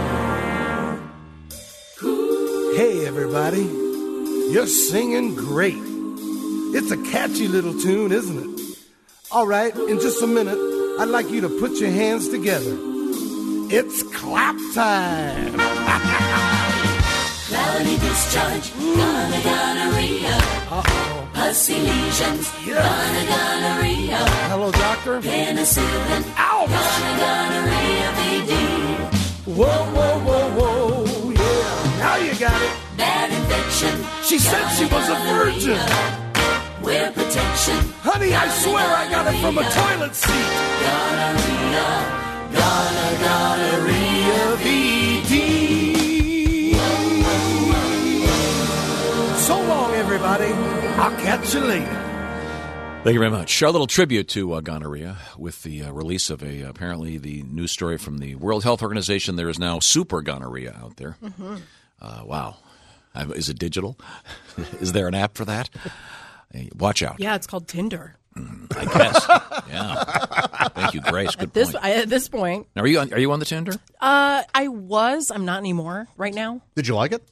whoa. Hey, everybody, you're singing great. It's a catchy little tune, isn't it? All right, in just a minute, I'd like you to put your hands together. It's clap time. Cloudy discharge, gonorrhea, gonorrhea. Uh-oh. Pussy lesions, gonorrhea, gonorrhea. Hello, doctor. Penicillin, ouch. Gonorrhea, V D. Whoa, whoa, whoa, whoa, yeah. Now you got it. Bad infection. She said she was a virgin. Wear protection. Honey, I swear I got it from a toilet seat. Gonorrhea. Gonorrhea, gonorrhea, V D. So long, everybody. I'll catch you later. Thank you very much. A little tribute to uh, gonorrhea with the uh, release of a apparently the news story from the World Health Organization. There is now super gonorrhea out there. Mm-hmm. Uh, wow. Uh, is it digital? Is there an app for that? Hey, watch out. Yeah, it's called Tinder. I guess. Yeah. Thank you, Grace. Good At this, point. I, at this point. Now, are you on, are you on the Tinder? Uh, I was. I'm not anymore right now. Did you like it?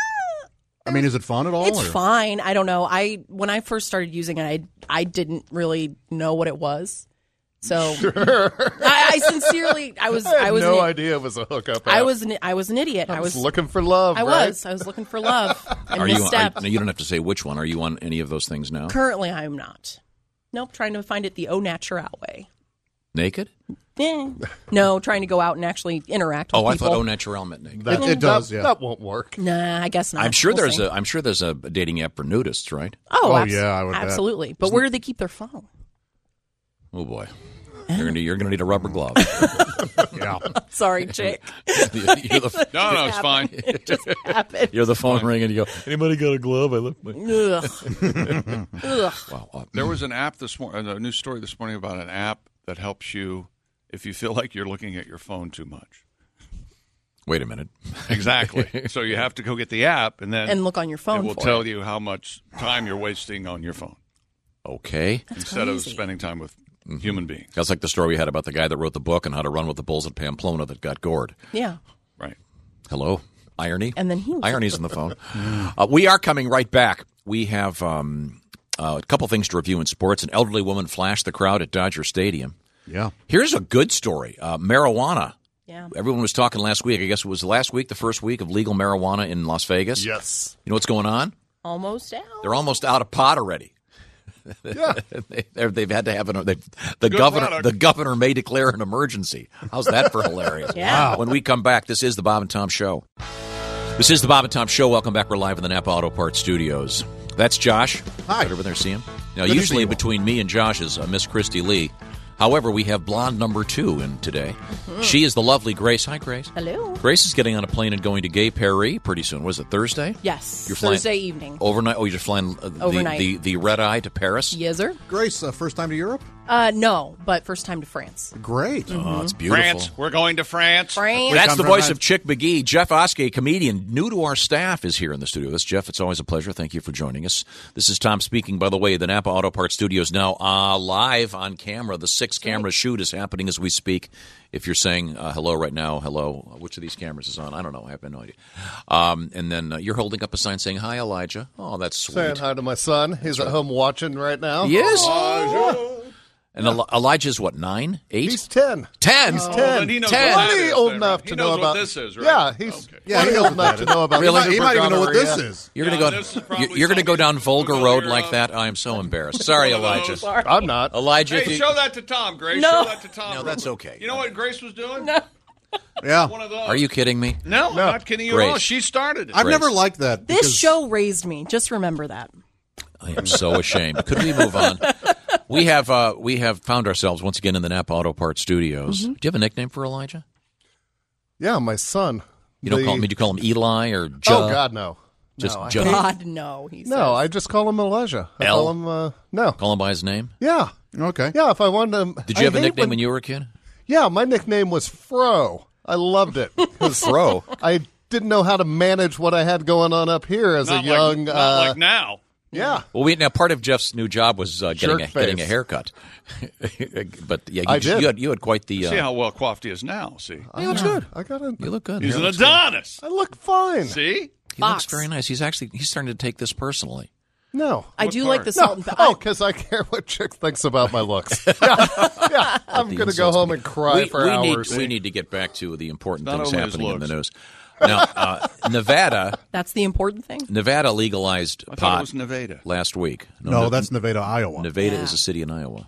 I mean, is it fun at all? It's or? fine. I don't know. I when I first started using it, I I didn't really know what it was. So Sure. I, I sincerely, I was, I, had I was no an, idea it was a hookup. I app. was, an, I was an idiot. I I was was looking for love. I right? was. I was looking for love. And Are you, are, misstepped. no, you don't have to say which one. Are you on any of those things now? Currently, I'm not. Nope. Trying to find it the au natural way. Naked? Eh. No, trying to go out and actually interact with Oh, I people. thought au naturel meant naked. That, it does, yeah. That won't work. Nah, I guess not. I'm sure We'll there's see. a. I'm sure there's a dating app for nudists, right? Oh, Oh, abs- yeah, I would bet. absolutely. But where do they keep their phone? Oh boy, you're gonna you're gonna need a rubber glove. Yeah. Sorry, chick. You're the, No, no, it's fine. It just happened. you're the phone ring, and you go. Anybody got a glove? I left my. Ugh. Ugh. Wow. uh, There was an app this morning, a news story this morning about an app that helps you if you feel like you're looking at your phone too much. Wait a minute. Exactly. So you have to go get the app and then And look on your phone It will for tell it. you how much time you're wasting on your phone Okay. instead of crazy. spending time with human beings. That's like the story we had about the guy that wrote the book on how to run with the bulls at Pamplona that got gored. Yeah. Right. Hello, irony. And then he was Irony's on the phone. uh, we are coming right back. We have um, uh, a couple things to review in sports. An elderly woman flashed the crowd at Dodger Stadium. Yeah. Here's a good story. Uh, marijuana. Yeah. Everyone was talking last week. I guess it was last week, the first week of legal marijuana in Las Vegas. Yes. You know what's going on? Almost out. They're almost out of pot already. Yeah. they, they're- they've had to have an. They've, the Good governor. product. The governor may declare an emergency. How's that for hilarious? Yeah. When we come back, this is the Bob and Tom Show. This is the Bob and Tom Show. Welcome back. We're live in the Napa Auto Parts Studios. That's Josh. Hi. Right over there, see him. Now, Good to see usually you all. between me and Josh is uh, Miss Christy Lee. However, we have blonde number two in today. Mm-hmm. She is the lovely Grace. Hi, Grace. Hello. Grace is getting on a plane and going to Gay Paris pretty soon. Was it Thursday? Yes. You're flying Thursday evening. Overnight? Oh, you're flying uh, the, Overnight. the, the red eye to Paris? Yes, sir. Grace, uh, first time to Europe? Uh, no, but first time to France. Great. Mm-hmm. Oh, it's beautiful. France. We're going to France. France. That's the voice of Chick McGee. Jeff Oskey, comedian, new to our staff, is here in the studio. This Jeff. It's always a pleasure. Thank you for joining us. This is Tom speaking. By the way, the Napa Auto Parts Studio is now uh, live on camera. The six-camera shoot is happening as we speak. If you're saying uh, hello right now, hello, which of these cameras is on? I don't know. I have no idea. Um, and then uh, you're holding up a sign saying, hi, Elijah. Oh, that's sweet. Saying hi to my son. He's at home watching right now. He is? Oh. And Eli- Elijah's what, nine? Eight? He's ten. Ten? He's Oh, ten. then he knows ten. what that Plenty is old then, enough right? to He know knows what about this is, right? Yeah, he's Okay. yeah, plenty old enough to know about. Really? super He might even know what this gonorrhea. is. You're Yeah, gonna this is go. probably You're gonna go down something Volga familiar Road like of. that. I am so embarrassed. Sorry, One of Elijah. those. I'm not. Elijah, if Hey, you, show that to Tom, Grace. No. Show that to Tom. No, that's okay. You know what Grace was doing? No. Yeah. One of those. are you kidding me? No, I'm not kidding you at all. Grace. She started it. I've Grace. never liked that. This because- show raised me. Just remember that. I am so ashamed. Could we move on? We have uh, we have found ourselves once again in the Napa Auto Parts Studios. Mm-hmm. Do you have a nickname for Elijah? Yeah, my son. You don't The- call him. Do you call him Eli or Joe? Oh God, no. Just no, I Joe. hate- God, no. He says. No, I just call him Elijah. I L? call him uh, no. Call him by his name. Yeah, Okay. yeah. If I wanted him, Did you I have a hate nickname when- when you were a kid? Yeah, my nickname was Fro. I loved it. 'Cause Fro. I didn't know how to manage what I had going on up here as Not a young. like, uh, not like now. yeah, Well, we now part of Jeff's new job was uh, getting a, Jerk getting a face. haircut. But yeah, you, I just- did. you had you had quite the. Uh, See how well coiffed he is now. See, he looks good. I got it. You look good. he's Hair an looks good. Adonis. I look fine. See, He looks very nice. He's actually he's starting to take this personally. No, I What do part? like the salt no. and pepper. Oh, because I care what chick thinks about my looks. Yeah, yeah. I'm The going to go insults home me. and cry we, for we hours. Need, we need to get back to the important Not things only his happening in the looks. news. Now, uh, Nevada, That's the important thing. Nevada legalized I thought pot it was Nevada. last week. No, that's Nevada, Iowa. Nevada Yeah. is a city in Iowa.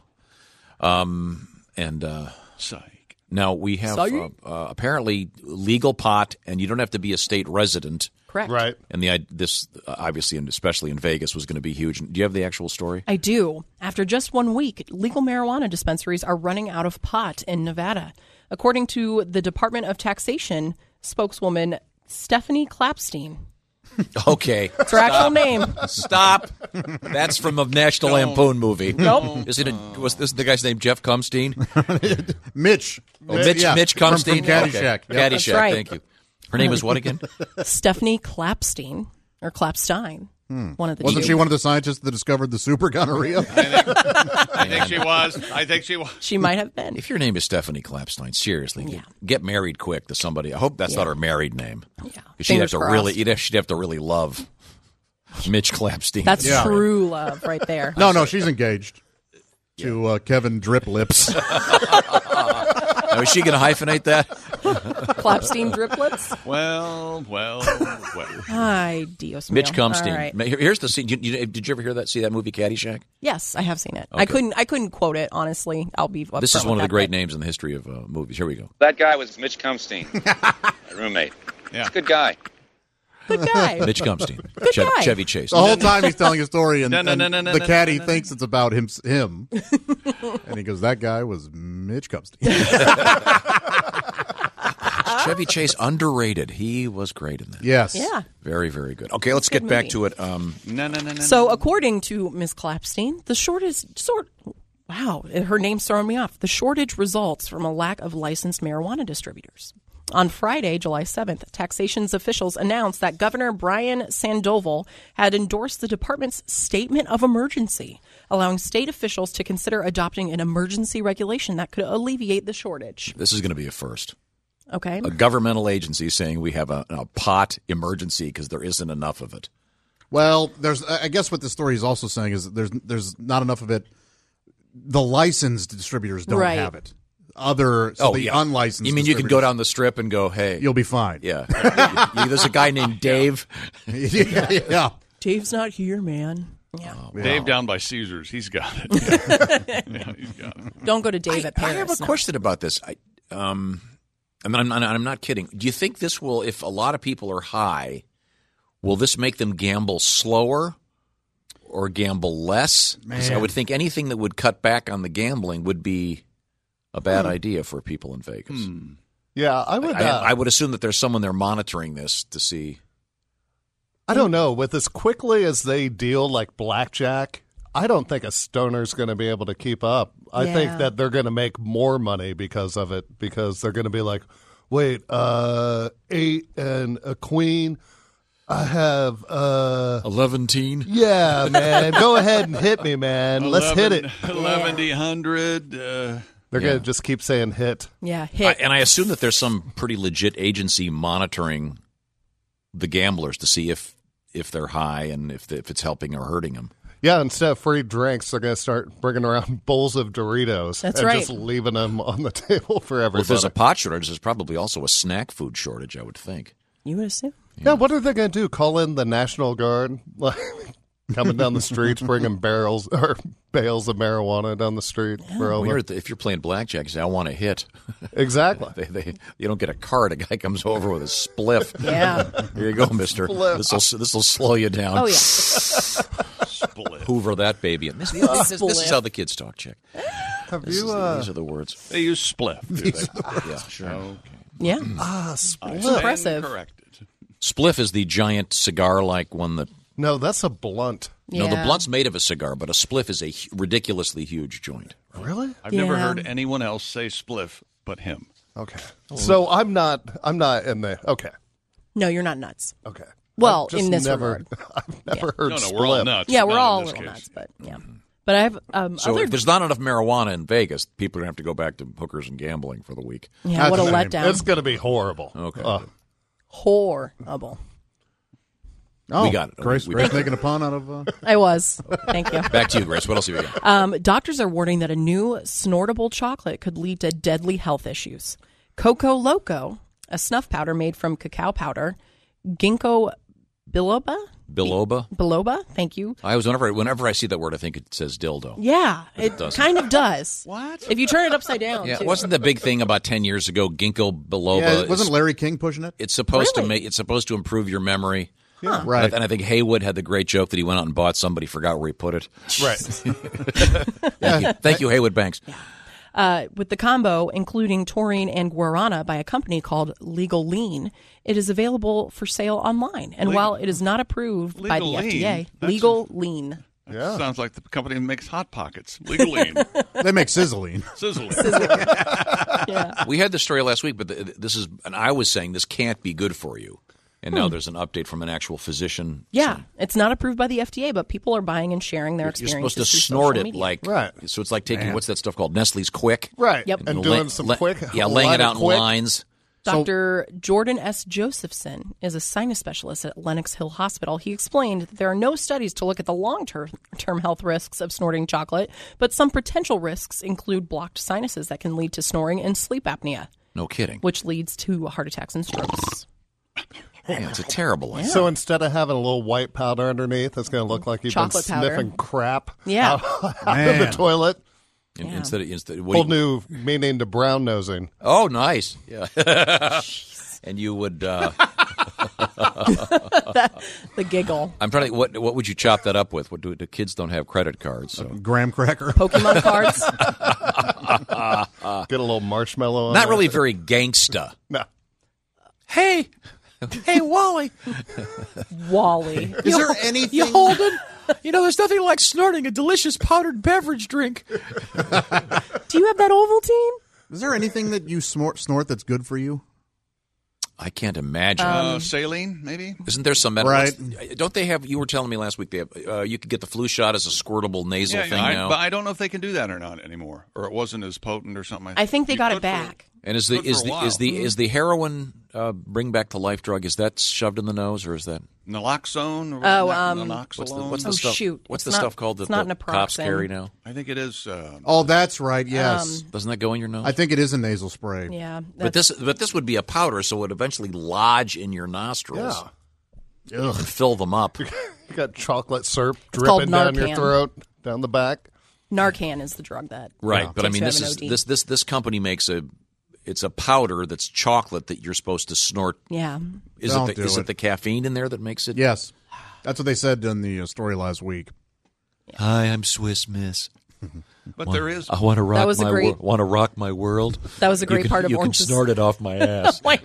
Um, and uh, Psych. now we have uh, Psych. uh, apparently legal pot, and you don't have to be a state resident. Correct. Right. And the i- this uh, obviously, and especially in Vegas, was going to be huge. Do you have the actual story? I do. After just one week, legal marijuana dispensaries are running out of pot in Nevada. According to the Department of Taxation spokeswoman Stephanie Clapstein. Okay. It's her actual name. Stop. That's from a National Lampoon movie. Nope. Isn't it? Was this the guy's name? Jeff Cumstein? Mitch. Oh, Mitch. Yeah, Mitch from- Cumstein. From Caddyshack. Okay. Yep. Caddyshack. That's right. Thank you. Her name is what again? Stephanie Clapstein, or Clapstein. One of the Wasn't two. she one of the scientists that discovered the super gonorrhea? I think she was. I think she was. She might have been. If your name is Stephanie Clapstein, seriously, get, get married quick to somebody. I hope that's Yeah. not her married name. Yeah. She'd have Fingers to crossed. really, you'd have, she'd have to really love Mitch Clapstein. That's Yeah. true love right there. No, no, she's engaged to uh, Kevin Drip Lips. Now, is she going to hyphenate that? Clapstein driplets. Well, well, well. Hi, Dios mío. Mitch Cumstein. All right. Ma- here- Here's the scene. You, you, did you ever hear that? See that movie Caddyshack? Yes, I have seen it. I Okay. couldn't. I couldn't quote it honestly. I'll be. This upfront is one of with the that, great but- names in the history of uh, movies. Here we go. That guy was Mitch Cumstein, my roommate. Yeah. He's a good guy. Good guy. Mitch Cumstein. Good Chevy, guy. Chevy Chase. The whole time he's telling a story, and, No, no, and no, no, no, the no, caddy no, no. thinks it's about him. him. And he goes, that guy was Mitch Cumstein. Chevy Chase, underrated. He was great in that. Yes. Yeah. Very, very good. Okay, let's Good get back movie. to it. Um, No, no, no, no. So, no. according to Miz Clapstein, the shortest sort. Wow, her name's throwing me off. The shortage results from a lack of licensed marijuana distributors. On Friday, July seventh, taxation's officials announced that Governor Brian Sandoval had endorsed the department's statement of emergency, allowing state officials to consider adopting an emergency regulation that could alleviate the shortage. this is going to be a first. Okay. A governmental agency saying we have a, a pot emergency because there isn't enough of it. Well, there's. I guess what the story is also saying is that there's there's not enough of it. The licensed distributors don't Right. have it. Other so Oh, the yeah. unlicensed. You mean you could go down the strip and go, hey. You'll be fine. Yeah. You- there's a guy named Dave. yeah, yeah. Dave's not here, man. Yeah. Dave down by Caesars. He's got it. Yeah, he's got it. Don't go to Dave I, at Paris. I have a no. question about this. I, um, I mean, I'm, I'm, I'm not kidding. Do you think this will, if a lot of people are high, will this make them gamble slower or gamble less? 'Cause I Man. would think anything that would cut back on the gambling would be a bad Hmm. idea for people in Vegas. Yeah, I would. I, uh, I would assume that there's someone there monitoring this to see. I don't know. With as quickly as they deal like blackjack, I don't think a stoner's going to be able to keep up. I Yeah. think that they're going to make more money because of it, because they're going to be like, wait, uh, eight and a queen. I have uh, eleven teen. Yeah, man. Go ahead and hit me, man. Let's hit it. eleven hundred. Uh, They're Yeah. going to just keep saying hit. Yeah, I, and I assume that there's some pretty legit agency monitoring the gamblers to see if if they're high and if if it's helping or hurting them. Yeah, instead of free drinks, they're going to start bringing around bowls of Doritos. That's and right. just leaving them on the table for everybody. Well, if there's a pot shortage, there's probably also a snack food shortage, I would think. You would assume. Yeah, what are they going to do? Call in the National Guard? Like, coming down the streets, bringing barrels or bales of marijuana down the street for When over. you're at the- if you're playing blackjack, you say, I want a hit. Exactly. they, they, you don't get a card. A guy comes over with a spliff. Yeah. Here you go, mister. Spliff. This will this will slow you down. Oh, yeah. Hoover that baby. This, this, this, this is Spliff. how the kids talk, Chick. Have This you? is- Uh, these are the words. They use spliff. Do These they? are the words. Yeah, sure. Okay. Yeah. ah, I split. stand Impressive. corrected. Spliff is the giant cigar-like one that. No, that's a blunt. No, the Yeah. blunt's made of a cigar, but a spliff is a hu- ridiculously huge joint. Really? I've never Yeah. heard anyone else say spliff but him. Okay. So I'm not. I'm not in the. Okay. No, you're not nuts. Okay. Well, I've just in this never, regard. I've never heard No, no, split. we're all nuts. Yeah, but we're not all a in this little case. nuts, but yeah. But I have um, So other. if there's not enough marijuana in Vegas, people are going to have to go back to hookers and gambling for the week. Yeah, what a That's- letdown. It's going to be horrible. Okay. Uh, Horrible. Oh, We got it. Grace, We- Grace making a pun out of. Uh... I was. Thank you. Back to you, Grace. What else have you got? Um, doctors are warning that a new snortable chocolate could lead to deadly health issues. Coco Loco, a snuff powder made from cacao powder, ginkgo biloba, Biloba? biloba. Thank you. I was whenever whenever I see that word, I think it says dildo. Yeah, it, It doesn't. kind of does. What? If you turn it upside down, Yeah, too. wasn't the big thing about ten years ago? Ginkgo biloba. Yeah, is- wasn't Larry King pushing it? It's supposed Really? to make. It's supposed to improve your memory. Yeah. Right. And I think Haywood had the great joke that he went out and bought somebody, forgot where he put it. right. Thank, you. Thank you, Haywood Banks. Uh, with the combo including taurine and guarana by a company called Legal Lean, it is available for sale online. And Legal- while it is not approved by the Legal F D A, Lean? That's Legal Lean. That sounds like the company that makes Hot Pockets. Legally. They make sizzling. Sizzling. Yeah. We had the story last week, but the, this is, and I was saying this can't be good for you. And now there's an update from an actual physician. Yeah, it's not approved by the F D A, but people are buying and sharing their You're experiences. supposed to through snort social it media. like, Right. so it's like taking, Man. what's that stuff called? Nestle's Quick? Right. Yep. And la- doing some la- quick. Yeah, laying it line out of in quick. lines. Doctor Jordan S. Josephson is a sinus specialist at Lenox Hill Hospital. He explained that there are no studies to look at the long-term term health risks of snorting chocolate, but some potential risks include blocked sinuses that can lead to snoring and sleep apnea, No kidding. which leads to heart attacks and strokes. Yeah, it's a terrible one. So instead of having a little white powder underneath, it's going to look like you've Chocolate been powder. sniffing crap Yeah. out, out of Man. the toilet. In- Yeah. Instead of, instead, what Whole do you- new meaning to brown nosing. Oh, nice. Yeah. And you would. Uh, The giggle. I'm trying to think. What what would you chop that up with? What do the kids don't have credit cards? So Graham cracker. Pokemon cards. Get a little marshmallow on not there. really very gangsta. No. Hey, hey, Wally. Wally. Is there anything? You hold it. You know, there's nothing like snorting a delicious powdered beverage drink. Do you have that Ovaltine? Is there anything that you snort, snort that's good for you? I can't imagine. Uh, saline, maybe? Isn't there some medical? Right. Don't they have? You were telling me last week they have. Uh, you could get the flu shot as a squirtable nasal Yeah, thing I, now. but I don't know if they can do that or not anymore, or it wasn't as potent or something. I think they You got could it back. and is the good for is a the while. is the is the heroin uh, bring back to life drug? Is that shoved in the nose or is that? Naloxone or Oh, na- um, naloxone? What's the, what's the Oh, stuff? shoot. What's It's the not- stuff called that it's not the cops naproxen. carry now? I think it is. Uh, Oh, that's right. Yes. Um, Doesn't that go in your nose? I think it is a nasal spray. Yeah. but this but this would be a powder, so it would eventually lodge in your nostrils Yeah. and fill them up. You got chocolate syrup called dripping down your Narcan. throat, down the back. Narcan is the drug that. Right, uh, but I takes mean you this out of is an O D. this this this company makes a it's a powder that's chocolate that you're supposed to snort. Yeah. Is Don't it the, do is it. it the caffeine in there that makes it? Yes. That's what they said in the uh, story last week. Hi, I'm Swiss Miss. But there is. I want to rock That was a my great- wor- want to rock my world. That was a You great can- part of you Orange can is- snort it off my ass. Oh my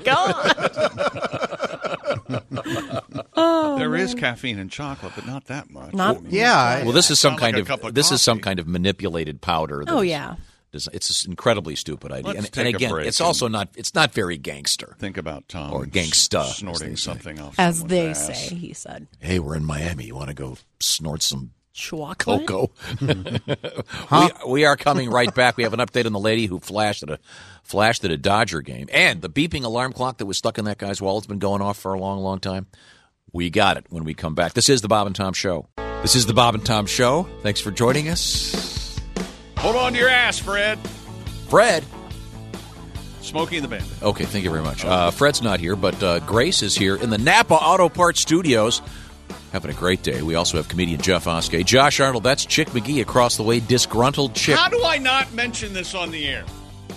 God. Oh, There is man. caffeine in chocolate, but not that much. Not- I mean, Yeah. Well, this is some Not like kind a of, cup of this is some coffee. kind of manipulated powder. that Oh, is- yeah. is- It's an incredibly stupid idea, Let's and, take and a again, break it's and- also not. It's not very gangster. Think about Tom Or gangsta, as snorting they say. something off As someone's they ass. say, he said. Hey, we're in Miami. You want to go snort some Chocolate? cocoa? we, we are coming right back. We have an update on the lady who flashed at a flashed at a Dodger game, and the beeping alarm clock that was stuck in that guy's wall. It's been going off for a long, long time. We got it when we come back. This is the Bob and Tom Show. This is the Bob and Tom Show. Thanks for joining us. Hold on to your ass, Fred. Fred. Smokey and the Bandit. Okay, thank you very much. Uh, Fred's not here, but uh, Grace is here in the Napa Auto Parts Studios. Having a great day. We also have comedian Jeff Oskey. Josh Arnold, that's Chick McGee across the way, disgruntled chick. How do I not mention this on the air?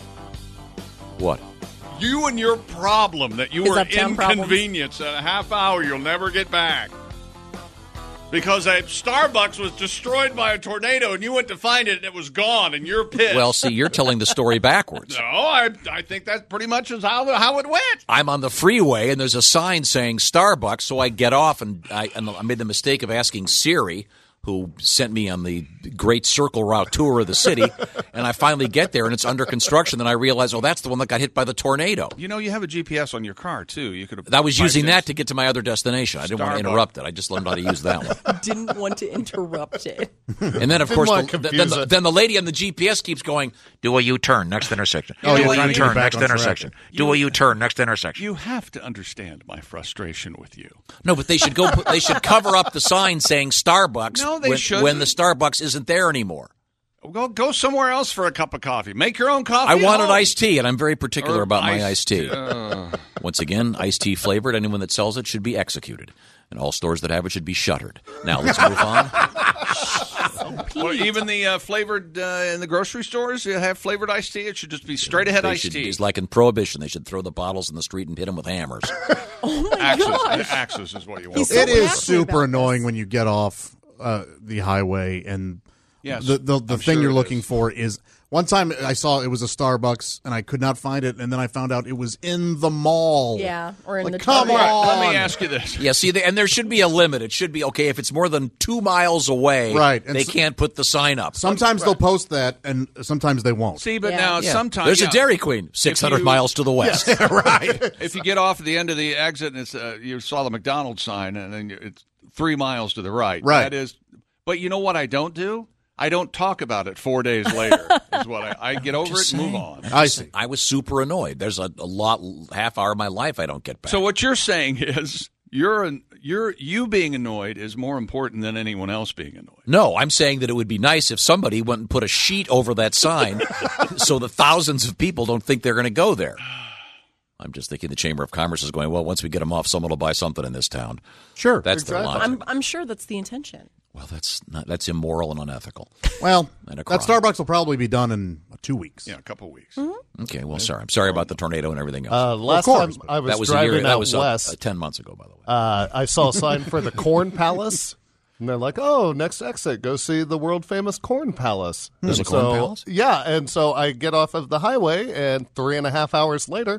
What? You and your problem that you His were uptown problems. inconvenienced at a half hour you'll never get back. Because a Starbucks was destroyed by a tornado and you went to find it and it was gone and you're pissed. Well, see, you're telling the story backwards. No, I, I think that pretty much is how, how it went. I'm on the freeway and there's a sign saying Starbucks, so I get off and I, and I made the mistake of asking Siri, who sent me on the great circle route tour of the city, and I finally get there and it's under construction. Then I realize, oh, that's the one that got hit by the tornado. You know, you have a G P S on your car, too. You could have. I was using typed that to get to my other destination. I didn't want to Starbucks. interrupt it. I just learned how to use that one. Didn't want to interrupt it. And then, of Didn't course, want the, to then, confuse the, it. then the lady on the G P S keeps going, do a U-turn, next intersection. Oh, do you're a trying to get it U-turn, back next on track. intersection. Do a U-turn, next intersection. You have to understand my frustration with you. No, but they should go. Put, they should cover up the sign saying Starbucks No, they when, shouldn't. when the Starbucks isn't there anymore. Go go somewhere else for a cup of coffee. Make your own coffee. I at wanted home. iced tea, and I'm very particular Or about my iced- iced tea. uh. Once again, iced tea flavored. Anyone that sells it should be executed, and all stores that have it should be shuttered. Now let's move on. Or even the uh, flavored uh, in the grocery stores, you have flavored iced tea. It should just be straight ahead They iced should, tea. it's like in Prohibition. They should throw the bottles in the street and hit them with hammers. Oh my Axis, gosh. Axis is what you want. He's It so is happy super about annoying this. when you get off uh, the highway and Yes, the the, the I'm thing sure you're it looking is. for is. One time I saw it was a Starbucks and I could not find it, and then I found out it was in the mall. Yeah, or in Like, the come Target. on. Let me ask you this. Yeah, see, they, and there should be a limit. It should be, okay, if it's more than two miles away, Right, and they s- can't put the sign up. Sometimes they'll post that, and sometimes they won't. See, but Yeah. now Yeah. sometimes There's yeah, a Dairy Queen six hundred if you- miles to the west. right. If you get off at the end of the exit and it's uh, you saw the McDonald's sign and then it's three miles to the right. Right. That is. But you know what I don't do? I don't talk about it four days later. Is what I, I get over it Just and move saying. on. I'm I just see. saying. I was super annoyed. There's a, a lot, half hour of my life I don't get back. So what you're saying is you're an, you're you being annoyed is more important than anyone else being annoyed. No, I'm saying that it would be nice if somebody went and put a sheet over that sign so the thousands of people don't think they're going to go there. I'm just thinking the Chamber of Commerce is going, well, once we get them off, someone will buy something in this town. Sure. That's their Exactly. logic. I'm, I'm sure that's the intention. Well, that's not that's immoral and unethical. Well, And a that crime. Starbucks will probably be done in two weeks. Yeah, a couple weeks. Okay, well, sorry. I'm sorry about the tornado and everything else. Uh, last course, time I was, that was a driving year. That out was uh, west, uh, ten months ago, by the way. uh, I saw a sign for the Corn Palace. And they're like, oh, next exit, go see the world famous Corn Palace. There's And a Corn so- Palace? Yeah, and so I get off of the highway, and three and a half hours later,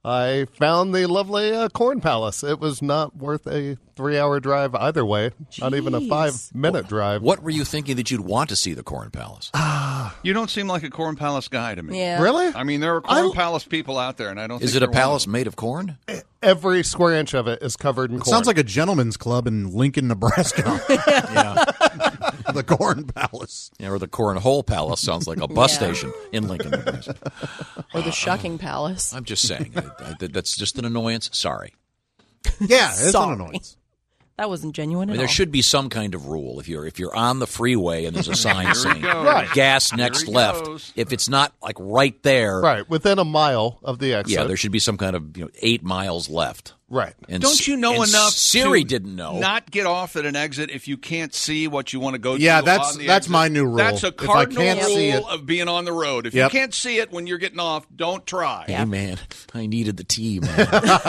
I found the lovely uh, Corn Palace. It was not worth a three-hour drive either way, not even a Jeez. five-minute drive. What were you thinking that you'd want to see the Corn Palace? You don't seem like a Corn Palace guy to me. Yeah. Really? I mean, there are Corn I- Palace people out there, and I don't. Is think it a you're one of palace them. made of corn? Every square inch of it is covered in It corn. sounds like a gentleman's club in Lincoln, Nebraska. Yeah. The Corn Palace. Yeah, or the Cornhole Palace sounds like a bus Yeah. station in Lincoln, Nebraska. Or the Shucking Palace. I'm just saying. I, I, that's just an annoyance. Sorry. Yeah, it's Sorry. an annoyance. That wasn't genuine I at mean, there all. should be some kind of rule. If you're if you're on the freeway and there's a sign Here he saying goes. Right. gas Here next he left, goes. if it's not like right there, right, within a mile of the exit. yeah, there should be some kind of you know eight miles left. Right. And Don't S- you know and enough? Siri to didn't know. Not get off at an exit if you can't see what you want to go to. Yeah, that's- on the that's exit. my new rule. That's a If I cardinal can't rule see it- of being on the road. If Yep. you can't see it when you're getting off, don't try. Hey man, I needed the tea, man.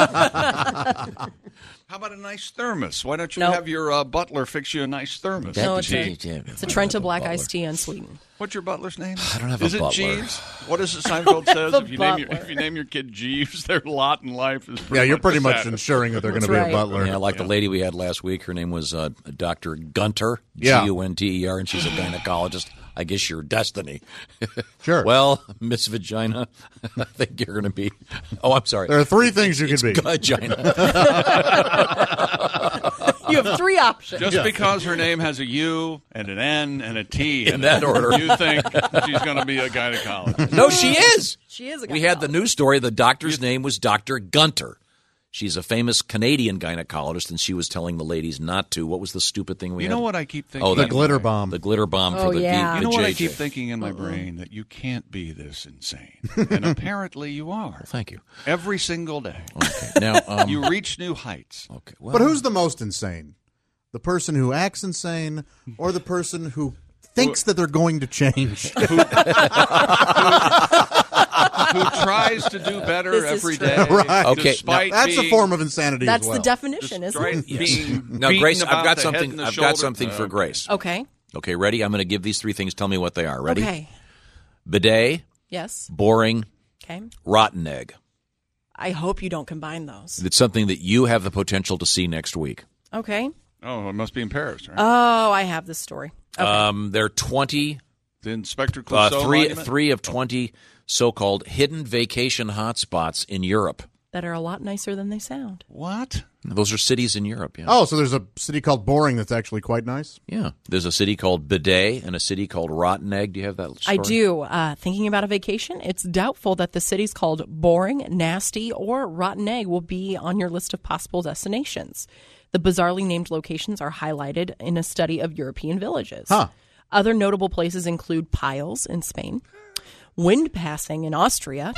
How about a nice thermos? Why don't you Nope. have your uh, butler fix you a nice thermos? No, of it's a, tea? it's a Trenta Black iced tea unsweetened. What's your butler's name? I don't have is a it butler. Jeeves? What is it Seinfeld says? a If you name your butler. if you name your kid Jeeves, their lot in life is pretty Yeah, you're much pretty much set. ensuring that they're going to That's be right. a butler. Yeah, like the lady we had last week. Her name was uh, Doctor Gunter, Yeah. G U N T E R, and she's a gynecologist. I guess your destiny. Sure. Well, Miss Vagina, I think you're going to be. Oh, I'm sorry. There are three things you It's can be. Vagina. You have three options. Just because her name has a U and an N and a T In that it, order. you think she's going to be a gynecologist. No, she is. She is a We had the news story. The doctor's name was Doctor Gunter. She's a famous Canadian gynecologist, and she was telling the ladies not to. What was the stupid thing we You had? know what I keep thinking? Oh, The that, glitter bomb. the glitter bomb Oh, for the, yeah. the, You know the what I J J. keep thinking in my brain? That you can't be this insane. And apparently you are. Thank you. Every single day. Okay. Now, um, You reach new heights. okay. Well, But who's the most insane? The person who acts insane or the person who thinks that they're going to change? Who tries to do better This is every true. day. Right. Okay, Despite Now, that's being, a form of insanity That's as well. the definition, isn't despite it? being now, beaten Grace, about I've got the head something. and the I've shoulder. got something for Uh, Grace. Okay. Okay, ready? I'm going to give these three things. Tell me what they are. Ready? Okay. Bidet, Yes. boring, Okay. rotten egg. I hope you don't combine those. It's something that you have the potential to see next week. Okay. Oh, it must be in Paris, right? Oh, I have this story. Okay. Um, there are twenty, the Inspector uh, Clouseau three, monument? three of twenty so-called hidden vacation hotspots in Europe. that are a lot nicer than they sound. What? Those are cities in Europe. Yeah. Oh, so there's a city called Boring that's actually quite nice? Yeah. There's a city called Bidet and a city called Rotten Egg. Do you have that story? I do. Uh, thinking about a vacation, it's doubtful that the cities called Boring, Nasty, or Rotten Egg will be on your list of possible destinations. The bizarrely named locations are highlighted in a study of European villages. Huh. Other notable places include Piles in Spain, Wind Passing in Austria,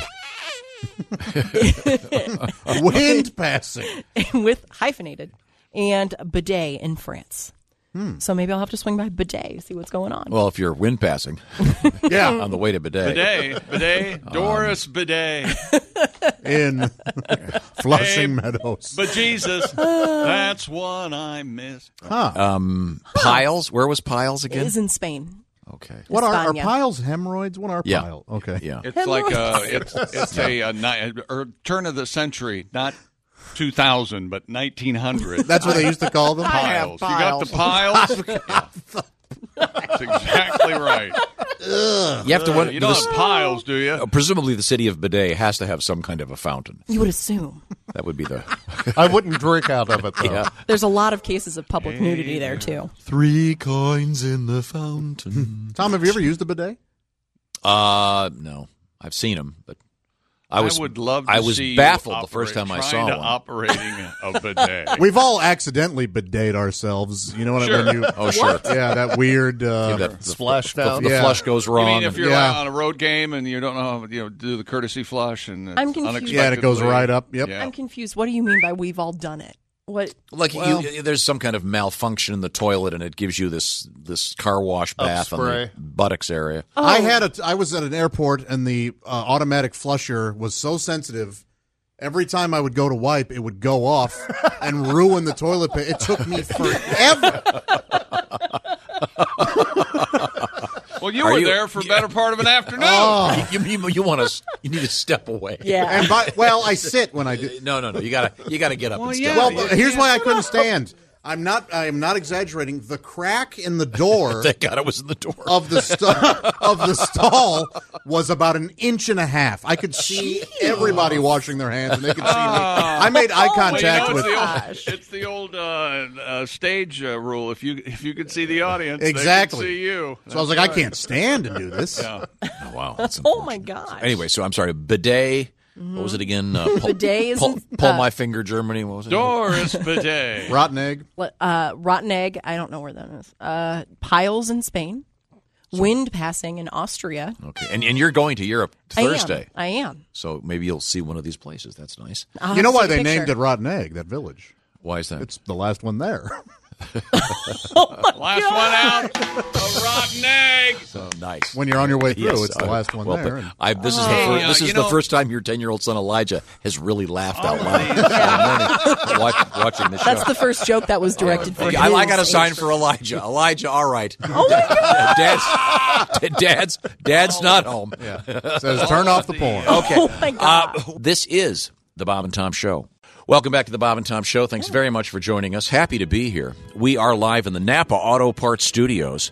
Wind Passing with hyphenated, and Bidet in France. Hmm. So maybe I'll have to swing by Bidet, see what's going on. Well, if you're wind passing, yeah, on the way to Bidet. Bidet, Bidet, Doris Bidet. in Flushing Hey, Meadows. But Jesus, that's what I missed. Huh. Um, Piles. Where was Piles It again? is in Spain. Okay. What are, are España. piles hemorrhoids? What are Yeah. piles? Okay. Yeah. It's like a, it's it's a, a, ni- or turn of the century, not two thousand, but nineteen hundred. That's what they used to call them? Piles. You got the piles? Yeah. That's exactly right. You have to Uh, wonder. you don't this- have piles, do you? uh, presumably, the city of Bidet has to have some kind of a fountain. You would assume. That would be the. I wouldn't drink out of it, though. Yeah. There's a lot of cases of public nudity there, too. Three coins in the fountain. Tom, have you ever used a bidet? Uh, no. I've seen them, but I was. I would love to I was see you baffled the operate- first time I trying saw to one. operating a bidet. We've all accidentally bidet ourselves. You know what Sure. I mean? Oh, sure. Yeah, that weird uh, Yeah, that- the- Splash the, down. The, Yeah. flush goes You wrong. mean if you're Yeah. like on a road game and you don't know how you know do the courtesy flush and it's I'm confused. Yeah, and it goes unexpectedly- right up. Yep. Yeah. I'm confused. What do you mean by we've all done it? What? like Well- you, there's some kind of malfunction in the toilet, and it gives you this this car wash bath on the spray. buttocks area. Oh. I had a. I was at an airport, and the uh, automatic flusher was so sensitive. Every time I would go to wipe, it would go off and ruin the toilet paper. It took me forever. Well, you Are were you- there for a better part of an afternoon. Oh. You, you, you want to? You need to step away. Yeah. And by, well, I sit when I do. No, no, no. You gotta you gotta get up Well, and yeah. step. Well, yeah, here's yeah. why I couldn't stand. I'm not. I am not exaggerating. The crack in the door Thank God it was in the door. of the st- of the stall was about an inch and a half. I could see everybody washing their hands, and they could see me. I made eye Well, you contact know, with. it's the Gosh. old, it's the old uh, uh, stage uh, rule. If you if you could see the audience, Exactly. they could see you. So I was like, I can't stand to do this. Yeah. Oh, wow. That's Oh my gosh. Anyway, so I'm sorry. Bidet. What was it again? Uh, pull, Bidet is pull, in- pull uh, my finger, Germany. What was it? Doris Bidet. Rotten egg. Uh, Rotten Egg. I don't know where that is. Uh, Piles in Spain. Wind Passing in Austria. Okay, and and you're going to Europe Thursday, I am. I am. so maybe you'll see one of these places. That's nice. I'll You have know to why take a they named picture. it Rotten Egg? That village. Why is that? It's the last one there. Last one out. A rotten egg. So nice. When you're on your way through, Yes, it's the I- last one well, there. I, this is Oh. the Hey, first, uh, this is you the know- first time your ten-year-old son Elijah has really laughed out loud watch, watching the show. That's the first joke that was directed for I, his I got a age sign group. for Elijah. Elijah, all right. Oh my God. Dad's, Dad's, Dad's not home. Yeah. Says turn off the porn. Okay. Oh my God. Uh, this is the Bob and Tom Show. Welcome back to the Bob and Tom Show. Thanks very much for joining us. Happy to be here. We are live in the Napa Auto Parts Studios.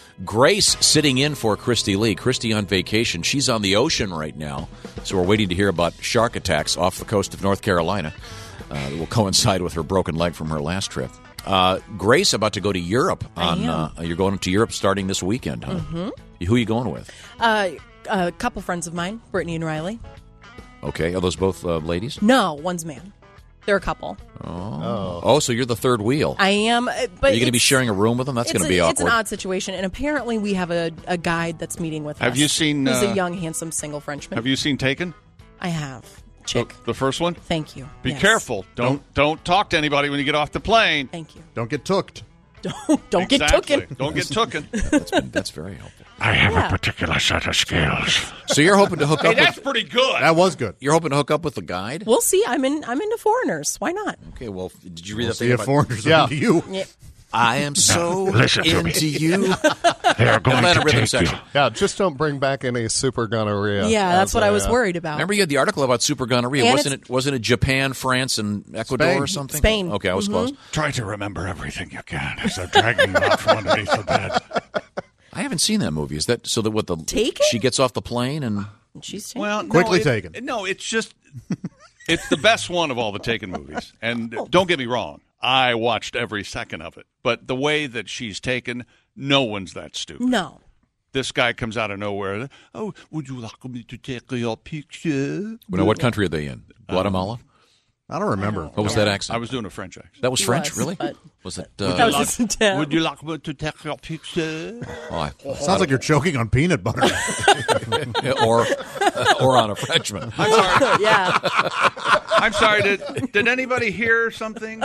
Grace sitting in for Christy Lee. Christy on vacation. She's on the ocean right now, so we're waiting to hear about shark attacks off the coast of North Carolina. Uh, that will coincide with her broken leg from her last trip. Uh, Grace about to go to Europe. On uh, you're going to Europe starting this weekend, huh? Mhm. Who are you going with? Uh, a couple friends of mine, Brittany and Riley. Okay, are those both uh, ladies? No, one's man. They're a couple. Oh. oh, so you're the third wheel. I am, uh, but are you going to be it's- sharing a room with them? That's it's going to be a- awkward. It's an odd situation, and apparently we have a, a guide that's meeting with us. Have you seen, Who's uh, a young, handsome, single Frenchman. Have you seen Taken? I have. Chick. The, the first one? Thank you. Be Yes. careful. Don't don't talk to anybody when you get off the plane. Thank you. Don't get tooked. Don't, don't get Exactly. tooken. Don't get tooken. that's, been, that's very helpful. I have Yeah. a particular set of skills. So you're hoping to hook Hey, up that's with... pretty good. That was good. You're hoping to hook up with the guide? We'll see. I'm in. I'm into foreigners. Why not? Okay, well, did you read We'll that see thing if about... foreigners Yeah. are into you. Yeah. I am so listen to me. into you. They are going Atlanta to Rhythm take Section. you. Yeah, just don't bring back any super gonorrhea. Yeah, that's as what I a, was uh, worried about. Remember you had the article about super gonorrhea. And wasn't it's- it Wasn't it Japan, France, and Ecuador Spain. or something? Spain. Okay, I was Mhm. close. Try to remember everything you can as they're dragging you out from underneath the bed. I haven't seen that movie. Is that so that what the... Taken? She gets off the plane and... She's taken. Well, no, Quickly it- taken. No, it's just it's the best one of all the Taken movies. And don't get me wrong, I watched every second of it. But the way that she's taken, no one's that stupid. No. This guy comes out of nowhere. Oh, would you like me to take your picture? Well, now, what country are they in? Guatemala? I don't remember. What was that accent? I was doing a French accent. That was He French, was, really? but- Was it? Would Uh, you That was like- his intent. Would you like me to take your picture? oh, I- Sounds like you're choking on peanut butter. or or on a Frenchman. I'm sorry. Yeah. I'm sorry. Did did anybody hear something?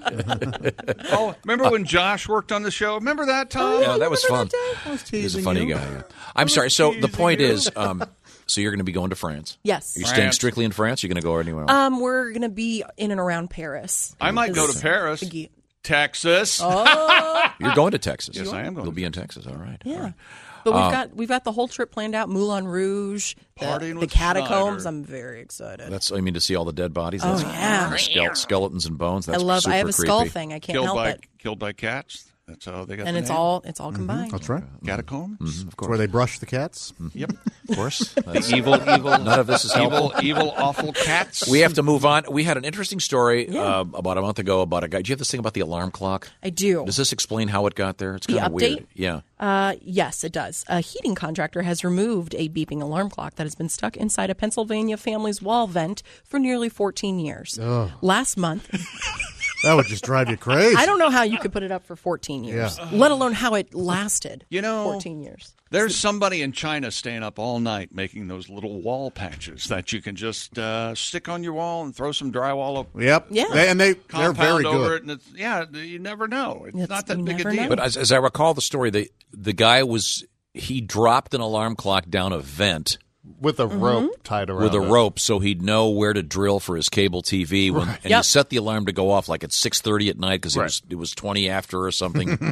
Oh, remember when Josh worked on the show? Remember that, Tom? Yeah, that was fun. I was He's a teasing funny you. guy. yeah. I'm sorry. So the teasing point you. is, um, so you're going to be going to France. Yes. Are you staying France. strictly in France? Or are you going to go anywhere else? Um, we're gonna be in and around Paris. I might go to Paris, Because- Texas. Oh, You're going to Texas. Yes, I am going You'll to be in Texas. All right. yeah. All right. But we've Um, got we've got the whole trip planned out. Moulin Rouge, the, Partying the with catacombs. Snyder. I'm very excited. That's. I mean, to see all the dead bodies. Oh, That's yeah. skele- skeletons and bones. That's I love. Super I have a creepy. skull thing. I can't Killed help by it. killed by cats. That's how they got. And the it's name. all it's all combined. That's right. Catacombs. Mhm, of That's where they brush the cats. Yep. Of course. That's- evil, evil. None of this is evil, helpful. evil, awful cats. We have to move on. We had an interesting story Yeah. uh, about a month ago about a guy. Do you have this thing about the alarm clock? I do. Does this explain how it got there? It's The kind of update? weird. Yeah. Uh, yes, it does. A heating contractor has removed a beeping alarm clock that has been stuck inside a Pennsylvania family's wall vent for nearly fourteen years. Ugh. Last month, That would just drive you crazy. I don't know how you could put it up for fourteen years, Yeah. let alone how it lasted. You know, fourteen years. There's somebody in China staying up all night making those little wall patches that you can just uh, stick on your wall and throw some drywall up. Yep. Yeah. They, and they they're Compound very over good. it, and it's, yeah, you never know. It's, It's- not that you big a never deal. know. But as, as I recall the story, the the guy was he dropped an alarm clock down a vent with a Mm-hmm. rope tied around with a it. rope, so he'd know where to drill for his cable T V. When, And he Yep. set the alarm to go off like at six thirty at night because it Right. was it was twenty after or something.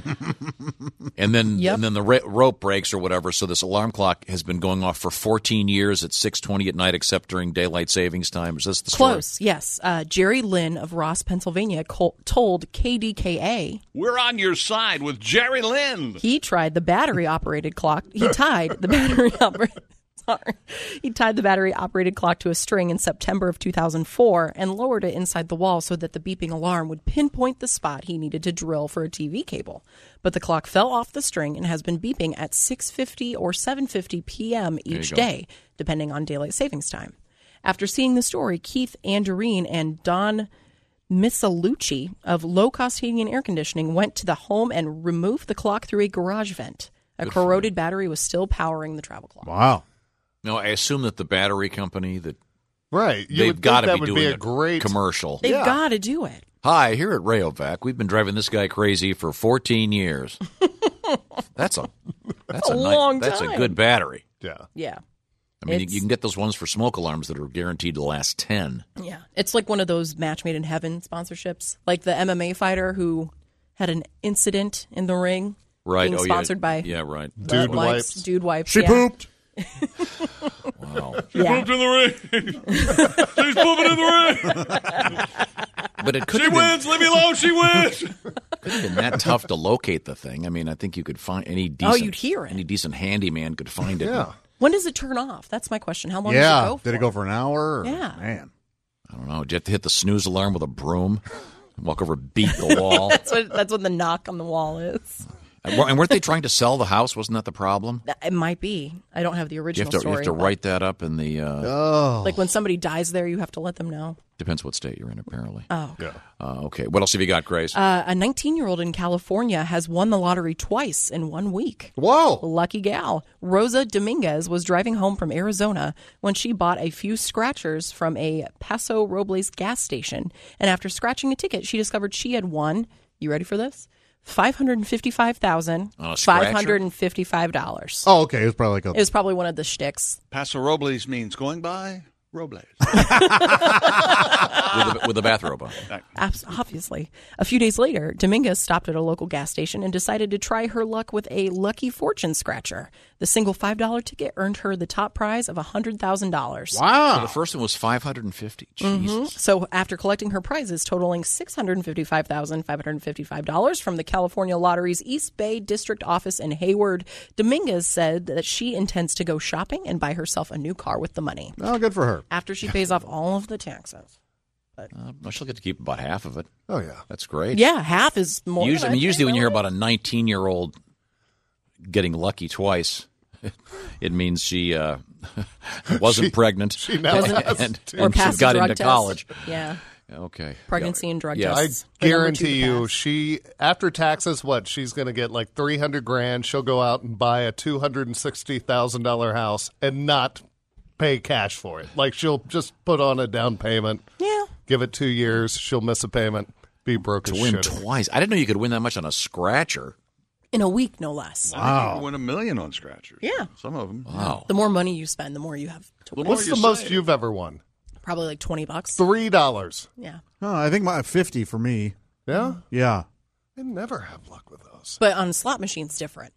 and then Yep. and then the ra- rope breaks or whatever. So this alarm clock has been going off for fourteen years at six twenty at night, except during daylight savings time. Is this the story? Close, yes. Uh, Jerry Lynn of Ross, Pennsylvania, col- told K D K A We're on your side with Jerry Lynn. he tried the battery operated clock. He tied the battery operated. Sorry. He tied the battery operated clock to a string in September of two thousand four and lowered it inside the wall so that the beeping alarm would pinpoint the spot he needed to drill for a T V cable. But the clock fell off the string and has been beeping at six fifty or seven fifty p.m. you each go. day, depending on daylight savings time. After seeing the story, Keith Anderine and Don Misalucci of Low Cost Heating and Air Conditioning went to the home and removed the clock through a garage vent. A Good for corroded battery was still powering the travel clock. Wow. No, I assume that the battery company that Right. You they've would think got to that be would doing be a great commercial. They've Yeah. got to do it. Hi, here at Rayovac, we've been driving this guy crazy for fourteen years. That's a that's a a, ni- long That's a time. good battery. Yeah. Yeah. I mean, you, It's- you can get those ones for smoke alarms that are guaranteed to last ten. Yeah. It's like one of those Match Made in Heaven sponsorships. Like the M M A fighter who had an incident in the ring. Right. Being oh, sponsored yeah. by Yeah, right. Dude wipes. Dude wipes. She yeah. pooped. Wow. She Yeah. pooped in the ring. She's pooping in the ring. But it could She have been, wins. Leave me alone. She wins. could have been that tough to locate the thing. I mean, I think you could find any decent. Oh, you'd hear it. Any decent handyman could find it. Yeah. When does it turn off? That's my question. How long Yeah. does it go for? Did it go for an hour? Or, Yeah. Man. I don't know. Did you have to hit the snooze alarm with a broom? Walk over, beat the wall. That's what, that's what the knock on the wall is. And weren't and weren't they trying to sell the house? Wasn't that the problem? It might be. I don't have the You original have to, you story. have to but- write that up in the. Uh, Oh. Like when somebody dies there, you have to let them know. Depends what state you're in, apparently. Oh. Yeah. Uh, okay. What else have you got, Grace? Uh, a nineteen-year-old in California has won the lottery twice in one week. Whoa. Lucky gal. Rosa Dominguez was driving home from Arizona when she bought a few scratchers from a Paso Robles gas station. And after scratching a ticket, she discovered she had won, you ready for this? five hundred fifty-five thousand five hundred fifty-five dollars. Oh, okay. It was probably like a. It was probably one of the shticks. Paso Robles means going by Robles. with, a, with a bathrobe on. Abs- Obviously. A few days later, Dominguez stopped at a local gas station and decided to try her luck with a Lucky Fortune scratcher. The single five dollar ticket earned her the top prize of one hundred thousand dollars. Wow. So the first one was five hundred fifty dollars. Jesus. Mhm. So after collecting her prizes totaling six hundred fifty-five thousand five hundred fifty-five dollars from the California Lottery's East Bay District Office in Hayward, Dominguez said that she intends to go shopping and buy herself a new car with the money. Oh, good for her. After she pays off all of the taxes. But, Uh, well, she'll get to keep about half of it. Oh, yeah. That's great. yeah, half is more. Usually, I than mean, I usually think, when you hear really. about a nineteen-year-old getting lucky twice, it means she uh, wasn't She- pregnant she now and, has and, to- and Or passed she got a drug into test. college. Yeah. Okay. Pregnancy and drug Yeah. I tests. the number two guarantee to you, pass. she after taxes, what she's going to get like three hundred grand. She'll go out and buy a two hundred and sixty thousand dollar house and not pay cash for it. Like she'll just put on a down payment. Yeah. Give it two years. She'll miss a payment. Be broke To as win shit. twice. I didn't know you could win that much on a scratcher. In a week, no less. I think you can win a million on scratchers. Yeah. Some of them. Wow. The more money you spend, the more you have to win. What's the most you've ever won? Probably like twenty bucks. Three dollars. Yeah. Oh, I think my fifty for me. Yeah. Yeah. I never have luck with those. But on slot machines, different.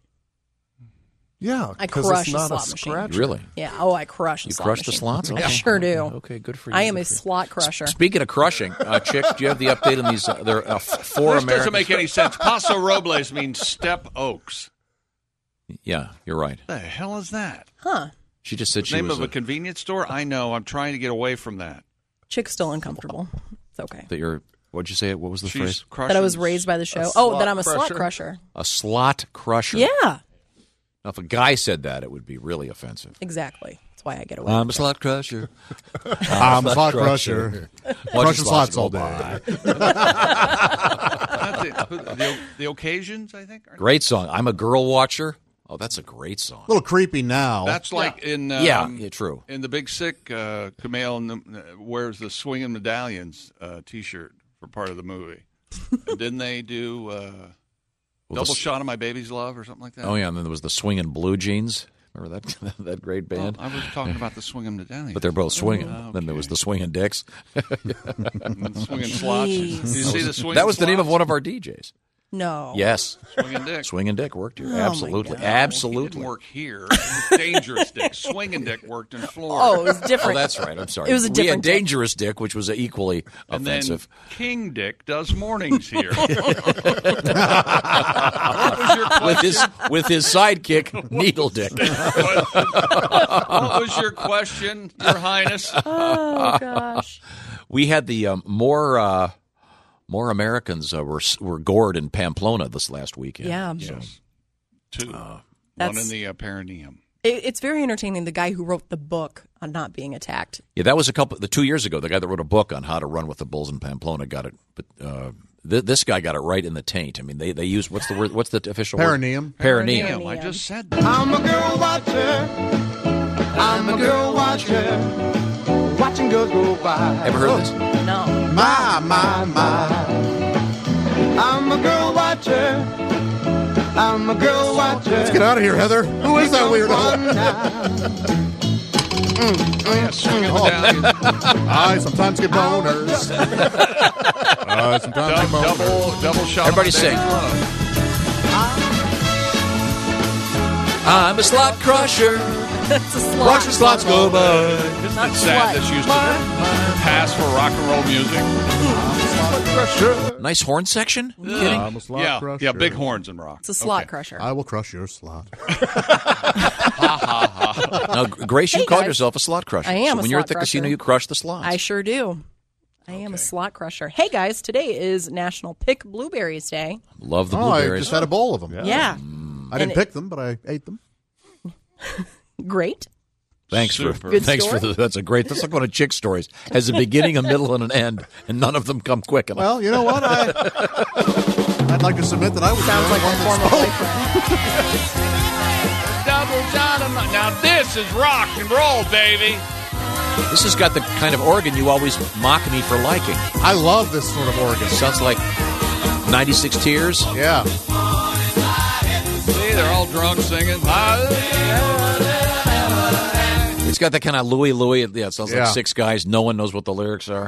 Yeah, I 'cause crush it's a not a slot machine. scratcher. Really? Yeah. Oh, I crush a You slot crush the machine. slots? I Okay. sure do. Okay, good for you. I am Good a for you. slot crusher. Speaking of crushing, uh, Chick, do you have the update on these? Uh, there are uh, four This American. doesn't make any sense. Paso Robles means step oaks. Yeah, you're right. What the hell is that? Huh. She just said she Name was of a a, convenience store? I know. I'm trying to get away from that. Chick's still uncomfortable. It's okay. that you're. What'd you say? What was the She's phrase? crushing. That I was raised by the show. A Oh, slot that I'm a slot crusher? crusher. A slot crusher. Yeah. Now, if a guy said that, it would be really offensive. Exactly. That's why I get away. I'm a with slot crusher. I'm a slot crusher. Watch Crushing your slots all go day. by. That's it. The, the occasions, I think. aren't Great song. I'm a girl watcher. Oh, that's a great song. A little creepy now. That's like in um, Yeah, yeah, true. In the Big Sick, uh, Kumail and the, uh, wears the Swinging Medallions uh, T-shirt for part of the movie. And didn't they do uh, Well, Double the- Shot of My Baby's Love or something like that? Oh yeah, and then there was the Swinging Blue Jeans. Remember that that great band? Well, I was talking about the Swinging Medallions. But they're both swinging. Oh, Then there was the Swinging Dicks. And the Swinging Slots. Did you see the Swinging That was the name of Slots? one of our D Js. No. Yes. Swinging Dick. Swinging Dick worked here. Oh, my Absolutely. God. He Absolutely. didn't work here. Dangerous Dick. Swinging Dick worked in Florida. Oh, it was different. Oh, that's right. I'm sorry. It was a We had different dick. Dangerous Dick, which was equally And offensive. then King Dick does mornings here. What was your question? with his with his sidekick, Needle Dick. What was your question, Your Highness? Oh, gosh. We had the um, more uh, more Americans uh, were were gored in Pamplona this last weekend. Yeah. Two. Uh, One That's- in the uh, perineum. It, it's very entertaining. The guy who wrote the book on not being attacked. Yeah, that was a couple the two years ago. The guy that wrote a book on how to run with the bulls in Pamplona got it, but uh, th- this guy got it right in the taint. I mean, they they use what's the word? What's the official Perineum. word? Perineum. Perineum. I just said that. I'm a girl watcher. I'm a girl watcher. Watching girls go by. Ever heard this? No. My, my, my. I'm a girl watcher. I'm a girl watcher. Let's get out of here, Heather. Who is that weirdo? Oh, yeah, swing it down. I sometimes get boners. uh, sometimes I get boners. Double, double shot. Everybody sing. I'm a slot crusher. That's a slot. Watch the slots go by. Isn't it sad this used to pass for rock and roll music? Nice horn section? You Yeah. kidding? I'm a slot Yeah, crusher. yeah, big horns in rock. It's a slot Okay. crusher. I will crush your slot. Now, Grace, you Hey, called guys. yourself a slot crusher. I am So a when you're at slot the casino, crusher. you crush the slots. I sure do. I am a slot crusher. Hey, guys, today is National Pick Blueberries Day. Love the Oh, I blueberries. just had a bowl of them. Yeah. I didn't And pick them, but I ate them. Great. Thanks for Super. Good thanks story. for the, that's a great. That's like one of chick stories. Has a beginning, a middle, and an end, and none of them come quick enough. Well, you know what? I, I'd like to submit that I was Sounds the like only a one former that boyfriend. Double shot of my- Now this is rock and roll, baby. This has got the kind of organ you always mock me for liking. spoke. I love this sort of organ. Sounds like ninety-six Tears. Yeah. See, they're all drunk singing. It's got that kind of Louie Louie. Yeah, it sounds Yeah. like six guys. No one knows what the lyrics are.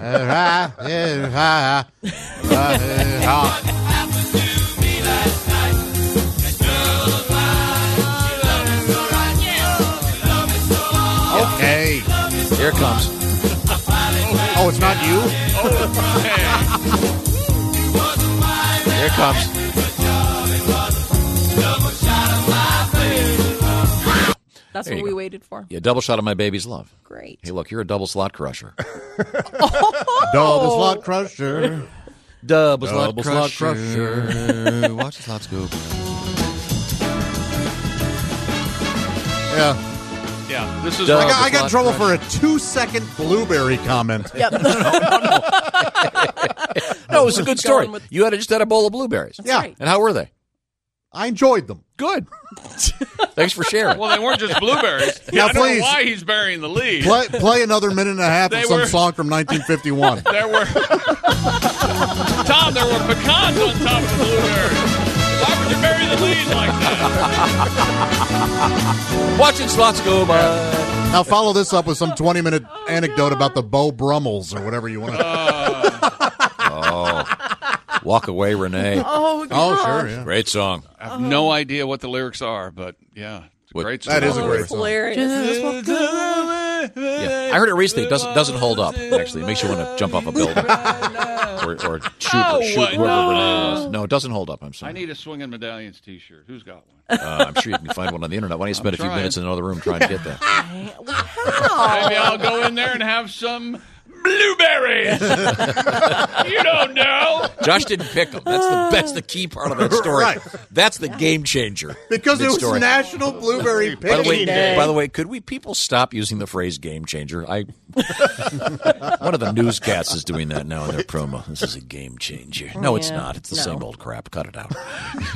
Okay. Here it comes. Oh, it's not you? Here it comes. That's There what you we go. waited for. Yeah, double shot of my baby's love. Great. Hey, look, you're a double slot crusher. Double slot crusher. Double, Double slot crusher. Watch the slots go. Yeah. Yeah, this is. Double I got, I got in slot trouble crusher. for a two-second blueberry comment. Yep. No, it was a good story. Going with- You had just had a bowl of blueberries. Yeah. right. And how were they? I enjoyed them. Good. Thanks for sharing. Well, they weren't just blueberries. Now, I don't please. know why he's burying the lead. Play, play another minute and a half They of some were- song from nineteen fifty-one. There were Tom. There were pecans on top of the blueberries. Why would you bury the lead like that? Watching slots go by. Now follow this up with some twenty-minute anecdote about the Beau Brummels or whatever you want to. Oh. Walk away, Renee. Oh, Oh, gosh. sure, yeah. Great song. I have no idea what the lyrics are, but yeah, it's a What- great. That is a song. great It's song. hilarious. Yeah. I heard it recently. It doesn't doesn't hold up. Actually, it makes you want to jump off a building or, or shoot, Oh, or shoot what? whoever No. Renee was. No, it doesn't hold up. I'm I sorry. need a swinging medallions T-shirt. Who's got one? Uh, I'm sure you can find one on the internet. Why don't you spend a few trying. minutes in another room trying to get that? Maybe I'll go in there and have some blueberries. You don't know. Josh didn't pick them. That's the that's the key part of that story. Right. That's the game changer. Because it was Mid-story. National Blueberry By the way, Picking Day. by the way, could we people stop using the phrase "game changer"? I one of the newscasts is doing that now in their promo. This is a game changer. No, it's Yeah, not. It's the no. same old crap. Cut it out.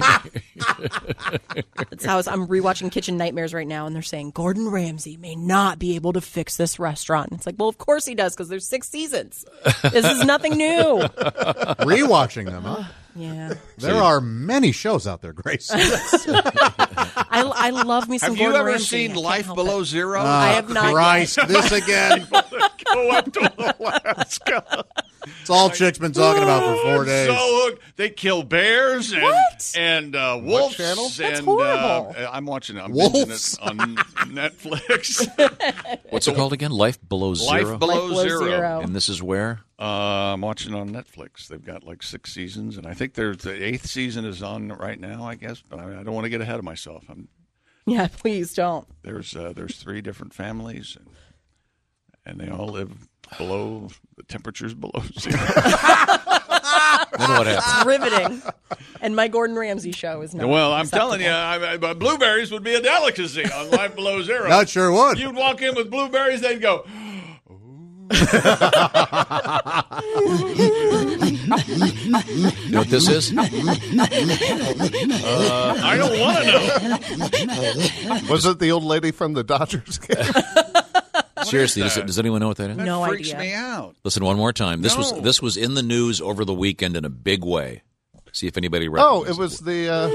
That's how it's, I'm rewatching Kitchen Nightmares right now, and they're saying Gordon Ramsay may not be able to fix this restaurant. It's like, well, of course he does, because there's six seasons. This is nothing new. Rewatching them, huh? Yeah. There are many shows out there, Grace. I, I love me some Have you Gordon ever Ramsay. seen I can't Life help Below it. Zero? I have not. Christ, yet. this again. Go up to Alaska. It's all Chick's been talking about for four I'm days. So hooked. They kill bears and What? and uh, wolves. channel? That's and, horrible. Uh, I'm watching it. I'm Wolves? binging it on Netflix. What's it called again? Life Below Zero. Life Below, Life Below Zero. Zero. And this is where? Uh, I'm watching on Netflix. They've got like six seasons, and I think there's the eighth season is on right now. I guess, but I, I don't want to get ahead of myself. I'm, Yeah, please don't. there's uh, there's three different families, and and they all live below the temperatures below zero. Then what happened? It's riveting. And my Gordon Ramsay show is not. Well, I'm acceptable. telling you, I, I, but blueberries would be a delicacy on Life Below Zero. That sure would. You'd walk in with blueberries, they'd go. You know what this is? Uh, I don't want to know. Was it the old lady from the Dodgers game? Seriously, is does, that? does anyone know what that is? That No freaks idea. me out. Listen one more time. This was No. this was in the news over the weekend in a big way. See if anybody Oh, recognizes it was the. Uh,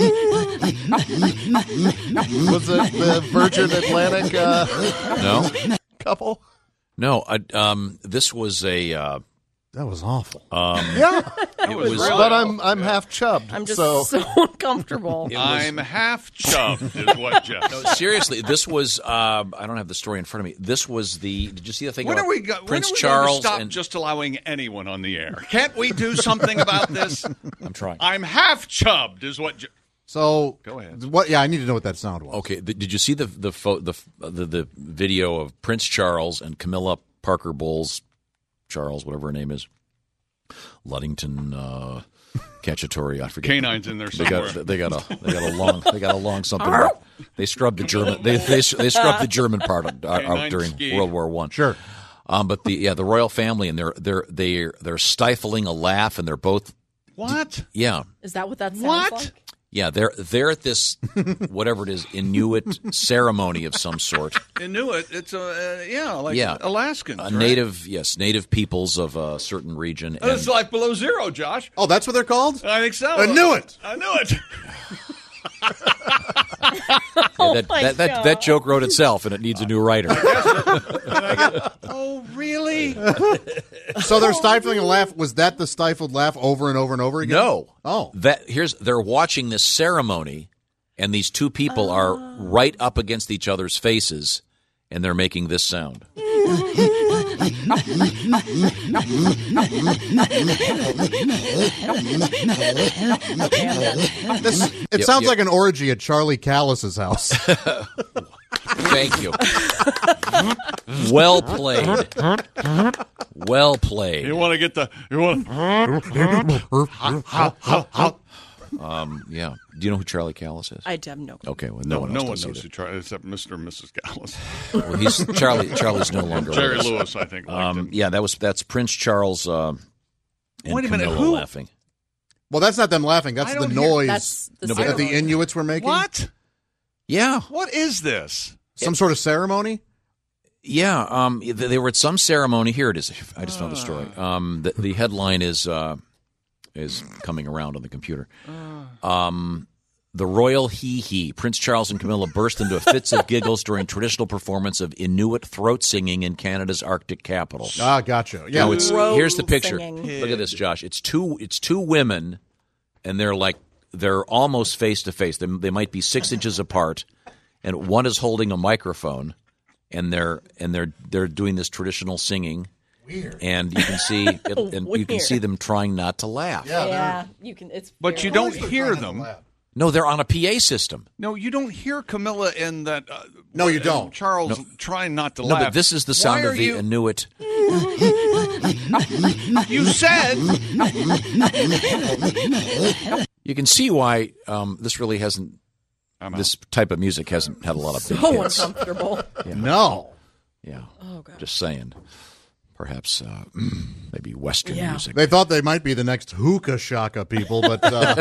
was it the Virgin Atlantic uh, No, couple? no. Uh, um, this was a. Uh, That was awful. um, Yeah, it was. but I'm I'm half chubbed. I'm just so. so, uncomfortable. It was- I'm half chubbed, is what Jeff. No, seriously, this was. Uh, I don't have the story in front of me. This was the. Did you see the thing When about are we, go- when Prince are we Charles? going to stop and, just allowing anyone on the air? Can't we do something about this? I'm trying. I'm half chubbed, is what. Je- So Go ahead. What? Yeah, I need to know what that sound was. Okay, th- did you see the the, pho- the the the video of Prince Charles and Camilla Parker Bowles, Charles, whatever her name is, Luddington uh, Cacciatore, I forget. Canines in there They somewhere. got they got a they got a long they got a long something. They scrubbed the German they they, they scrubbed the German part out, out Canine during ski. World War One. Sure. Um, but the yeah the royal family and they're they're they're they're stifling a laugh and they're both What? yeah. Is that what that sounds What? like? Yeah, they're they're at this whatever it is Inuit ceremony of some sort. Inuit. It's a uh, yeah, like Yeah. Alaskans. A right? native, yes, native peoples of a certain region. Oh, It's and- like below zero, Josh. Oh, that's what they're called? I think so. Inuit. I knew it. yeah, that, my that, that, God. that joke wrote itself, and it needs a new writer. Oh, really? So they're stifling a laugh. Was that the stifled laugh over and over and over again? No. Oh. That here's they're watching this ceremony, and these two people are right up against each other's faces, and they're making this sound. This, it Yep, sounds yep. like an orgy at Charlie Callis's house. Thank you. Well played. Well played. You want to get the you want. Um, yeah. Do you know who Charlie Callis is? I have no clue. Okay. Well, no, No, one, no else one does knows either. who tried except Mister and Missus Gallus. Well, he's Charlie. Charlie's no longer. Jerry with us. Lewis, I think. liked Um, him. yeah, that was that's Prince Charles. Uh, and Wait a minute, Camilla who- laughing. Well, that's not them laughing. That's I the don't hear- noise That's the No, but that the ceremony. Inuits were making. What? Yeah, What is this? Some sort of ceremony? yeah. Um, th- they were at some ceremony. Here it is. I just found the story. Um, the, the headline is uh, is coming around on the computer. Um, the royal hee hee. Prince Charles and Camilla burst into fits of giggles during traditional performance of Inuit throat singing in Canada's Arctic capital. Ah, gotcha. Yeah, No, it's Throat here's the picture. singing. Look at this, Josh. It's two. It's two women, and they're like they're almost face to face. They they might be six inches apart, and one is holding a microphone, and they're and they're they're doing this traditional singing. Weird. And you can see it, and you can Weird. see them trying not to laugh. Yeah, you can. It's But very- you don't hear them. No, they're on a P A system. No, you don't hear Camilla and that. Uh, No, you and don't. Charles trying not to No, laugh. but this is the sound Why of are the you, Inuit. You said. You can see why um, this really hasn't. I'm out. This type of music hasn't had a lot of big so hits. uncomfortable. No. Yeah. Oh god. Just saying. Perhaps uh, maybe Western Yeah. music. They thought they might be the next hookah shaka people, but uh,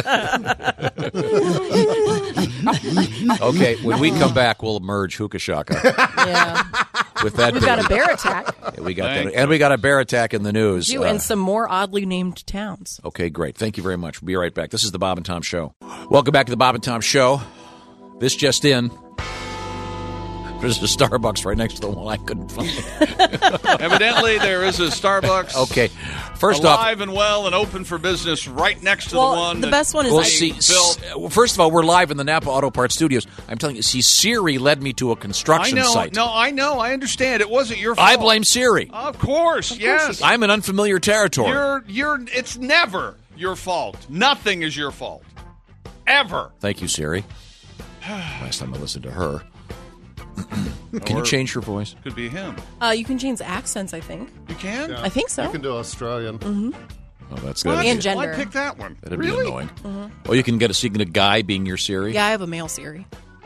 Okay, when we come back, we'll merge hookah shaka Yeah. with that. We've got a baby. bear attack. Yeah, we got Thank that, and we got a bear attack in the news. Do Uh, and some more oddly named towns. okay, great. Thank you very much. We'll be right back. This is the Bob and Tom Show. Welcome back to the Bob and Tom Show. This just in. There's a Starbucks right next to the one I couldn't find. Evidently, there is a Starbucks. Okay, first off, alive and well and open for business right next to Well, the one. the that best one is Well, I- see, built. s- first of all, we're live in the Napa Auto Parts Studios. I'm telling you, see, Siri led me to a I construction know. site. No, I know. I understand. It wasn't your fault. I blame Siri. Of course, yes. I'm in unfamiliar territory. You're. You're. It's never your fault. Nothing is your fault. Ever. Thank you, Siri. Last time I listened to her. Can you Or- change her voice? Could be him. Uh, you can change accents, I think. You can. I think so. You can do Australian. Mm-hmm. Oh, that's What? good. And gender. Why pick that one? That'd really? be annoying. Mhm. Oh, you can get a, so you can get a guy being your Siri. Yeah, I have a male Siri.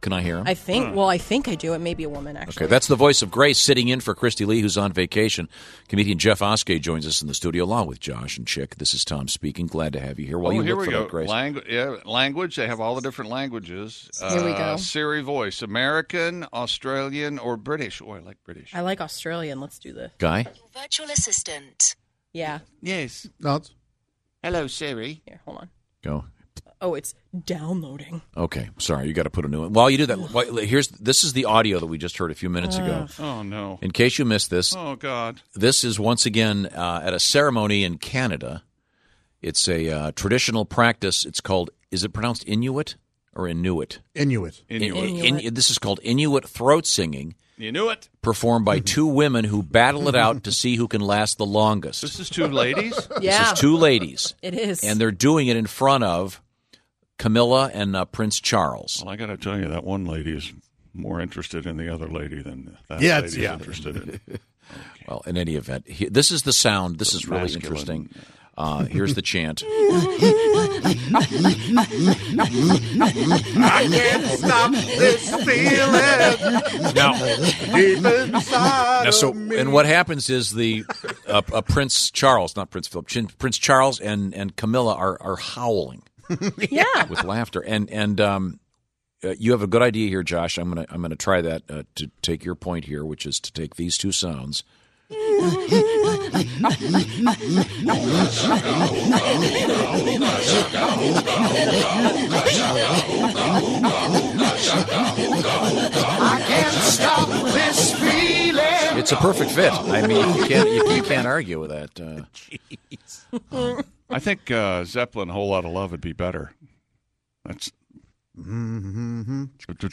Can I hear him? I think. Well, I think I do. It may be a woman, actually. Okay, that's the voice of Grace sitting in for Christy Lee, who's on vacation. Comedian Jeff Oskey joins us in the studio along with Josh and Chick. This is Tom speaking. Glad to have you here. While oh, you here look we for go. that, Grace. Langu- yeah, language. They have all the different languages. Here we go. Uh, Siri voice: American, Australian, or British. Oh, I like British. I like Australian. Let's do this. Guy? Virtual assistant. Yeah. Yes. No. It's... Hello, Siri. Here, hold on. Go. Oh, it's downloading. Okay, sorry, you got to put a new one. While you do that, while, here's this is the audio that we just heard a few minutes ago. Oh no! In case you missed this, Oh God! this is once again uh, at a ceremony in Canada. It's a uh, traditional practice. It's called. Is it pronounced Inuit or Inuit? Inuit. Inuit. In, in, this is called Inuit throat singing. You knew it. Performed by two women who battle it out to see who can last the longest. This is two ladies. Yeah. This is two ladies. It is. And they're doing it in front of Camilla and uh, Prince Charles. Well, I got to tell you, that one lady is more interested in the other lady than that Yeah, lady's it's- yeah. interested in. Well, in any event, he, this is the sound. This is really masculine. interesting. Uh, here's the chant. I can't stop this feeling. Now, Deep inside now, so of me. and what happens is the uh, uh, Prince Charles, not Prince Philip, Chin- Prince Charles and, and Camilla are are howling, yeah, with laughter, and and um, uh, you have a good idea here, Josh. I'm gonna I'm gonna try that uh, to take your point here, which is to take these two sounds. I can't stop this feeling. It's a perfect fit. I mean, you can't you, you can't argue with that. Uh, I think uh, Zeppelin, "Whole Lot of Love" would be better. That's. oh,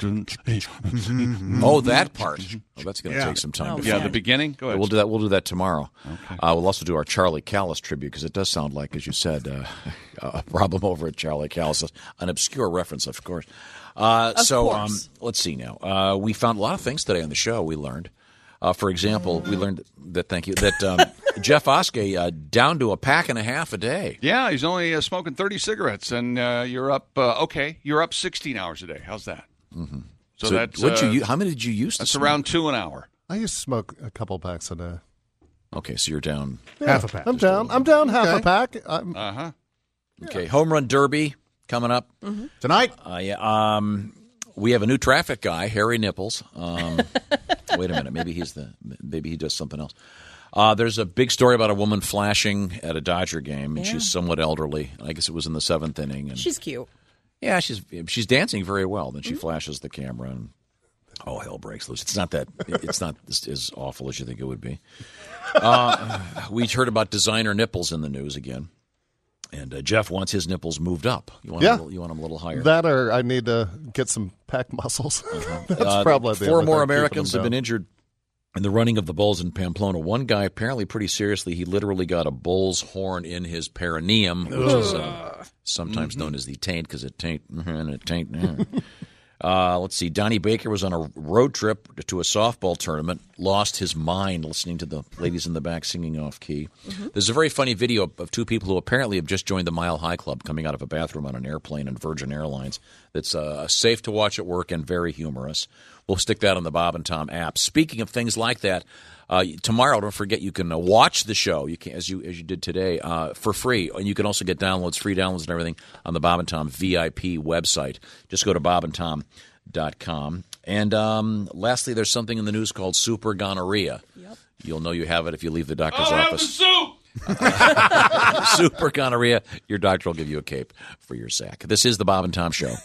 that part. Oh, that's going to Yeah. take some time. Oh, to yeah, find. the beginning? Go ahead. We'll do that. We'll do that tomorrow. Okay. Uh, we'll also do our Charlie Callis tribute because it does sound like, as you said, uh, a problem over at Charlie Callis. An obscure reference, of course. Uh, Of so course. Um, let's see now. Uh, we found a lot of things today on the show. We learned. Uh, for example, we learned that, thank you, that um, Jeff Oskey uh, down to a pack and a half a day. Yeah, he's only uh, smoking thirty cigarettes, and uh, you're up. Uh, okay, you're up sixteen hours a day. How's that? Mm-hmm. So, So that's what'd you uh, u- how many did you use to That's smoke? around two an hour. I used to smoke a couple packs a day. Okay, so you're down. Half a pack. I'm down. I'm down half a pack. I'm, Uh huh. Okay, Home Run Derby coming up tonight. Uh, yeah, um, we have a new traffic guy, Harry Nipples. Um, wait a minute, maybe he's the maybe he does something else. Uh, there's a big story about a woman flashing at a Dodger game, and Yeah. she's somewhat elderly. I guess it was in the seventh inning. And She's cute. yeah, she's she's dancing very well. Then she flashes the camera, and oh, hell breaks loose. It's not that it's not as, as awful as you think it would be. Uh, we heard about designer nipples in the news again. And uh, Jeff wants his nipples moved up. You want, Yeah. them a little, you want them a little higher. that or I need to get some pec muscles. That's Uh, probably the four only more thing keeping Americans them have been down. injured in the running of the bulls in Pamplona. One guy apparently pretty seriously. He literally got a bull's horn in his perineum, which is uh, sometimes known as the taint because it taint and it taint. Uh, let's see. Donnie Baker was on a road trip to a softball tournament, lost his mind listening to the ladies in the back singing off key. There's a very funny video of, of two people who apparently have just joined the Mile High Club coming out of a bathroom on an airplane in Virgin Airlines. That's uh, safe to watch at work and very humorous. We'll stick that on the Bob and Tom app. Speaking of things like that, uh, tomorrow, don't forget, you can uh, watch the show you can, as you as you did today uh, for free. And you can also get downloads, free downloads and everything on the Bob and Tom V I P website. Just go to bob and tom dot com. And um, lastly, there's something in the news called super gonorrhea. Yep. You'll know you have it if you leave the doctor's I'll office. have the soup. Super gonorrhea. Your doctor will give you a cape for your sack. This is the Bob and Tom Show.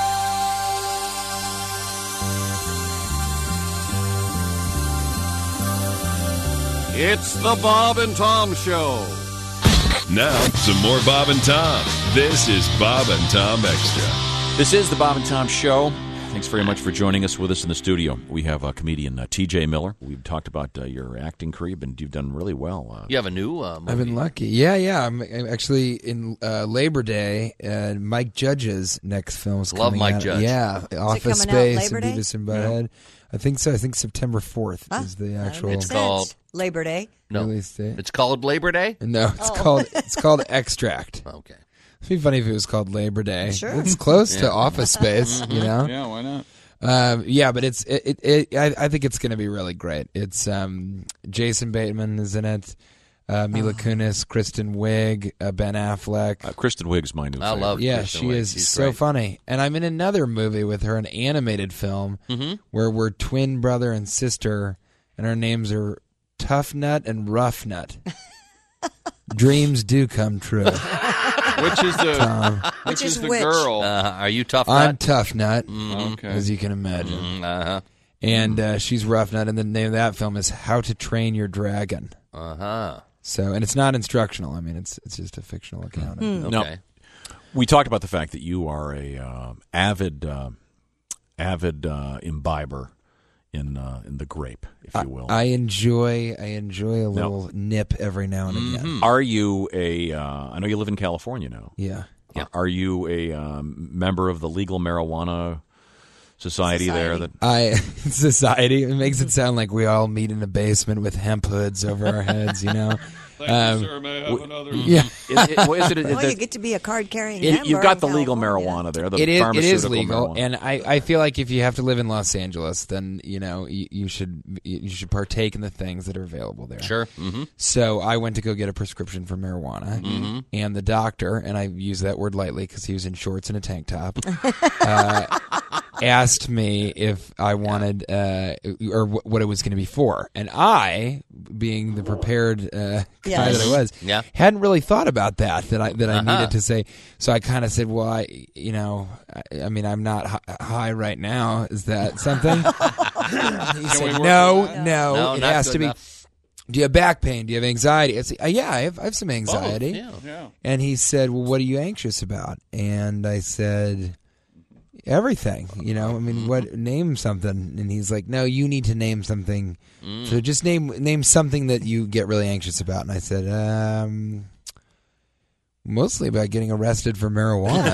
It's the Bob and Tom Show. Now, some more Bob and Tom. This is Bob and Tom Extra. This is the Bob and Tom Show. Thanks very much for joining us with us in the studio. We have uh, comedian uh, T J Miller. We've talked about uh, your acting career, and you've done really well. Uh, You have a new uh, movie. I've been lucky. Yeah, yeah. I'm, I'm actually in uh, Labor Day. Uh, Mike Judge's next film is Love coming Mike out. Judge. Yeah, Is it Office coming out Space Labor and Day? Beavis and Butthead. I think so. I think September fourth Huh? is the actual. Makes It's called- sense. Labor Day. No, release date. it's called Labor Day. No, it's Oh. called it's called Extract. Okay. It'd be funny if it was called Labor Day. Sure. It's close Yeah. to Office Space, you know. Yeah, why not? Um, yeah, but it's it. it, it I, I think it's going to be really great. It's um, Jason Bateman is in it. Uh, Mila Kunis, Kristen Wiig, uh, Ben Affleck. Uh, Kristen Wiig's my new I favorite. love Yeah, Kristen she Wiig. is She's so great. funny. And I'm in another movie with her, an animated film, Mhm. where we're twin brother and sister, and our names are Tough Nut and Rough Nut. Dreams do come true. Which is the Tom. which, Which is is the which? girl? Uh, are you tough? I'm Nut? Tough Nut, Okay. as you can imagine. Mm, uh-huh. And uh, she's Rough Nut, and the name of that film is How to Train Your Dragon. Uh-huh. So, and it's not instructional. I mean, it's it's just a fictional account. Hmm. Now, Okay. we talked about the fact that you are a uh, avid, uh, avid uh, imbiber in uh, in the grape, if you will. I enjoy I enjoy a little nip every now and again. Mhm. Are you a? Uh, I know you live in California now. Yeah. Yeah. Are you a um, member of the legal marijuana society, there? That I society. It makes it sound like we all meet in a basement with hemp hoods over our heads. You know. Thank Um, you, sir. May I have another? Yeah. Is it, well, is it, is Well, it- you get to be a card-carrying it- member you've got the in legal California. marijuana there. The It is. It is pharmaceutical legal, marijuana. and I, I feel like if you have to live in Los Angeles, then you know you, you should you should partake in the things that are available there. Sure. Mm-hmm. So I went to go get a prescription for marijuana, Mhm. and the doctor, and I use that word lightly because he was in shorts and a tank top, uh, asked me if I wanted uh, or w- what it was going to be for, and I, being the prepared uh, guy Yes. that I was, Yeah. hadn't really thought about that that I that I Uh-huh. needed to say. So I kind of said, "Well, I, you know, I, I mean, I'm not hi- high right now. Is that something?" He said, we work "No, with that? no, No, it not has good to be." enough. Do you have back pain? Do you have anxiety? I said, uh, yeah, I have, I have some anxiety. yeah. Yeah. And he said, well, what are you anxious about? And I said, everything. You know, I mean, what? Name something. And he's like, no, you need to name something. So just name name something that you get really anxious about. And I said, um, mostly about getting arrested for marijuana.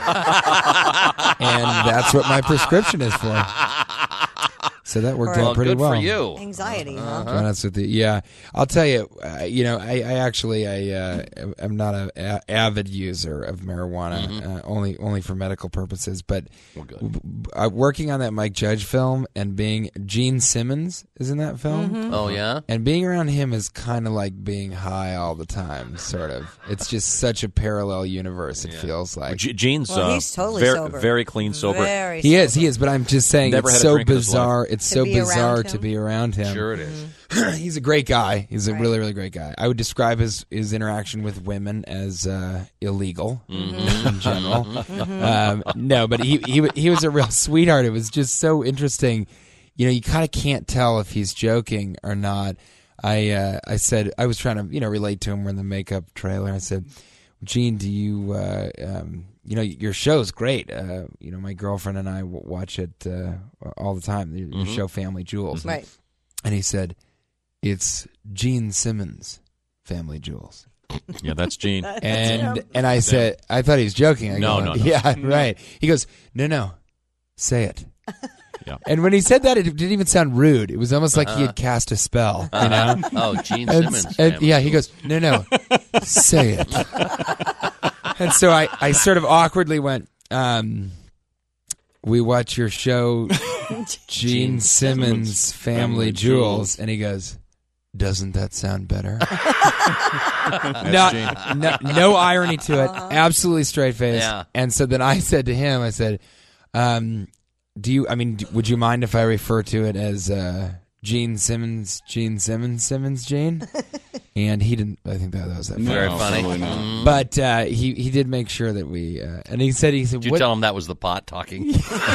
And that's what my prescription is for. So that worked Well, out pretty good well. for you. Anxiety, huh? To be honest with you, yeah, I'll tell you. Uh, you know, I, I actually, I, uh, I'm not a, a avid user of marijuana, Mm-hmm. uh, only, only for medical purposes. But Well, good. w- w- uh, working on that Mike Judge film and being Gene Simmons is in that film, Mm-hmm. Oh, yeah? and being around him is kind of like being high all the time. Sort of, it's just such a parallel universe. It feels like G- Gene's Well, uh, he's totally very, sober. very clean, sober. Very he is, sober. he is. But I'm just saying, Never it's had a so drink in his life. bizarre. It's To so be around bizarre to him. be around him. Sure it is. He's a great guy. He's a Right. really, really great guy. I would describe his, his interaction with women as uh, illegal in general. Um, no, but he, he he was a real sweetheart. It was just so interesting. You know, you kind of can't tell if he's joking or not. I uh, I said I was trying to you know relate to him. We're in the makeup trailer. I said, Gene, do you uh, um, you know your show's great. Uh, you know, my girlfriend and I w- watch it uh, all the time. Your, your show, Family Jewels. Right. And he said, it's Gene Simmons, Family Jewels. Yeah, that's Gene. And and I said, I thought he was joking. I No, go, no, no. Yeah, right. He goes, no, no, say it. Yeah. And when he said that, it didn't even sound rude. It was almost like he had cast a spell, you know? Oh, Gene And- Simmons. and- Family yeah, he Jewels. goes, no, no, say it. And so I, I sort of awkwardly went, um, we watch your show, Gene Simmons, Family Jewels. And he goes, doesn't that sound better? no, no, no irony to it. Absolutely straight face. Yeah. And so then I said to him, I said, um, do you, I mean, d- would you mind if I refer to it as uh, Gene Simmons, Gene Simmons, Simmons, Gene? And he didn't, I think that, that was that Very funny. funny. probably not. Mm. But uh, he he did make sure that we, uh, and he said, he said, Did you what? tell him that was the pot talking?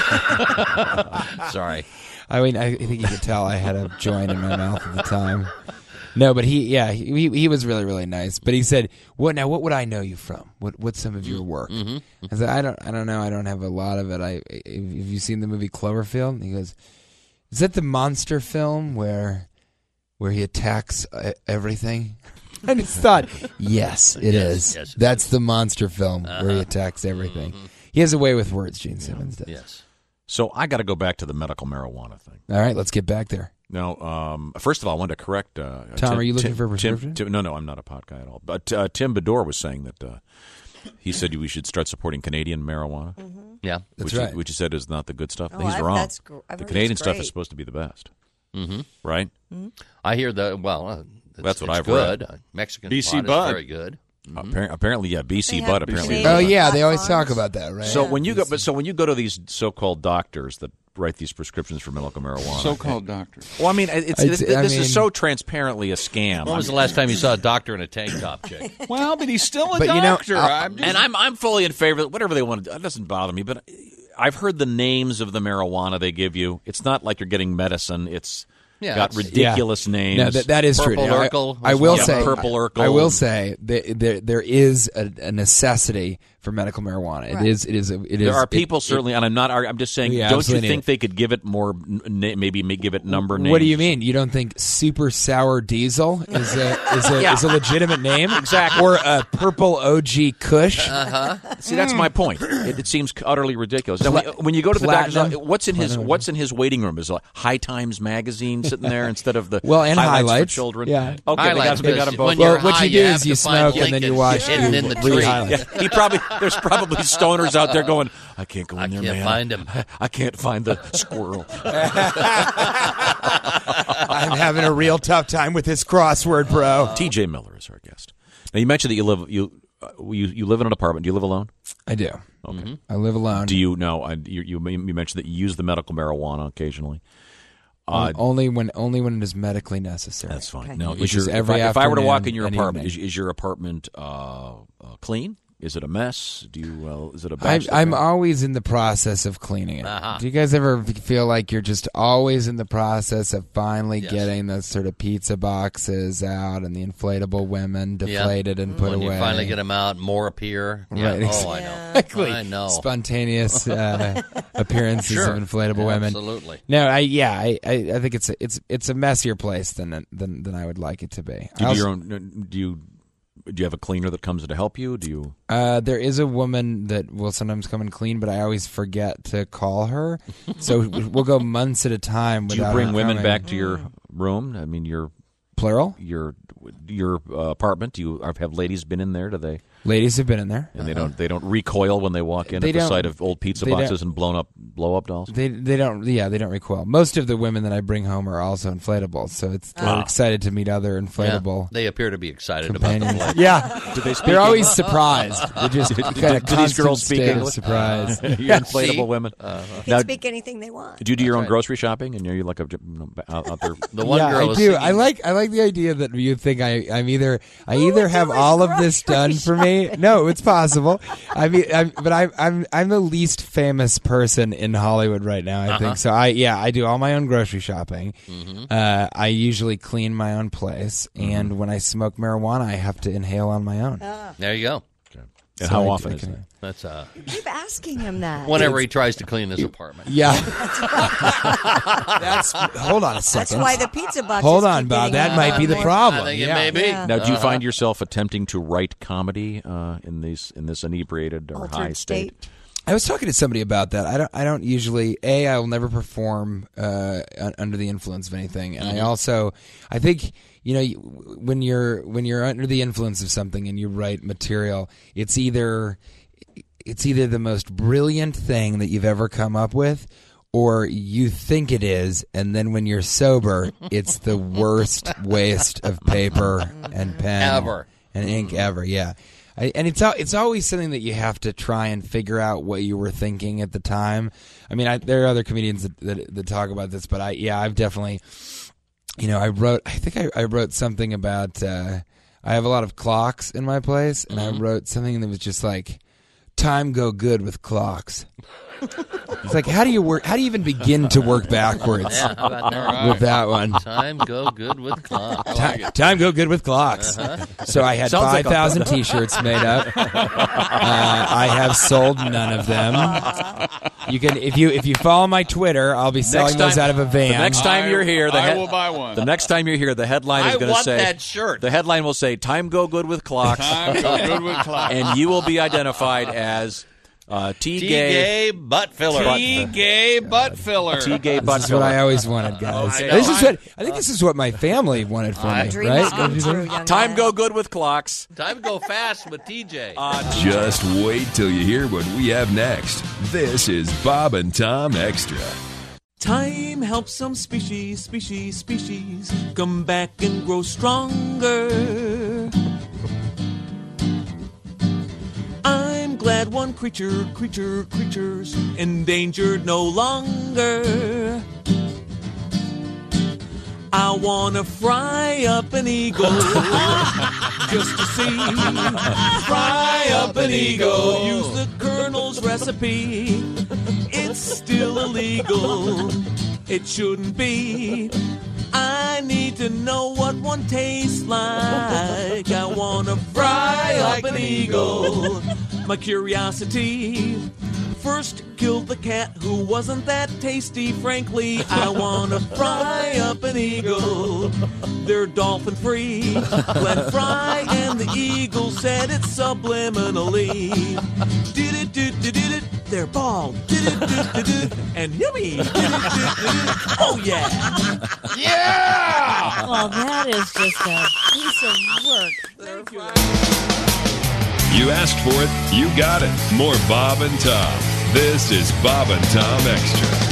Sorry. I mean, I think you could tell I had a joint in my mouth at the time. No, but he, yeah, he he was really, really nice. But he said, "What now? What would I know you from? What what's some of your work?" Mm-hmm. I said, "I don't, I don't know. I don't have a lot of it. I have you seen the movie Cloverfield?" And he goes, "Is that the monster film where where he attacks uh, everything?" I just thought, yes, it Yes, is. yes, it That's the monster film where he Uh-huh. attacks everything. He has a way with words, Gene Simmons does. Yes. So I got to go back to the medical marijuana thing. All right, let's get back there. Now, um, first of all, I wanted to correct. Uh, Tom, Tim, are you looking Tim, for a prescription? Tim, Tim, no, no, I'm not a pot guy at all. But uh, Tim Bedore was saying that uh, he said we should start supporting Canadian marijuana. Yeah, That's which right. You, which you said is not the good stuff. Oh, He's I've- wrong. that's gr- I've the heard Canadian it's stuff great. is supposed to be the best. Mm-hmm. Right? Mm-hmm. I hear the well. Uh, it's, That's what it's I've good. read. Uh, Mexican B C pot Bud. is very good. Mm-hmm. Appar- apparently, yeah, B C They Bud. have Apparently, Canadian Oh yeah, they always platforms. talk about that, right? So Yeah. when you go, but so when you go to these so-called doctors that write these prescriptions for medical marijuana, So-called doctors. Well, I mean, it's, It's- this, I this mean- is so transparently a scam. When was the last time you saw a doctor in a tank top, Jake? Well, but he's still a But you know, doctor. Uh, I'm just, and I'm I'm fully in favor of whatever they want to do. It doesn't bother me, but I've heard the names of the marijuana they give you. It's not like you're getting medicine. It's Yeah, got it's- ridiculous names. No, that, that is true. Purple Now, I- Urkel I, was will one. say, Yeah, Purple Urkel. I will say that there there is a, a necessity for medical marijuana. It Right. is. It is. A, it is. There are it- people it- certainly, and I'm not. I'm just saying. Yeah, don't you absolutely think need they could give it more? n- Maybe may give it number names. What do you mean? You don't think Super Sour Diesel is a is a, Yeah. is a legitimate name? Exactly. Or a Purple O G Kush? Uh-huh. See, that's my point. It, it seems utterly ridiculous. Now, when, when you go to the doctor's Platinum. office, what's in his Platinum. what's in his waiting room? Is it like High Times magazine sitting there instead of the Well, and highlights, highlights. for children? Yeah. Okay, Highlights, they got, they got them both. when Well, you're what high, you do you is have you to find smoke and then you Lincoln watch hidden you in the read tree. highlights. Yeah, he probably there's probably stoners out there going, I can't go in I there, can't man. find him. I can't find the squirrel. I'm having a real tough time with this crossword, bro. T J Miller is our guest. Now you mentioned that you live you uh, you you live in an apartment. Do you live alone? I do. Okay. I live alone. Do you know? I, you, you you mentioned that you use the medical marijuana occasionally. Uh, only when only when it is medically necessary. That's fine. Okay. Now, Which is is your, every if, I, if I were to walk in afternoon your and apartment, is, evening. is your apartment uh, uh, clean? Is it a mess? Do you? Uh, is it a I, bachelor I'm pad? always in the process of cleaning it. Uh-huh. Do you guys ever feel like you're just always in the process of finally Yes. getting the sort of pizza boxes out and the inflatable women deflated and put when away? you finally get them out, more appear. Yeah. Right, Oh, I know. exactly. I know. Spontaneous uh, appearances Sure. of inflatable women. Absolutely. No, I yeah, I, I, I think it's a, it's it's a messier place than than than I would like it to be. Do you I do your also- own? Do you? Do you have a cleaner that comes to help you? Do you? Uh, there is a woman that will sometimes come and clean, but I always forget to call her. So we'll go months at a time Do you without bring her women coming. back to your room? I mean, your Plural? your your uh, apartment. Do you have ladies been in there? Do they? Ladies have been in there. And they don't they don't recoil when they walk in They at the don't- sight of old pizza they boxes don't- and blown up blow up dolls. They they don't yeah they don't recoil. Most of the women that I bring home are also inflatable, so it's they're Ah. excited to meet other Yeah. inflatable They appear to be excited about companions. the play. Yeah, Do they speak they're always English? surprised. They're just Do- kind do- of do these girls speak state of English? surprise. Your inflatable See? women. Uh-huh. They Now, can speak anything they want. do you do your That's own right. grocery shopping? And are you like a, you know, out, out there? The one yeah, girl I is do. singing. I like I like the idea that you think I I'm either I either have all of this done for me. No, it's possible. I mean, I'm, but I'm I'm I'm the least famous person in Hollywood right now. I Uh-huh. think so. I yeah, I do all my own grocery shopping. Mhm. Uh, I usually clean my own place, and when I smoke marijuana, I have to inhale on my own. There you go. And So how I- often I is can- that? That's uh, Keep asking him that. whenever he tries to clean his apartment. Yeah. That's hold on a That's second. why the pizza box. Hold on, Bob. That might be the problem. I think it Yeah. may be. Yeah. Now, do you Uh-huh. find yourself attempting to write comedy uh, in these in this inebriated or Altered high state? state. I was talking to somebody about that. I don't. I don't usually. A. I will never perform uh, un- under the influence of anything, and I also. I think you know you- when you're when you're under the influence of something and you write material, it's either it's either the most brilliant thing that you've ever come up with, or you think it is, and then when you're sober, it's the worst waste of paper and pen Ever. and ink ever. Yeah. I, and it's al- it's always something that you have to try and figure out what you were thinking at the time. I mean, I, there are other comedians that, that that talk about this, but I yeah, I've definitely, you know, I wrote. I think I, I wrote something about. Uh, I have a lot of clocks in my place, and I wrote something that was just like, "Time go good with clocks." It's like, how do you work? How do you even begin to work backwards Yeah, how about that? with that one? Time go good with clocks. Time, time go good with clocks. Uh-huh. So I had Sounds like five a- thousand T-shirts made up. Uh, I have sold none of them. You can if you if you follow my Twitter, I'll be selling those out of a van. The next time I- you're here, the I head- will buy one. The next time you're here, the headline is I going to want say that shirt. The headline will say "Time go good with clocks," Time go good with clocks. and you will be identified as Uh, T-gay. T-gay butt filler. T-gay butt filler. T-gay butt This is filler. what I always wanted, guys. I this know. is what I think. This is what my family wanted for me, Dreams right? come true, young Time man. go good with clocks. Time to go fast with T J. Just wait till you hear what we have next. This is Bob and Tom Extra. Time helps some species, species, species come back and grow stronger. I'm glad one creature, creature, creature's endangered no longer. I wanna fry up an eagle just to see. Fry up an eagle. Use the Colonel's recipe. It's still illegal. It shouldn't be. I need to know what one tastes like. I wanna fry up an eagle. My curiosity first killed the cat who wasn't that tasty. Frankly, I wanna fry up an eagle. They're dolphin free. Glenn Fry and the eagle said it subliminally. Did it, did it, did it. They're bald. Did it, did it, and yummy. Did it, did it, did it. Oh yeah. Yeah! Well, that is just a piece of work. Thank you. You asked for it, you got it. More Bob and Tom. This is Bob and Tom Extra.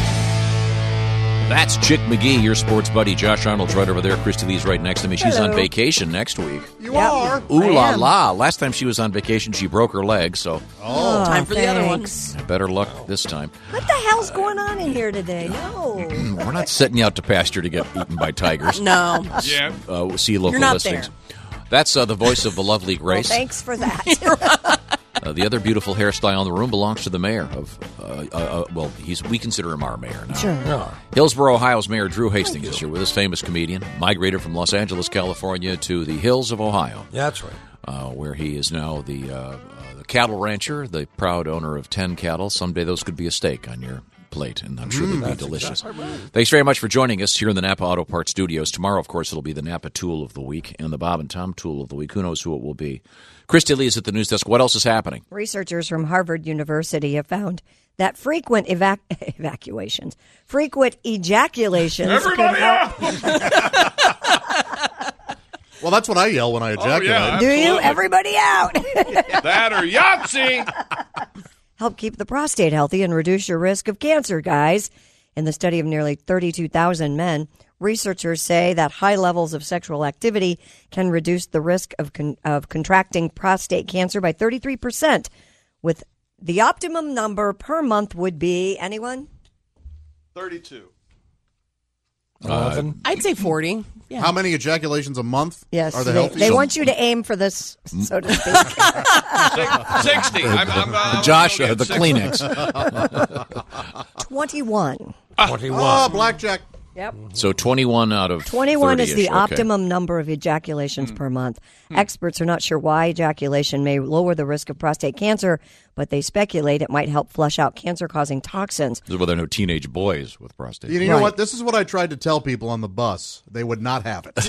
That's Chick McGee, your sports buddy. Josh Arnold's right over there. Christy Lee's right next to me. She's Hello. on vacation next week. You are. Ooh I la am. la. Last time she was on vacation, she broke her leg, so Oh, Time for the other one. thanks. better luck this time. What the hell's going on in here today? No. We're not setting you out to pasture to get eaten by tigers. No. Yeah. Uh, see local You're not listings. That's uh, the voice of the lovely Well, Grace. thanks for that. Uh, the other beautiful hairstyle in the room belongs to the mayor of, uh, uh, uh, well, he's we consider him our mayor now. Sure. Hillsborough, Ohio's Mayor Drew Hastings is here with this famous comedian, migrated from Los Angeles, California to the hills of Ohio. Yeah, that's right. Uh, where he is now the, uh, uh, the cattle rancher, the proud owner of ten cattle. Someday those could be a steak on your plate, and I'm sure they'd be delicious. Thanks very much for joining us here in the Napa Auto Parts Studios. Tomorrow, of course, it'll be the Napa Tool of the Week and the Bob and Tom Tool of the Week. Who knows who it will be? Christy Lee is at the news desk. What else is happening? Researchers from Harvard University have found that frequent evac- evacuations, frequent ejaculations Everybody can help. Well, that's what I yell when I ejaculate. yeah. Do you? Absolutely. Everybody out. That or Yahtzee! Help keep the prostate healthy and reduce your risk of cancer, guys. In the study of nearly thirty-two thousand men, researchers say that high levels of sexual activity can reduce the risk of con- of contracting prostate cancer by thirty-three percent, with the optimum number per month would be, anyone? thirty-two. Eleven. I'd say forty. Yeah. How many ejaculations a month Yes, are the they, healthy? they want you to aim for this, so to speak. sixty. I'm, I'm, I'm, Josh, I'm uh, the sixty. Kleenex. twenty-one. Twenty-one. Oh, blackjack. Yep. So twenty-one out of twenty-one is the thirty-ish. Okay. optimum number of ejaculations per month. Experts are not sure why ejaculation may lower the risk of prostate cancer, but they speculate it might help flush out cancer-causing toxins. This is why there are no teenage boys with prostate. You know Right. what? This is what I tried to tell people on the bus. They would not have it.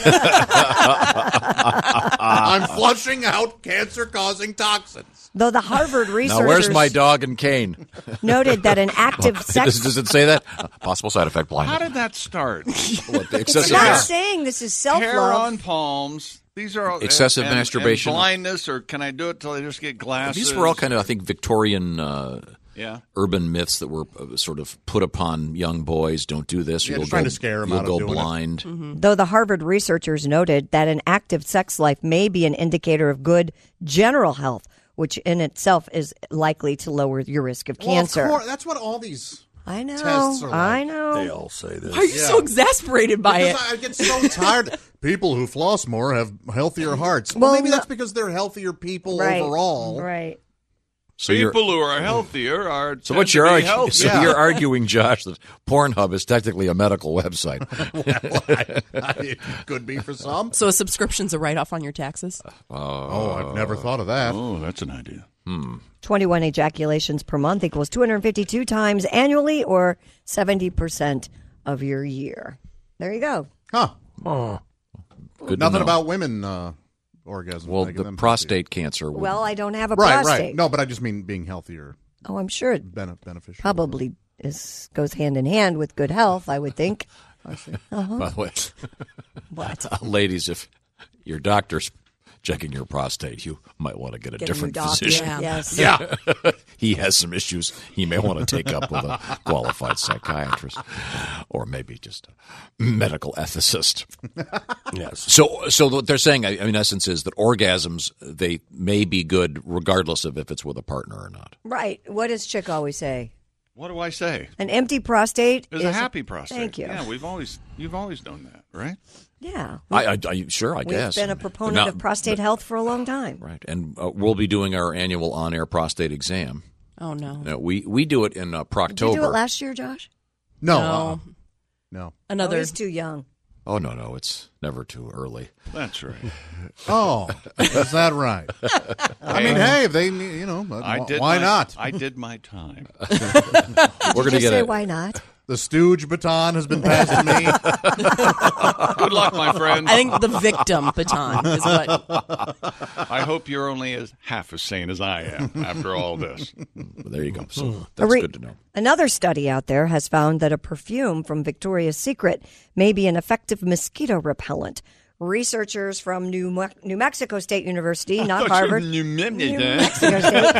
I'm flushing out cancer-causing toxins. Though the Harvard Now, researchers where's my dog and cane? noted that an active sex... does, does it say that? Possible side effect How blindness. did that start? What, the It's excessive not hair? saying this is Hair self-love. on palms. These are all Excessive and- masturbation. and blindness, or can I do it till I just get glasses? These were all kind of, I think, Victorian uh, Yeah. urban myths that were uh, sort of put upon young boys. Don't do this, or Yeah, you'll just trying go, to scare 'em you'll out of go doing it. blind. Though the Harvard researchers noted that an active sex life may be an indicator of good general health, which in itself is likely to lower your risk of cancer. Well, of course, that's what all these I know. tests are like. I know. They all say this. Why are you so exasperated by Because it? I get so tired. People who floss more have healthier hearts. Well, Well, maybe no- that's because they're healthier people Right. overall. Right. So you're, People who are healthier are. so tend what to you're be arguing? healthy. So Yeah. you're arguing, Josh, that Pornhub is technically a medical website. Well, I, I, it could be for some. So a subscription's a write-off on your taxes? Oh, I've never thought of that. Oh, that's an idea. twenty-one ejaculations per month equals two hundred fifty-two times annually, or seventy percent of your year. There you go. Huh. Oh. Good to Nothing know. about women uh, orgasms. Well, making the them prostate cancer. would- Well, I don't have a healthier. Right, prostate. right. No, but I just mean being healthier. Oh, I'm sure it Bene- beneficial. probably is goes hand in hand with good health, I would think. Uh-huh. By the way, what? ladies, if your doctor's checking your prostate, you might want to get a Get a new different doctor. physician. Yeah. Yes. Yeah. He has some issues he may want to take up with a qualified psychiatrist or maybe just a medical ethicist. Yes. So, so what they're saying, I mean, in essence, is that orgasms, they may be good regardless of if it's with a partner or not. Right. What does Chick always say? What do I say? An empty prostate Is is a happy prostate. Thank you. Yeah, we've always you've always known that, right? Yeah. I, I, I sure, I We've guess. been a But proponent now- of prostate health for a long time. Right, and uh, we'll be doing our annual on-air prostate exam. Oh, no. No, we we do it in uh, Proctober. Did you do it last year, Josh? No. No. uh-uh. No. Another. Oh, he's too young. Oh no, no, it's never too early. That's right. Oh, is that right? I mean, hey, if they, you know, I did why my- not? I did my time. We're Did gonna you get say a, why not? The stooge baton has been passed to me. Good luck, my friend. I think the victim baton is what. I hope you're only as half as sane as I am after all this. There you go. So A that's re- good to know. Another study out there has found that a perfume from Victoria's Secret may be an effective mosquito repellent. Researchers from New, Me- New Mexico State University, not Harvard, New Mexico State,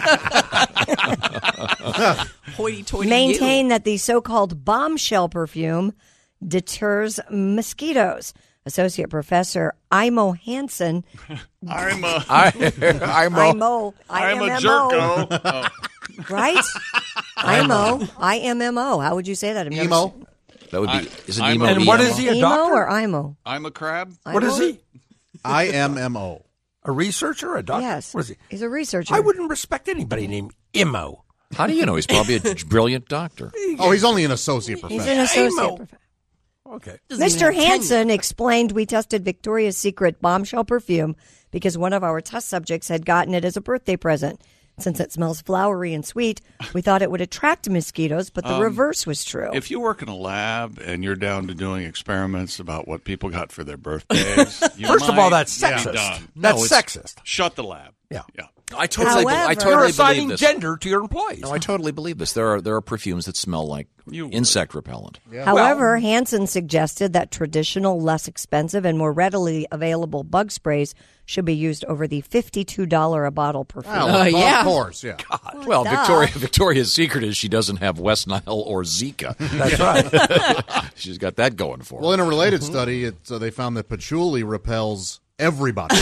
Hoity-toity maintain that the so-called bombshell perfume deters mosquitoes. Associate Professor Imo Hansen. I'm a I, I'm a, Imo. I'm a I M M O. jerko. Oh. Right? Imo. I M M O. How would you say that? I've never Emo. seen- that would be. I- Is it I'm emo? a- And what emo? is he, a Emo doctor? or Imo? I'm a crab. What is he? I M M O. A researcher? A doctor? Yes. What is he? He's a researcher. I wouldn't respect anybody named Imo. How do you know? He's probably a brilliant doctor. Oh, he's only an associate He's professor. an associate Imo. professor. Okay. Mister Hansen explained we tested Victoria's Secret bombshell perfume because one of our test subjects had gotten it as a birthday present. Since it smells flowery and sweet, we thought it would attract mosquitoes, but the Um, reverse was true. If you work in a lab and you're down to doing experiments about what people got for their birthdays, you First of might all, that's be sexist. done. That's No, it's- sexist. Shut the lab. Yeah. Yeah. I totally, be- I However- totally You're believe assigning this. gender to your employees. No, I totally believe this. There are there are perfumes that smell like You would. insect repellent. However, Hansen suggested that traditional, less expensive, and more readily available bug sprays should be used over the fifty-two dollars a bottle perfume. Well, Uh, of yeah. course, yeah. Well, duh. Victoria Victoria's secret is she doesn't have West Nile or Zika. That's right. She's got that going for her. Well, in a related study, it, uh, they found that patchouli repels everybody.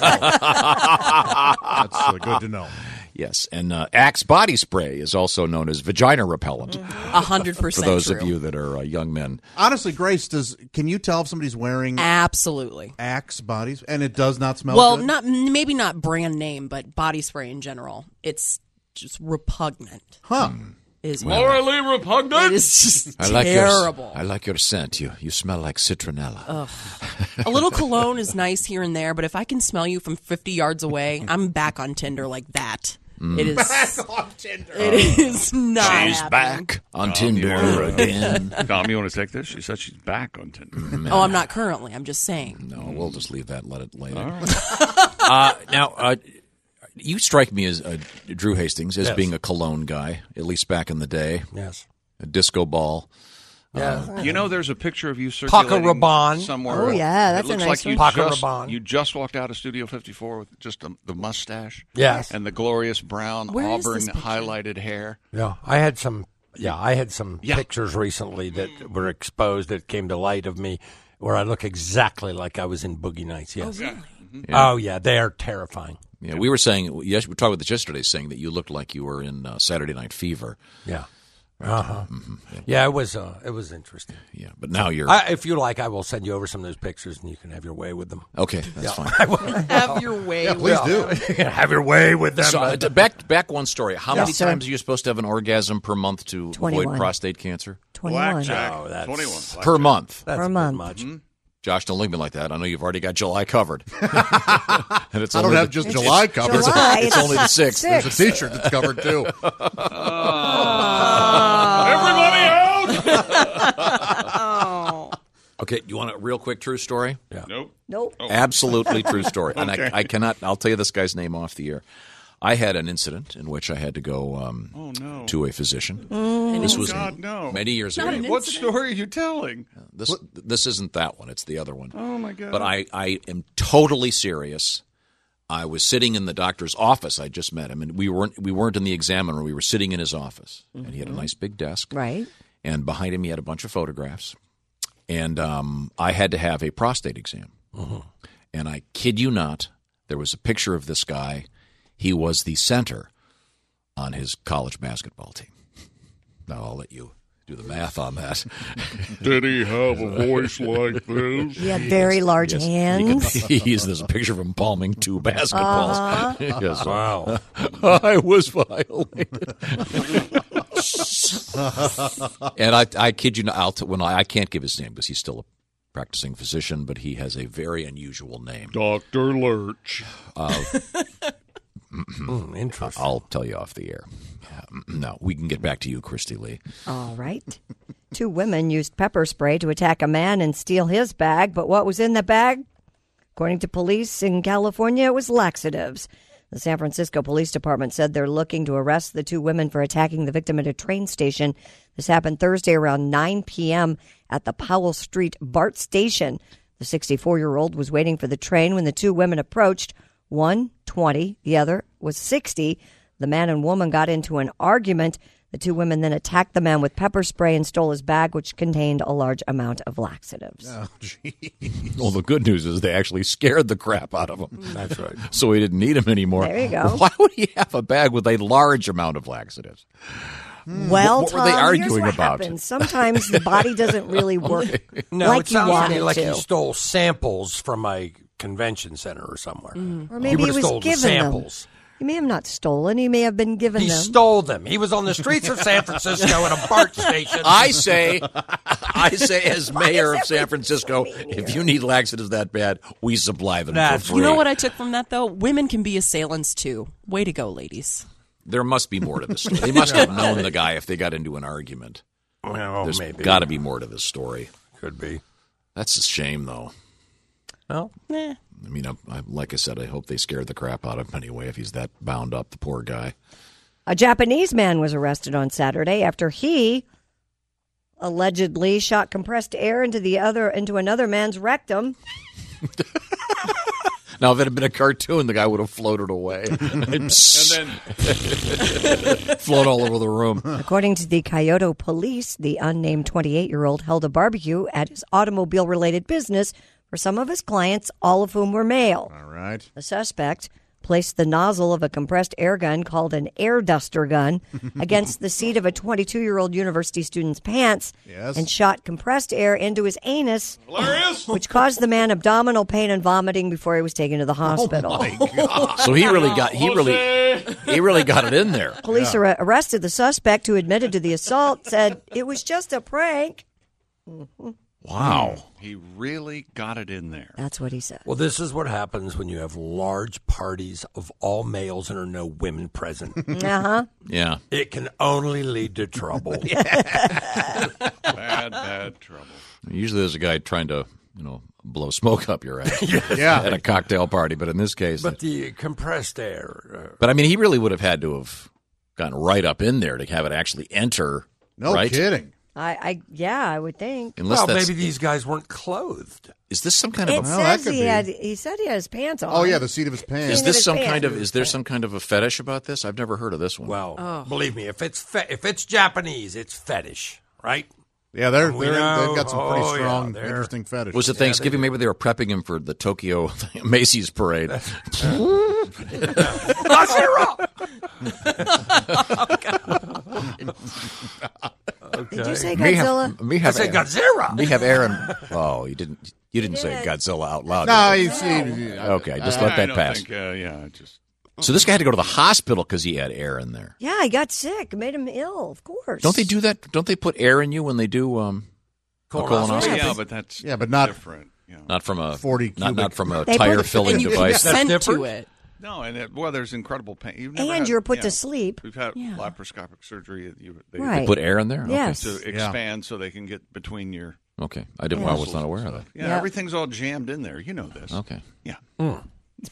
That's uh, good to know. Yes, and uh, Axe body spray is also known as vagina repellent. A hundred For percent those true. of you that are uh, young men. Honestly, Grace, does can you tell if somebody's wearing Absolutely. Axe bodies and it does not smell Well, good? not maybe not brand name, but body spray in general. It's just repugnant. Huh. Is Morally repugnant? It is just I like terrible. Your, I like your scent. You you smell like citronella. Ugh. A little cologne is nice here and there, but if I can smell you from fifty yards away, I'm back on Tinder like that. Mm. It is Back on Tinder. It is not She's happening. back on Tom, you Tinder wanna- again. Tom, you want to take this? She said she's back on Tinder. Oh, I'm not currently. I'm just saying. No, we'll just leave that and let it later. uh, now, uh, you strike me as uh, Drew Hastings as Yes. being a cologne guy, at least back in the day. Yes. A disco ball. Yeah. You know, there's a picture of you circulating Paco Rabanne. somewhere. Oh, yeah, that's it looks a nice like you one. Paco just, Rabanne. you just walked out of Studio fifty-four with just the, the mustache. Yes. And the glorious brown Where is auburn this picture? highlighted hair. Yeah, I had some. Yeah, I had some Yeah. pictures recently that were exposed that came to light of me, where I look exactly like I was in Boogie Nights. Yes. Oh, really? Yeah. Oh yeah, they are terrifying. Yeah, we were saying, yes, we talked about this yesterday, saying that you looked like you were in uh, Saturday Night Fever. Yeah. Uh huh. Yeah, it was. Uh, it was interesting. Yeah, but now you're I, if you like, I will send you over some of those pictures, and you can have your way with them. okay. That's fine. Have your way. Yeah, please with do. have your way with them. So, uh, but- back back one story. How Yes, many sir. times are you supposed to have an orgasm per month to twenty-one. avoid prostate cancer? twenty-one. Blackjack. Oh, that's- twenty-one. Per month. That's Per a bit month. much. Josh, don't look at me like that. I know you've already got July covered. and it's I don't only have the- just it's- July covered. July, It's only the sixth. six. There's a T-shirt that's covered too. Everybody out! Oh. Okay, you want a real quick true story? Yeah. Nope. Nope. Absolutely true story. And Okay. I, I cannot, I'll tell you this guy's name off the air. I had an incident in which I had to go um, Oh, no. to a physician. Mm. This Oh, was God, no. many years Not ago. an What incident. story are you telling? This this isn't that one. It's the other one. Oh, my God. But I, I am totally serious. I was sitting in the doctor's office. I just met him, and we weren't we weren't in the exam room. We were sitting in his office, mm-hmm. and he had a nice big desk. Right. And behind him, he had a bunch of photographs. And um, I had to have a prostate exam. Mm-hmm. And I kid you not, there was a picture of this guy. He was the center on his college basketball team. Now, I'll let you do the math on that. Did he have a voice like this? He had very large Yes. hands. He, he, there's a picture of him palming two basketballs. Uh-huh. Yes. Wow. I was violated. And I, I kid you not, I'll t- when I, I can't give his name because he's still a practicing physician, but he has a very unusual name. Doctor Lurch. Uh, Mm, interesting. I'll tell you off the air. No, we can get back to you, Christy Lee. All right. Two women used pepper spray to attack a man and steal his bag, but what was in the bag? According to police in California, it was laxatives. The San Francisco Police Department said they're looking to arrest the two women for attacking the victim at a train station. This happened Thursday around nine p.m. at the Powell Street BART station. The sixty-four-year-old was waiting for the train when the two women approached. One, twenty, the other was sixty. The man and woman got into an argument. The two women then attacked the man with pepper spray and stole his bag, which contained a large amount of laxatives. Oh, geez. Well, the good news is they actually scared the crap out of him. That's right. So he didn't need him anymore. There you go. Why would he have a bag with a large amount of laxatives? Well, what were Tom, they here's arguing what about? happens. Sometimes the body doesn't really work No, like it you sounds want to me it like to. he stole samples from my convention center or somewhere. Or maybe he, would've was stole the given samples. them. He may have not stolen. He may have been given He them. stole them. He was on the streets of San Francisco at a BART station. I say, I say, as mayor of San Francisco, if you need laxatives that bad, we supply them for free. You know what I took from that, though? Women can be assailants, too. Way to go, ladies. There must be more to this story. They must have known the guy if they got into an argument. Well, There's maybe. got to be more to this story. Could be. That's a shame, though. Well, eh. I mean, I, I, like I said, I hope they scared the crap out of him anyway if he's that bound up, the poor guy. A Japanese man was arrested on Saturday after he allegedly shot compressed air into the other into another man's rectum. Now, if it had been a cartoon, the guy would have floated away. and then float all over the room. According to the Kyoto police, the unnamed twenty-eight-year-old held a barbecue at his automobile-related business for some of his clients, all of whom were male. All right. The suspect placed the nozzle of a compressed air gun called an air duster gun against the seat of a twenty-two-year-old university student's pants Yes. and shot compressed air into his anus, Hilarious. which caused the man abdominal pain and vomiting before he was taken to the hospital. Oh, my God. So he really got he really he really got it in there. Police ar- arrested the suspect, who admitted to the assault, said it was just a prank. Wow. He really got it in there. That's what he said. well, this is what happens when you have large parties of all males and there are no women present. Uh-huh. Yeah. It can only lead to trouble. Bad, bad trouble. Usually there's a guy trying to, you know, blow smoke up your ass Yeah. at a cocktail party, but in this case. But the compressed air. But I mean, he really would have had to have gotten right up in there to have it actually enter. No right? kidding. I, I, yeah, I would think. Uh, Unless well, that's, maybe these guys weren't clothed. is this some kind It of a Well, that says could he be. had. He said he had his pants on. Oh, yeah, the seat of his pants. is Seat of this his some pants. kind of is there some kind of a fetish about this? I've never heard of this one. Well, Oh. believe me, if it's fe- if it's Japanese, it's fetish, right? Yeah, they're, We they're, know- they've got some pretty oh, yeah, strong, they're- interesting fetishes. was it Yeah, they Thanksgiving? do. Maybe they were prepping him for the Tokyo Macy's parade. Did you say Me Godzilla? have, me I have said Aaron- Godzilla. Me have Aaron. Oh, you didn't. You didn't say did. Godzilla out loud. No, did you? he's, he, Okay, just I- let I that don't pass. Think, uh, yeah, just So this guy had to go to the hospital because he had air in there. Yeah, he got sick. Made him ill, of course. Don't they do that? Don't they put air in you when they do um, a Colonoscopy. colonoscopy? yeah, but that's Yeah, but not- different. You know. Not from a forty not, not cubic- from a They put tire it- filling And you can device. consent different? to it. No, and it, well, there's incredible pain. You've never And had- you're put yeah. to sleep. We've had Yeah. laparoscopic surgery. You, they, Right. They put air in there. Okay. Yes. to expand so they can get between your. Okay, I didn't. I was not aware of that. Yeah, Yeah. everything's all jammed in there. You know this. Okay. Yeah. Speaking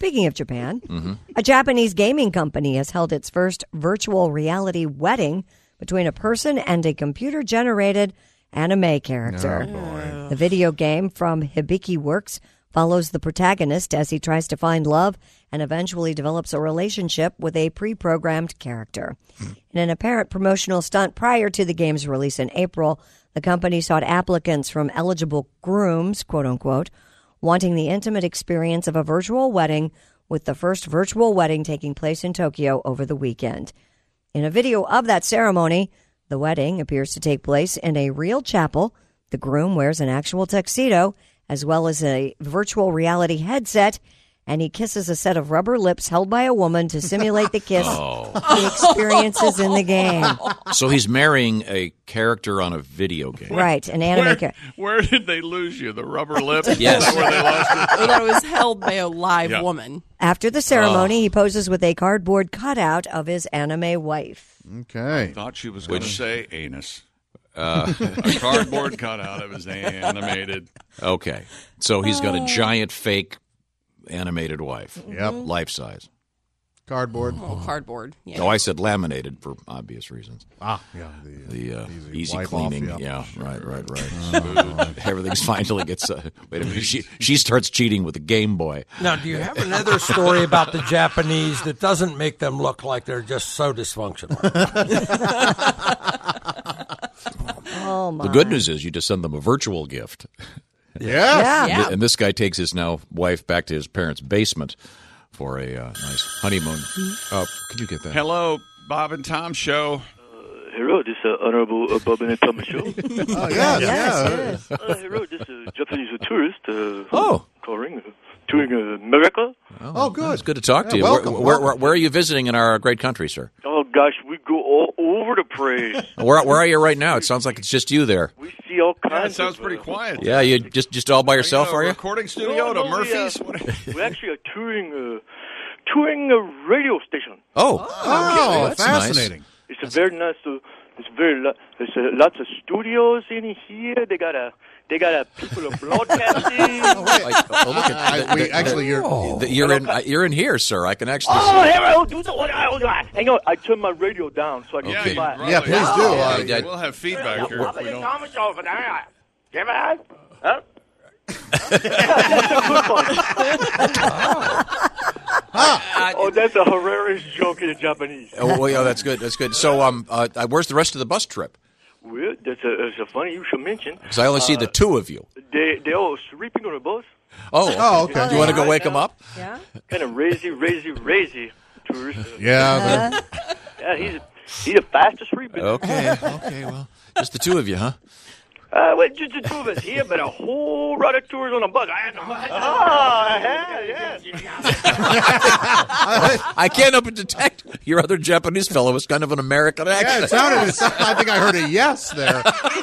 Speaking of Japan, Mm-hmm. a Japanese gaming company has held its first virtual reality wedding between a person and a computer-generated anime character. Oh, The video game from Hibiki Works follows the protagonist as he tries to find love and eventually develops a relationship with a pre-programmed character. In an apparent promotional stunt prior to the game's release in April, the company sought applicants from eligible grooms, quote-unquote, wanting the intimate experience of a virtual wedding, with the first virtual wedding taking place in Tokyo over the weekend. In a video of that ceremony, the wedding appears to take place in a real chapel. The groom wears an actual tuxedo, as well as a virtual reality headset, and he kisses a set of rubber lips held by a woman to simulate the kiss Oh. he experiences in the game. So he's marrying a character on a video game. Right, an anime Where, character. where did they lose you? The rubber lip? Yes. Is that where they lost it? I thought it was held by a live Yeah. woman. After the ceremony, he poses with a cardboard cutout of his anime wife. Okay. Thought she was going to Which- say anus. Uh, A cardboard cutout of his animated. Okay. So he's got a giant fake animated wife. Yep. Life size. Cardboard. Oh, cardboard. Yeah. Oh, I said laminated for obvious reasons. Ah, yeah. The, The uh, easy easy, wipe cleaning. off, yeah. yeah. right, right, right. Smooth. Everything's fine till it gets. Uh, wait a minute. She she starts cheating with the Game Boy. Now, do you have another story about the Japanese that doesn't make them look like they're just so dysfunctional? Oh, my. The good news is you just send them a virtual gift. Yes. Yeah. And this guy takes his now wife back to his parents' basement for a uh, nice honeymoon. Uh, can you get that? Hello, Bob and Tom show. Hello, this is uh, Honorable uh, Bob and Tom show. Oh, yes, yeah. Uh, hello, this is Japanese tourist uh, Oh. calling, uh, touring uh, America. Oh, good. It's good to talk to Yeah, you. welcome, where, where, welcome. where are you visiting in our great country, sir? Oh gosh, we go all over the place. Where, where are you right now? It sounds like it's just you there. We see all kinds. Yeah, it sounds of, pretty uh, quiet. Yeah, you just just all by yourself, Are are you? you? Recording studio No, to no, we, uh, Murphy's? What- we actually are touring, uh, touring a radio station. Oh, Oh, that's fascinating. It's a very nice. Uh, it's very. Lo- there's uh, lots of studios in here. They got a. They got a people of broadcasting. Like, oh, look at I- that. we- actually, you're- The- you're in uh, you're in here, sir. I can actually. Oh, see. here I do the one. Hang on, I turned my radio down so I can Yeah, see you my. really- Yeah, please do. Uh, Yeah, We'll have feedback here if we don't. Huh? That's a good one. Oh, that's a hilarious joke in Japanese. Oh, well, yeah, that's good. That's good. So, um, uh, uh, where's the rest of the bus trip? Well, that's a, that's a funny you should mention. Because I only see the two of you. They they all sleeping on the bus. Oh, Oh, okay. Do you want to go wake them up? Yeah? Kind of razy, razy, razy tourist. Yeah. the- Yeah, he's he's the fastest sleeping. Okay. Okay. Well, just the two of you, huh? Uh, well, just the two of us here, but a whole lot of tours on the bus. I Ah, yeah, yeah. I can't help but detect your other Japanese fellow was kind of an American yeah, accent. it sounded. It sounded- I think I heard a yes there.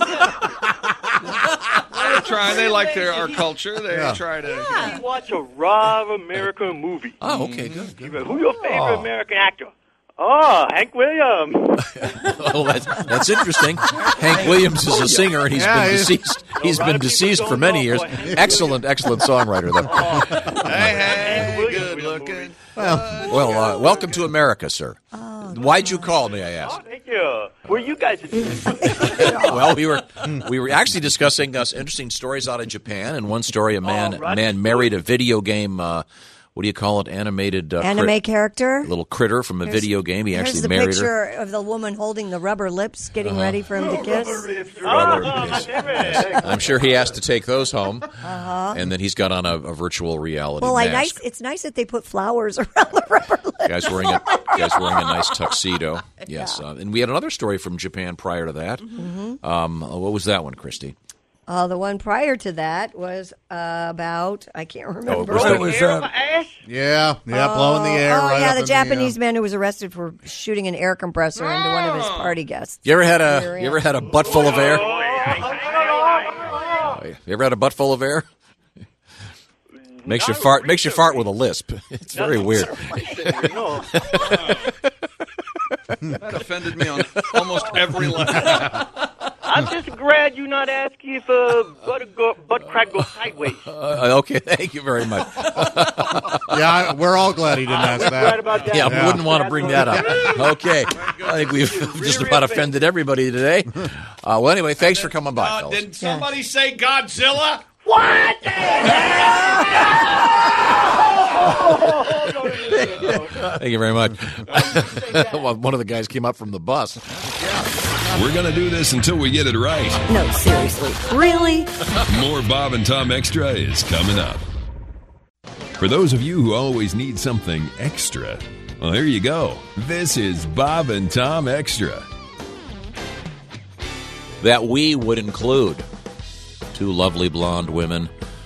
They try. They like their our culture. They Yeah. try to. We watch a raw American movie. Oh, okay, good. good. Who's your favorite American actor? Oh, Hank Williams. Oh, that's, that's interesting. Hank Williams is a singer, and he's Yeah, been yeah. deceased. He's been deceased for many years. Excellent, excellent songwriter, though. Hey, hey, good looking. Well, uh, welcome to America, sir. Why'd you call, may I ask? Oh, thank you. Where you guys? Well, we were we were actually discussing uh, interesting stories out of Japan, and one story, a man Oh, right. man married a video game. Uh, what do you call it? Animated uh, Anime crit- character. little critter from a Here's- video game. He Here's actually the married picture her. of the woman holding the rubber lips, getting ready for him to kiss. Rubber- Oh, yes. damn it. I'm sure he has to take those home, Uh-huh. and then he's got on a, a virtual reality Well, I mask. nice. It's nice that they put flowers around the rubber lips. Guy's wearing a guy's wearing a nice tuxedo. Yes, uh, and we had another story from Japan prior to that. Mm-hmm. Um, what was that one, Christy? Uh, the one prior to that was uh, about I can't remember. was It was, uh, Yeah, yeah, blowing the air. Oh right yeah, up the in Japanese The, man who was arrested for shooting an air compressor into one of his party guests. You ever had a Here, you ever had a butt full of air? You ever had a butt full of air? Makes you fart. Makes you fart with a lisp. It's very weird. No. That offended me on almost every level. I'm just glad you not asking if uh, butt, go, butt crack goes sideways. Uh, okay, thank you very much. Yeah, I, we're all glad he didn't ask that. Right about that. Yeah, I wouldn't want to bring that up. Okay, I think we've just about offended everybody today. Uh, well, anyway, thanks for coming by, Uh, fellas. did somebody say Godzilla? What the Thank you very much. Well, one of the guys came up from the bus. We're going to do this until we get it right. No, seriously. Really? More Bob and Tom Extra is coming up. For those of you who always need something extra, well, here you go. This is Bob and Tom Extra. That we would include two lovely blonde women.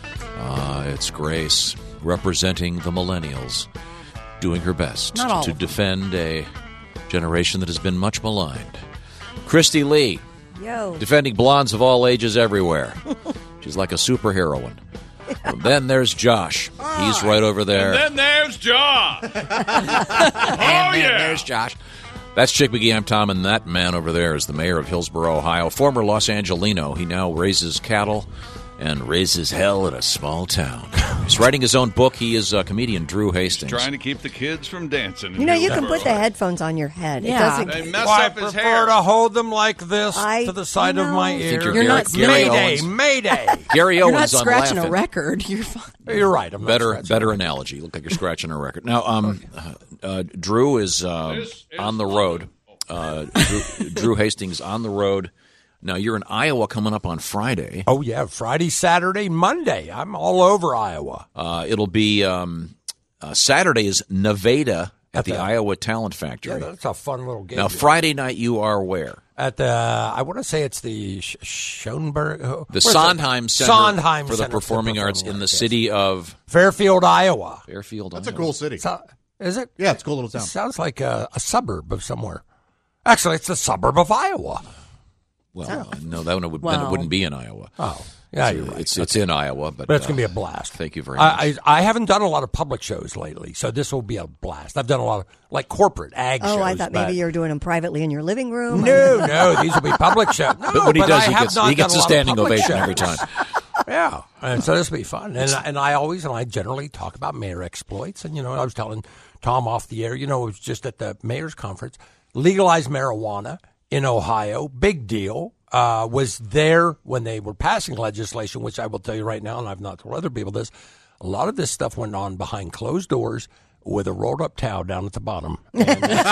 Uh, it's Grace, representing the millennials, doing her best Not all to of them. defend a generation that has been much maligned. Christy Lee, Yo. defending blondes of all ages everywhere. She's like a superheroine. And then there's Josh. He's right over there. And then there's Jaw. And oh, then yeah. there's Josh. That's Chick McGee. I'm Tom, and that man over there is the mayor of Hillsboro, Ohio, former Los Angelino. He now raises cattle and raises hell in a small town. He's writing his own book. He is uh, comedian Drew Hastings. Trying to keep the kids from dancing. in You know, you can Hillsboro. put the headphones on your head. Yeah. It doesn't. They mess Well, I up his prefer hair. to hold them like this I- to the side you of my know. ear. Think you're You're Gary, not- Gary Mayday, Owens. Mayday. Gary You're not Owens on scratching a laughing. record. You're fine. You're right. I'm not Better, scratching. better analogy. You look like you're scratching a record. Now, um, uh, Drew is uh, This is on the road. Uh, Drew, Drew Hastings on the road. Now, you're in Iowa coming up on Friday. Oh, yeah. Friday, Saturday, Monday. I'm all over Iowa. Uh, it'll be um, uh, Saturday is Nevada at, At the, the- Iowa Talent Factory. Yeah, that's a fun little game. Now, Friday night, you are where? At the, I want to say it's the Sch- Schoenberg. uh, The where's it? Sondheim Center Sondheim for the Center Performing Arts in the yes. city of Fairfield, Iowa. Fairfield. That's a Iowa. cool city. So, is it? Yeah, it's a cool little It town. sounds like a, a suburb of somewhere. Actually, it's a suburb of Iowa. Well, uh, no, that one would, then it Wow. wouldn't be in Iowa. Oh, yeah, So you're right. It's it's in Iowa, but, But it's uh, going to be a blast. Thank you very much. I, I I haven't done a lot of public shows lately, so this will be a blast. I've done a lot of like corporate ag shows. Oh, I thought but- maybe you were doing them privately in your living room. No, no, these will be public shows. No, but when he but does, I he have gets not he gets done a lot of standing public ovation shows. every time. Yeah, and so this will be fun. And and I always and I generally talk about mayor exploits. And you know, I was telling Tom off the air. You know, it was just at the mayor's conference. Legalized marijuana in Ohio, big deal. Uh, was there when they were passing legislation, which I will tell you right now, and I've not told other people this. A lot of this stuff went on behind closed doors with a rolled up towel down at the bottom. And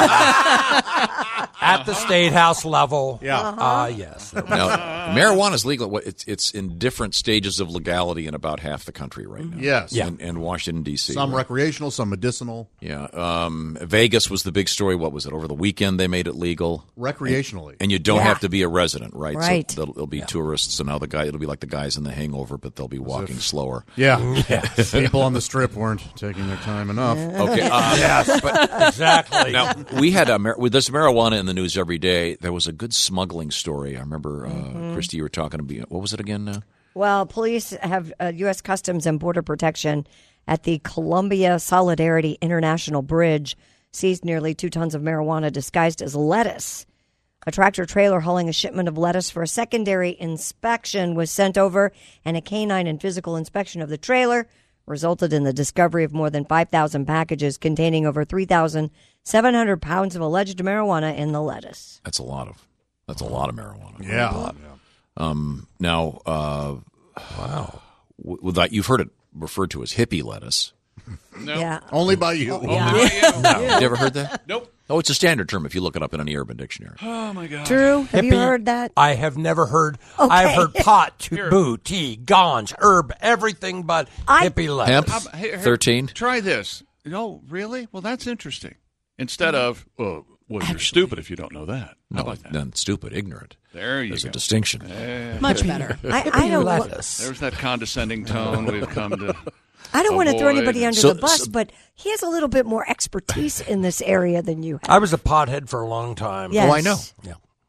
at the state house level. Yeah. Uh, yes. Now, marijuana is legal. What- It's it's in different stages of legality in about half the country right now. Yes. Yeah. And, and Washington, D C Some right? recreational, some medicinal. Yeah. Um, Vegas was the big story. What was it? Over the weekend, they made it legal. Recreationally. And you don't Yeah. have to be a resident, right? Right. So there'll, there'll be tourists, and now the guy, it'll be like the guys in The Hangover, but they'll be walking slower. Yeah. People on the strip weren't taking their time enough. Okay. Uh, Yes, but exactly. Now, we had a, mar- there's marijuana in the news every day. There was a good smuggling story. I remember, uh, Mm-hmm. Christy, you were talking to me. What was it again now? Well, police have uh, U S Customs and Border Protection at the Columbia Solidarity International Bridge seized nearly two tons of marijuana disguised as lettuce. A tractor trailer hauling a shipment of lettuce for a secondary inspection was sent over, and a canine and physical inspection of the trailer resulted in the discovery of more than five thousand packages containing over three thousand seven hundred pounds of alleged marijuana in the lettuce. That's a lot of, that's a lot of marijuana. Yeah. Um, now, uh, wow. W- with that, you've heard it referred to as hippie lettuce. No. Yeah. Only by you. No. You ever heard that? Nope. Oh, it's a standard term if you look it up in any urban dictionary. Oh, my God. Drew, have you Hippie, heard that? I have never heard. Okay. I've heard pot, taboo, tea, ganj, herb, everything but I- hippie Hemp, lettuce. Um, here- here, thirteen. Try this. No, really? Well, that's interesting. Instead of, well, well you're stupid if you don't know that. How No, about that? then stupid, ignorant. There you There's go. a distinction. Much better. I, I don't. wa- lettuce. There's that condescending tone we've come to. I don't want to throw avoid. anybody under So- the bus, so- but he has a little bit more expertise in this area than you have. I was a pothead for a long time. Yes. Oh, I know. Yeah.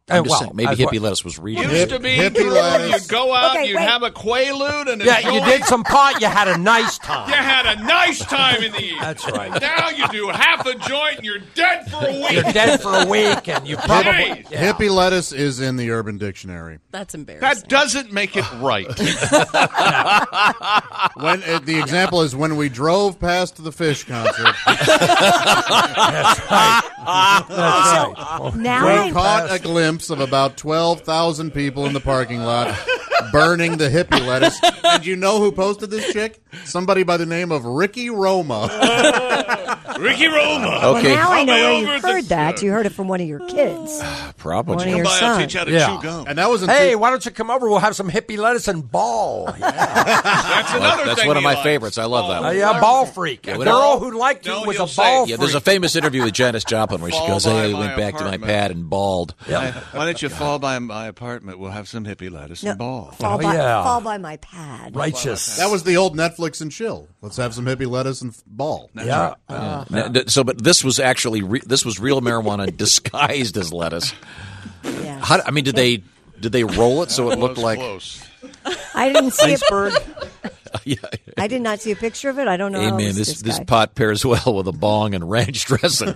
I'm Uh, just well, saying, maybe that's hippie what- lettuce was real. Used to be hippie true. lettuce. You'd go out, Okay, you'd wait. have a quaalude and a Yeah, joint. you did some pot. You had a nice time. You had a nice time in the evening. That's right. Now you do half a joint and you're dead for a week. You're dead for a week, and you probably Jeez. yeah. Hippie lettuce is in the Urban Dictionary. That's embarrassing. That doesn't make it right. When uh, the example is when we drove past the Fish concert, That's right. That's right. Now we I caught a glimpse of about twelve thousand people in the parking lot burning the hippie lettuce. And you know who posted this chick? Somebody by the name of Ricky Roma. Ricky Roma. Okay. Well, now I know where you over heard the- that. You heard it from one of your kids. Probably. One of your I'll sons. teach you how to Yeah. chew gum. And that was in Hey, two- why don't you come over? We'll have some hippie lettuce and ball. Yeah, That's another That's thing one of he my likes. favorites. I love that uh, one. yeah, ball freak. Yeah, A we girl don't- who liked you No, was you'll a say- ball Yeah, freak. there's a famous interview with Janis Joplin where she Fall goes, by "Hey, I my went back to my apartment." pad and bald." Yeah. Why don't you fall by my apartment? We'll have some hippie lettuce No, and ball. fall, Oh, by, yeah. fall by my pad. Righteous. that was the old Netflix and chill. Let's have some hippie lettuce and f- ball. Yeah. Uh, n- so, but this was actually re- this was real marijuana disguised as lettuce. Yes. How, I mean, did they did they roll it so it looked Close, like? close. I didn't see it. Iceberg. Yeah. I did not see a picture of it. I don't know Hey how it man, was this this disguised. pot pairs well with a bong and ranch dressing.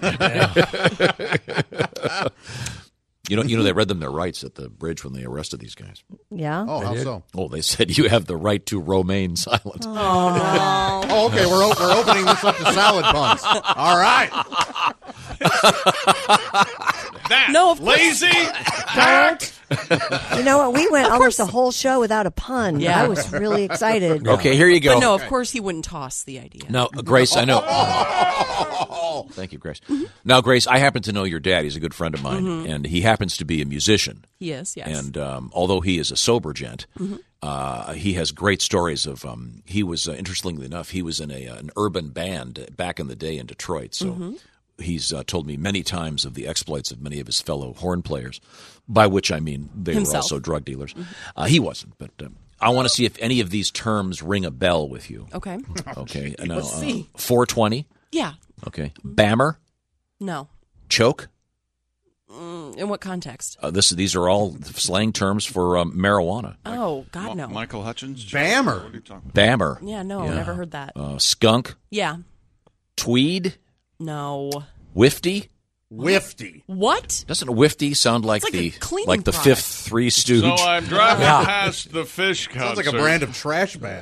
You know, you know they read them their rights at the bridge when they arrested these guys. Yeah. Oh, how so? Oh, they said you have the right to remain silent. Oh, Oh, okay. We're, o- we're opening this up to salad puns. All right. That No, of course- lazy. Don't. You know what? We went almost a whole show without a pun. Yeah. I was really excited. Okay, here you go. But no, of course he wouldn't toss the idea. Now, Grace, I know. Thank you, Grace. Now, Grace, I happen to know your dad. He's a good friend of mine, Mhm. and he happens to be a musician. He is, yes. And um, although he is a sober gent, Mhm. uh, he has great stories of. Um, he was, uh, interestingly enough, he was in a an urban band back in the day in Detroit. So Mhm. he's uh, told me many times of the exploits of many of his fellow horn players, by which I mean they Himself. were also drug dealers. Uh, he wasn't, but. Um, I want to see if any of these terms ring a bell with you. Okay. Okay. Let's Now, see. Uh, four twenty. Yeah. Okay. Bammer. No. Choke. Mm, in what context? Uh, this these are all slang terms for um, marijuana. Oh, God, no. Michael Hutchins? Bammer. What are you talking about? Bammer. Yeah, no, never heard that. Uh, skunk. Yeah. Tweed. No. Whifty. Whifty. What? Doesn't whifty sound like, It's like a the cleaning like the product. fifth Three Stooge? So I'm driving Yeah. past the fish concert. Sounds like a brand of trash bag.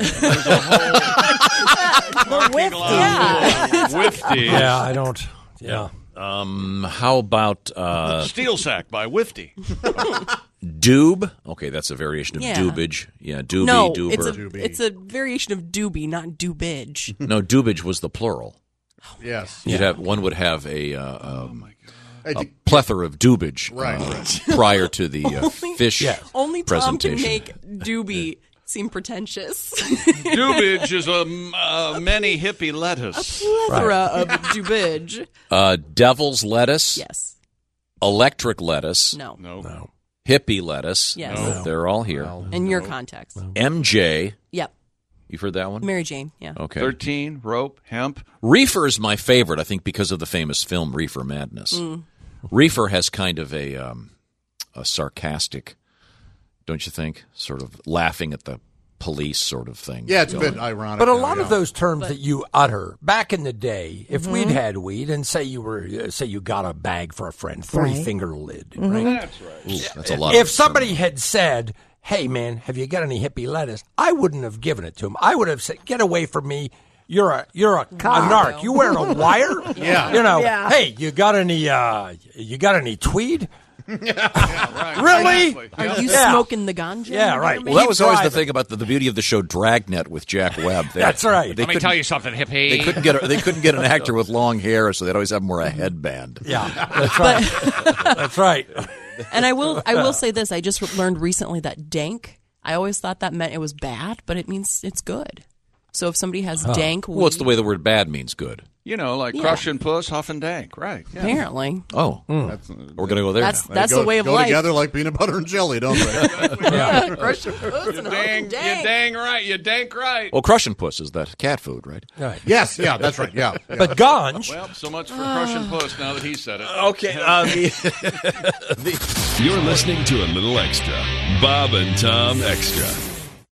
The whiff. Yeah. Whifty. Yeah, I don't. Yeah. Um, how about uh, Steel Sack by Whifty. doob? Okay, that's a variation of Yeah. doobage. Yeah, doobie, no, doober. it's a, it's a variation of doobie, not doobage. No, doobage was the plural. Yes. You'd have one would have a, uh, um, Hey, a d- plethora of doobage Right, uh, right. prior to the uh, Only- fish Only Tom can presentation. make doobie seem pretentious. Doobage is a m- uh, many hippie lettuce. Plethora of doobage. Uh, devil's lettuce. Yes. Electric lettuce. No. No. No. Hippie lettuce. Yes. No. They're all here. In your context. M J. Yep. You've heard that one? Mary Jane. Yeah. Okay. thirteen, rope, hemp. Reefer is my favorite, I think, because of the famous film Reefer Madness. Mm. Reefer has kind of a um, a sarcastic, don't you think? Sort of laughing at the police sort of thing. Yeah, it's a going. bit ironic. But a now, lot yeah. of those terms that you utter back in the day, if Mhm. we'd had weed and say you were, uh, say you got a bag for a friend, three Right. finger lid, Mhm. right? That's right. Ooh, that's a lot. If of somebody had said, "Hey, man, have you got any hippie lettuce?" I wouldn't have given it to him. I would have said, "Get away from me! You're a you're a, a narc. You wearing a wire? Yeah. You know. Yeah. Hey, you got any? Uh, you got any tweed? Right. Really? Exactly. Are Yeah. you Yeah. smoking the ganja? Yeah, right. Well, that Keep was always the driving. thing about the, the beauty of the show Dragnet with Jack Webb. They, That's right. They Let me couldn't- tell you something, hippie. They couldn't get a, they couldn't get an actor with long hair, so they'd always have him wear a headband. Yeah, that's right. That's right. And I will I will say this. I just learned recently that dank, I always thought that meant it was bad, but it means it's good. So if somebody has Huh. dank weed, Well, it's the way the word bad means good. You know, like Yeah. crush and puss, huff and dank, right? Yeah. apparently. Oh, That's- we're going to go there. That's now. that's go, the way of go life. together like peanut butter and jelly, don't they? Yeah, crush and puss You and dang, huff you and dank. dang right, you dank right. Well, Crush and Puss is that cat food, right? Right. Yes, yeah, that's right. Yeah, yeah. But Ganj, Well, so much for crush and puss now that he said it. Okay. Uh, the, You're listening to a little extra. Bob and Tom Extra.